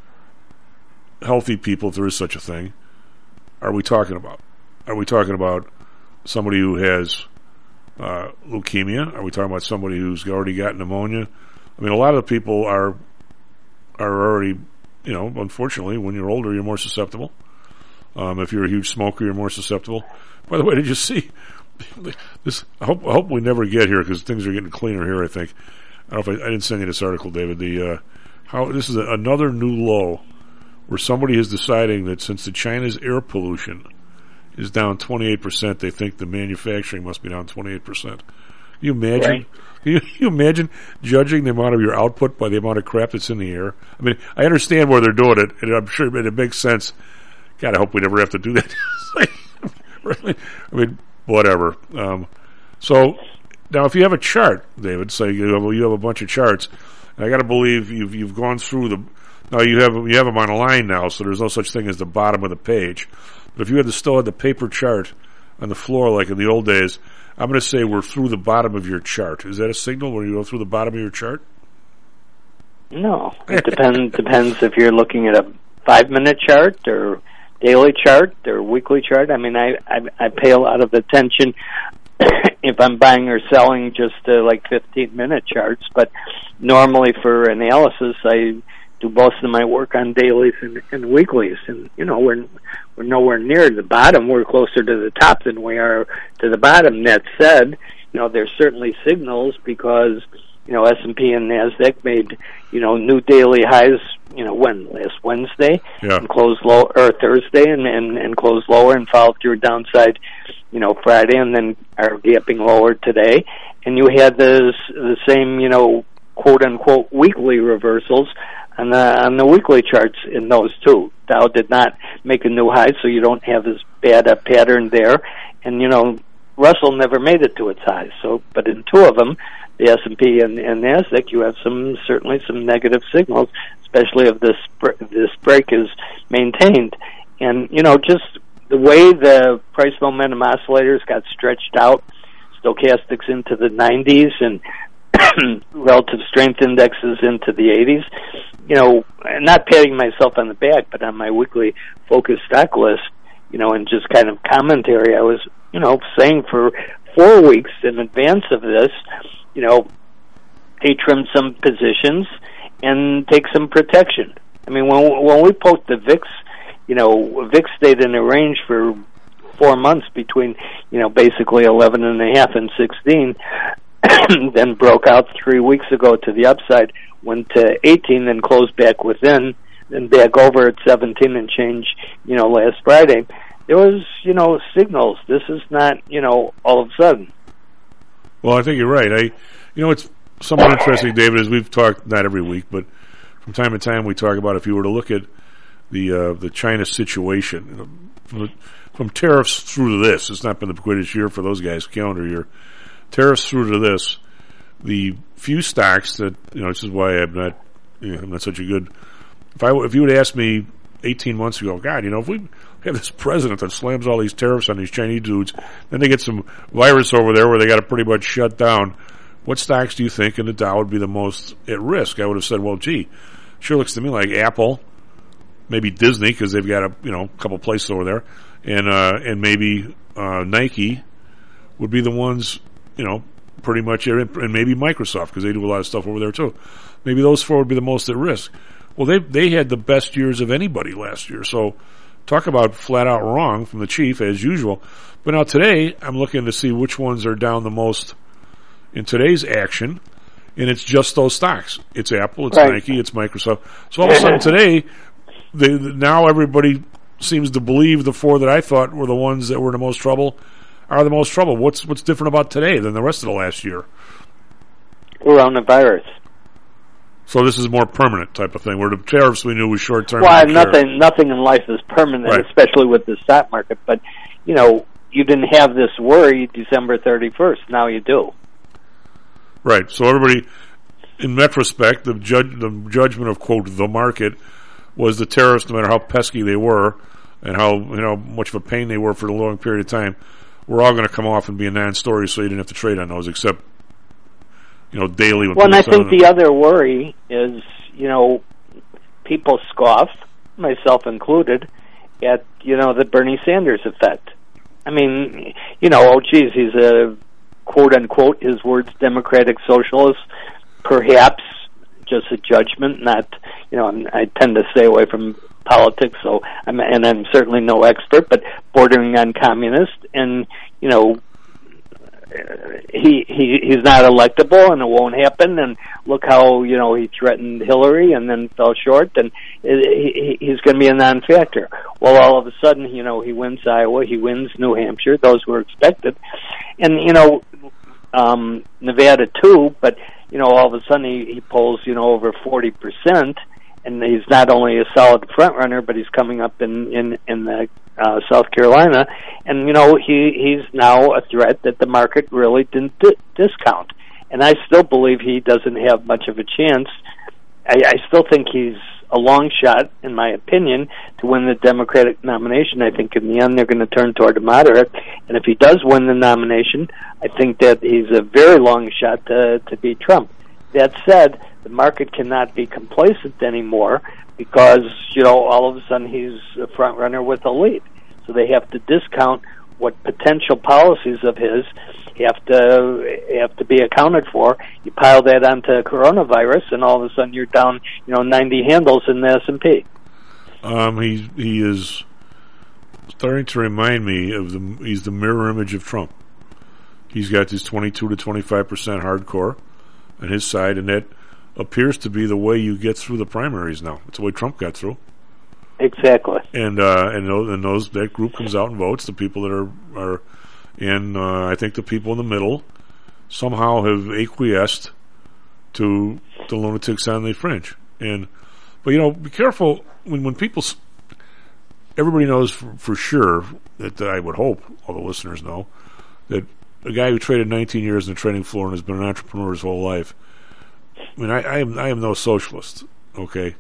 healthy people, if there is such a thing, are we talking about? Are we talking about somebody who has uh, leukemia? Are we talking about somebody who's already got pneumonia? I mean, a lot of the people are are already, you know, unfortunately, when you're older, you're more susceptible. Um, if you're a huge smoker, you're more susceptible. By the way, did you see this? I hope, I hope we never get here because things are getting cleaner here, I think. I don't know if I, I didn't send you this article, David. The uh, how this is a, another new low where somebody is deciding that since the China's air pollution is down twenty-eight percent, they think the manufacturing must be down twenty-eight percent. Can you imagine? Right. Can you, you imagine judging the amount of your output by the amount of crap that's in the air? I mean, I understand why they're doing it, and I'm sure it makes sense. God, I hope we never have to do that. Really? I mean, whatever. Um, so now, if you have a chart, David, say you have, you have a bunch of charts, and I got to believe you've you've gone through the. Now you have you have them on a line now, so there's no such thing as the bottom of the page. But if you had to still had the paper chart on the floor like in the old days, I'm going to say we're through the bottom of your chart. Is that a signal when you go through the bottom of your chart? No, it depends depends if you're looking at a five minute chart or daily chart or weekly chart. I mean, I I, I pay a lot of attention if I'm buying or selling just uh, like fifteen minute charts. But normally for analysis, I do most of my work on dailies and, and weeklies, and you know we're we're nowhere near the bottom. We're closer to the top than we are to the bottom. That said, you know there's certainly signals because you know S and P and Nasdaq made you know new daily highs. You know when last Wednesday yeah. and closed low or Thursday and, and and closed lower and followed through downside. You know Friday and then are gapping lower today, and you had this the same you know quote unquote weekly reversals. On the, on the weekly charts in those two. Dow did not make a new high, so you don't have as bad a pattern there. And, you know, Russell never made it to its highs. So, but in two of them, the S and P and, and NASDAQ, you have some certainly some negative signals, especially if this this break is maintained. And you know, just the way the price momentum oscillators got stretched out, stochastics into the nineties and relative strength indexes into the eighties. You know, not patting myself on the back, but on my weekly focus stock list, you know, and just kind of commentary, I was, you know, saying for four weeks in advance of this, you know, hey, trim some positions and take some protection. I mean, when when we poked the V I X, you know, V I X stayed in a range for four months between, you know, basically eleven and a half and sixteen, then broke out three weeks ago to the upside, went to eighteen, then closed back within, then back over at seventeen and change, you know, last Friday. There was, you know, signals. This is not, you know, all of a sudden. Well, I think you're right. I, you know, it's somewhat interesting, David, as we've talked, not every week, but from time to time we talk about if you were to look at the uh, the China situation, you know, from, the, from tariffs through to this, it's not been the greatest year for those guys, calendar year. Tariffs through to this, the few stocks that, you know, this is why I'm not, you know, I'm not such a good, if I, if you would ask me eighteen months ago, God, you know, if we have this president that slams all these tariffs on these Chinese dudes, then they get some virus over there where they got to pretty much shut down, what stocks do you think in the Dow would be the most at risk? I would have said, well, gee, sure looks to me like Apple, maybe Disney, because they've got a, you know, couple places over there, and, uh, and maybe, uh, Nike would be the ones, you know, pretty much, and maybe Microsoft, because they do a lot of stuff over there too. Maybe those four would be the most at risk. Well, they they had the best years of anybody last year. So talk about flat out wrong from the chief, as usual. But now today, I'm looking to see which ones are down the most in today's action, and it's just those stocks. It's Apple, it's right. Nike, it's Microsoft. So all of a sudden today, they, now everybody seems to believe the four that I thought were the ones that were in the most trouble are the most trouble. What's what's different about today than the rest of the last year? Coronavirus. So this is a more permanent type of thing, where the tariffs we knew was short term. Well, nothing, nothing in life is permanent, right. Especially with the stock market. But you know, you didn't have this worry December thirty-first. Now you do. Right. So everybody, in retrospect, the judge, the judgment of quote the market was the tariffs, no matter how pesky they were and how you know much of a pain they were for a long period of time, we're all going to come off and be a non-story, so you didn't have to trade on those, except, you know, daily. When well, and I think the other worry is, you know, people scoff, myself included, at, you know, the Bernie Sanders effect. I mean, you know, oh, geez, he's a, quote-unquote, his words, democratic socialist, perhaps just a judgment, not, you know, I'm, I tend to stay away from politics, so I'm, and I'm certainly no expert, but bordering on communist, and you know, he he he's not electable, and it won't happen. And look how you know he threatened Hillary, and then fell short, and he, he's going to be a non-factor. Well, all of a sudden, you know, he wins Iowa, he wins New Hampshire; those were expected, and you know, um, Nevada too. But you know, all of a sudden, he, he polls you know over forty percent. And he's not only a solid front runner, but he's coming up in in in the uh, South Carolina, and you know he he's now a threat that the market really didn't di- discount. And I still believe he doesn't have much of a chance. I, I still think he's a long shot, in my opinion, to win the Democratic nomination. I think in the end they're going to turn toward a moderate, and if he does win the nomination, I think that he's a very long shot to to beat Trump. That said, the market cannot be complacent anymore because, you know, all of a sudden he's a front runner with a lead. So they have to discount what potential policies of his have to have to be accounted for. You pile that onto coronavirus, and all of a sudden you're down, you know, ninety handles in the S and P. Um, he he is starting to remind me of the he's the mirror image of Trump. He's got this twenty-two to twenty-five percent hardcore on his side, and that appears to be the way you get through the primaries now. It's the way Trump got through. Exactly. And uh, and those, and those that group comes out and votes. The people that are are, and uh, I think the people in the middle somehow have acquiesced to the lunatics on the fringe. And but you know, be careful when when people. Everybody knows for, for sure that uh, I would hope all the listeners know that a guy who traded nineteen years in the trading floor and has been an entrepreneur his whole life. I mean, I, I am I am no socialist, okay?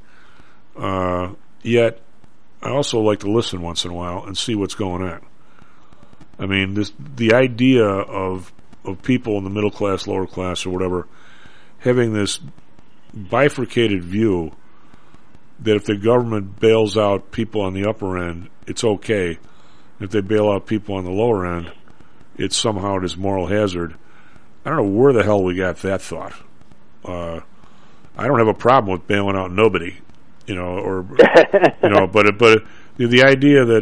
Uh, yet, I also like to listen once in a while and see what's going on. I mean, this the idea of of people in the middle class, lower class, or whatever, having this bifurcated view that if the government bails out people on the upper end, it's okay. If they bail out people on the lower end, it's somehow this moral hazard. I don't know where the hell we got that thought. Uh, I don't have a problem with bailing out nobody, you know, or you know, but but the, the idea that,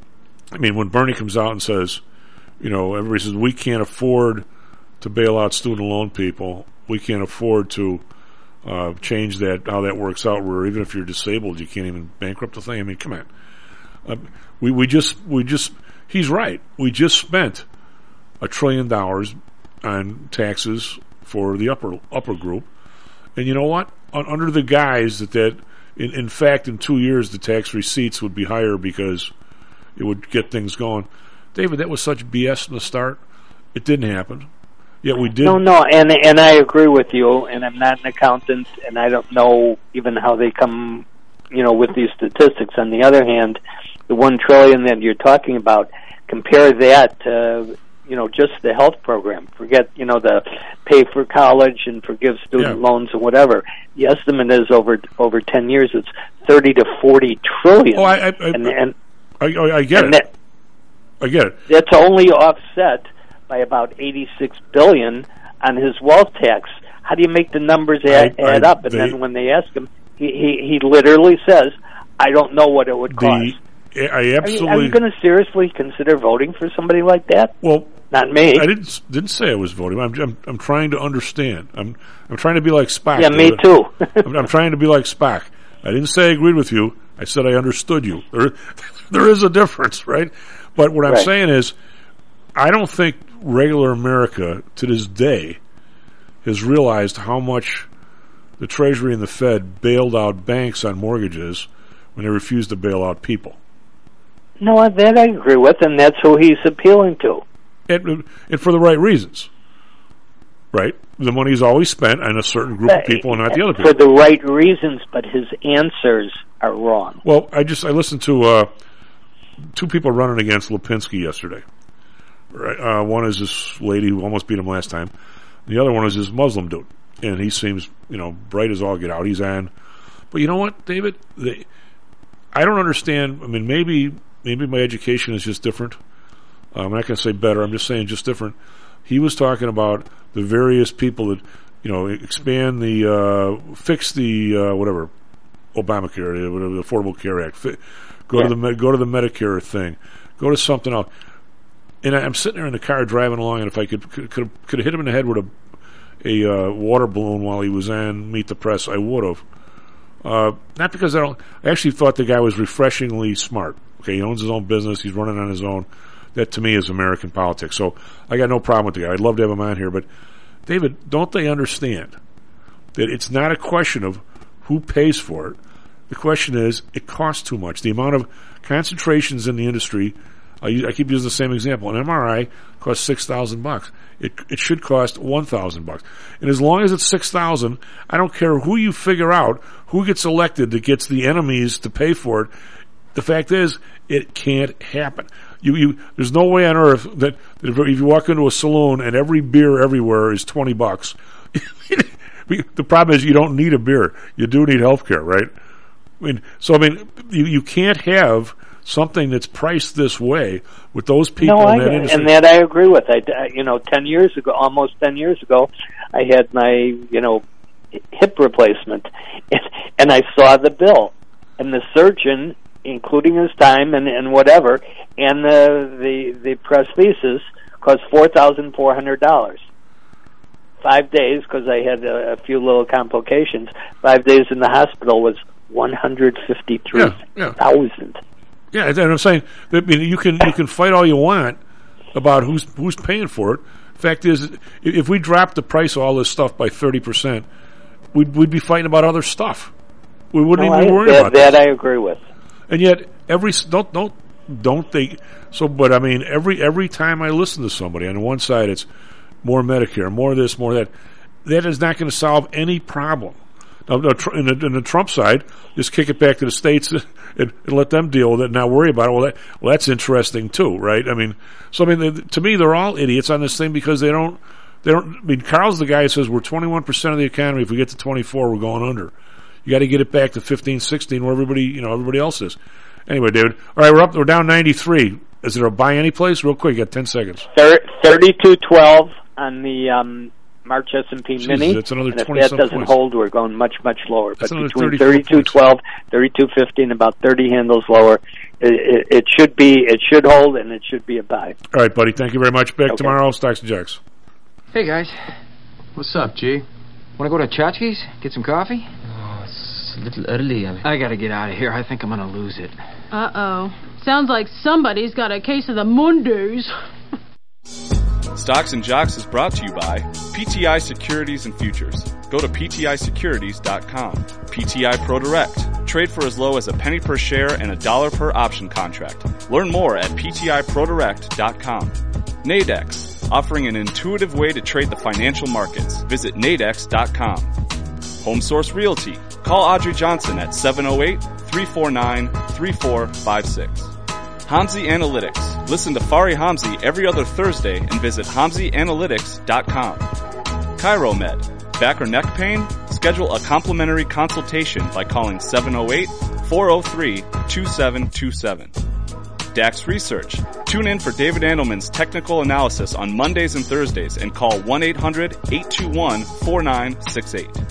I mean, when Bernie comes out and says, you know, everybody says we can't afford to bail out student loan people, we can't afford to uh, change that how that works out. Where even if you're disabled, you can't even bankrupt the thing. I mean, come on, uh, we we just we just he's right. We just spent a trillion dollars on taxes for the upper upper group, and you know what? Un- under the guise that that in, in fact in two years the tax receipts would be higher because it would get things going. David, that was such B S in the start. It didn't happen. Yet we did. No, no, and and I agree with you. And I'm not an accountant, and I don't know even how they come, you know, with these statistics. On the other hand, the one trillion that you're talking about, compare that to, you know, just the health program. Forget, you know, the pay for college and forgive student yeah. loans and whatever. The estimate is over over ten years. It's thirty to forty trillion. Oh, I, I, and, and I, I, I get it. That, I get it. That's only offset by about eighty-six billion on his wealth tax. How do you make the numbers add, I, add I, up? And they, then when they ask him, he, he he literally says, "I don't know what it would cost." The, I absolutely. Are you, you going to seriously consider voting for somebody like that? Well, not me. I didn't didn't say I was voting. I'm I'm, I'm trying to understand. I'm I'm trying to be like Spock. Yeah, me too. I'm, I'm trying to be like Spock. I didn't say I agreed with you. I said I understood you. There there is a difference, right? But what I'm right. saying is, I don't think regular America to this day has realized how much the Treasury and the Fed bailed out banks on mortgages when they refused to bail out people. No, that I agree with, and that's who he's appealing to. And, and for the right reasons. Right? The money is always spent on a certain group of people and not the other people. For the right reasons, but his answers are wrong. Well, I just I listened to uh, two people running against Lipinski yesterday. Right, uh, one is this lady who almost beat him last time. The other one is this Muslim dude, and he seems, you know, bright as all get out. He's on, but you know what, David? They, I don't understand. I mean, maybe maybe my education is just different. Uh, I'm not going to say better. I'm just saying just different. He was talking about the various people that, you know, expand the uh, fix the uh, whatever Obamacare, whatever the Affordable Care Act. Fi- go yeah. to the go to the Medicare thing. Go to something else. And I'm sitting there in the car driving along, and if I could could could have, could have hit him in the head with a a uh, water balloon while he was on Meet the Press, I would have. Uh, not because I don't. I actually thought the guy was refreshingly smart. Okay, he owns his own business. He's running on his own. That to me is American politics. So I got no problem with the guy. I'd love to have him on here, but David, don't they understand that it's not a question of who pays for it? The question is, it costs too much. The amount of concentrations in the industry. I, I keep using the same example. An M R I costs six thousand bucks. It it should cost one thousand bucks. And as long as it's six thousand, I don't care who you figure out, who gets elected that gets the enemies to pay for it. The fact is, it can't happen. You you there's no way on earth that, that if you walk into a saloon and every beer everywhere is twenty bucks. The problem is you don't need a beer. You do need health care, right? I mean, so I mean, you you can't have something that's priced this way with those people no, in I, that industry. And that I agree with. I, you know, ten years ago, almost ten years ago, I had my, you know, hip replacement, and, and I saw the bill, and the surgeon, including his time and, and whatever, and the the, the prosthesis cost four thousand four hundred dollars. Five days, because I had a, a few little complications. Five days in the hospital was one hundred fifty-three thousand. Yeah, yeah. Yeah, and I'm saying that, I mean, you can you can fight all you want about who's who's paying for it. Fact is, if we dropped the price of all this stuff by thirty percent, we'd we'd be fighting about other stuff. We wouldn't no, even be I, worried that, about that. That I agree with. And yet, every don't don't don't they? So, but I mean, every every time I listen to somebody, on one side it's more Medicare, more this, more that. That is not going to solve any problem. Now, in the, in the Trump side, just kick it back to the states and, and let them deal with it and not worry about it. Well, that, well, that's interesting too, right? I mean, so I mean, they, to me, they're all idiots on this thing because they don't, they don't. I mean, Carl's the guy who says we're twenty-one percent of the economy. If we get to twenty-four, we're going under. You got to get it back to fifteen, sixteen, where everybody, you know, everybody else is. Anyway, David. All right, we're up. We're down ninety-three. Is there a buy any place? Real quick, you got ten seconds. thirty-two twelve on the. Um March S and P Jeez, Mini, that's another and if twenty that doesn't points. hold, we're going much, much lower. That's but between thirty-two thirty-two twelve, thirty-two fifteen, about thirty handles lower, it, it, it should be, it should hold, and it should be a buy. All right, buddy. Thank you very much. Back Okay. tomorrow, Stocks and Jocks. Hey, guys. What's up, G? Want to go to Chachki's? Get some coffee? Oh, it's a little early. I, mean. I gotta get out of here. I think I'm gonna lose it. Uh-oh. Sounds like somebody's got a case of the Mondays. Stocks and Jocks is brought to you by P T I Securities and Futures. Go to P T I securities dot com. P T I ProDirect. Trade for as low as a penny per share and a dollar per option contract. Learn more at P T I Pro Direct dot com. Nadex. Offering an intuitive way to trade the financial markets. Visit nadex dot com. HomeSource Realty. Call Audrey Johnson at seven oh eight, three four nine, three four five six. Hamzy Analytics. Listen to Fari Hamzy every other Thursday and visit hamzy analytics dot com. ChiroMed. Back or neck pain? Schedule a complimentary consultation by calling seven oh eight, four oh three, two seven two seven. Dax Research. Tune in for David Andelman's technical analysis on Mondays and Thursdays and call one eight hundred, eight two one, four nine six eight.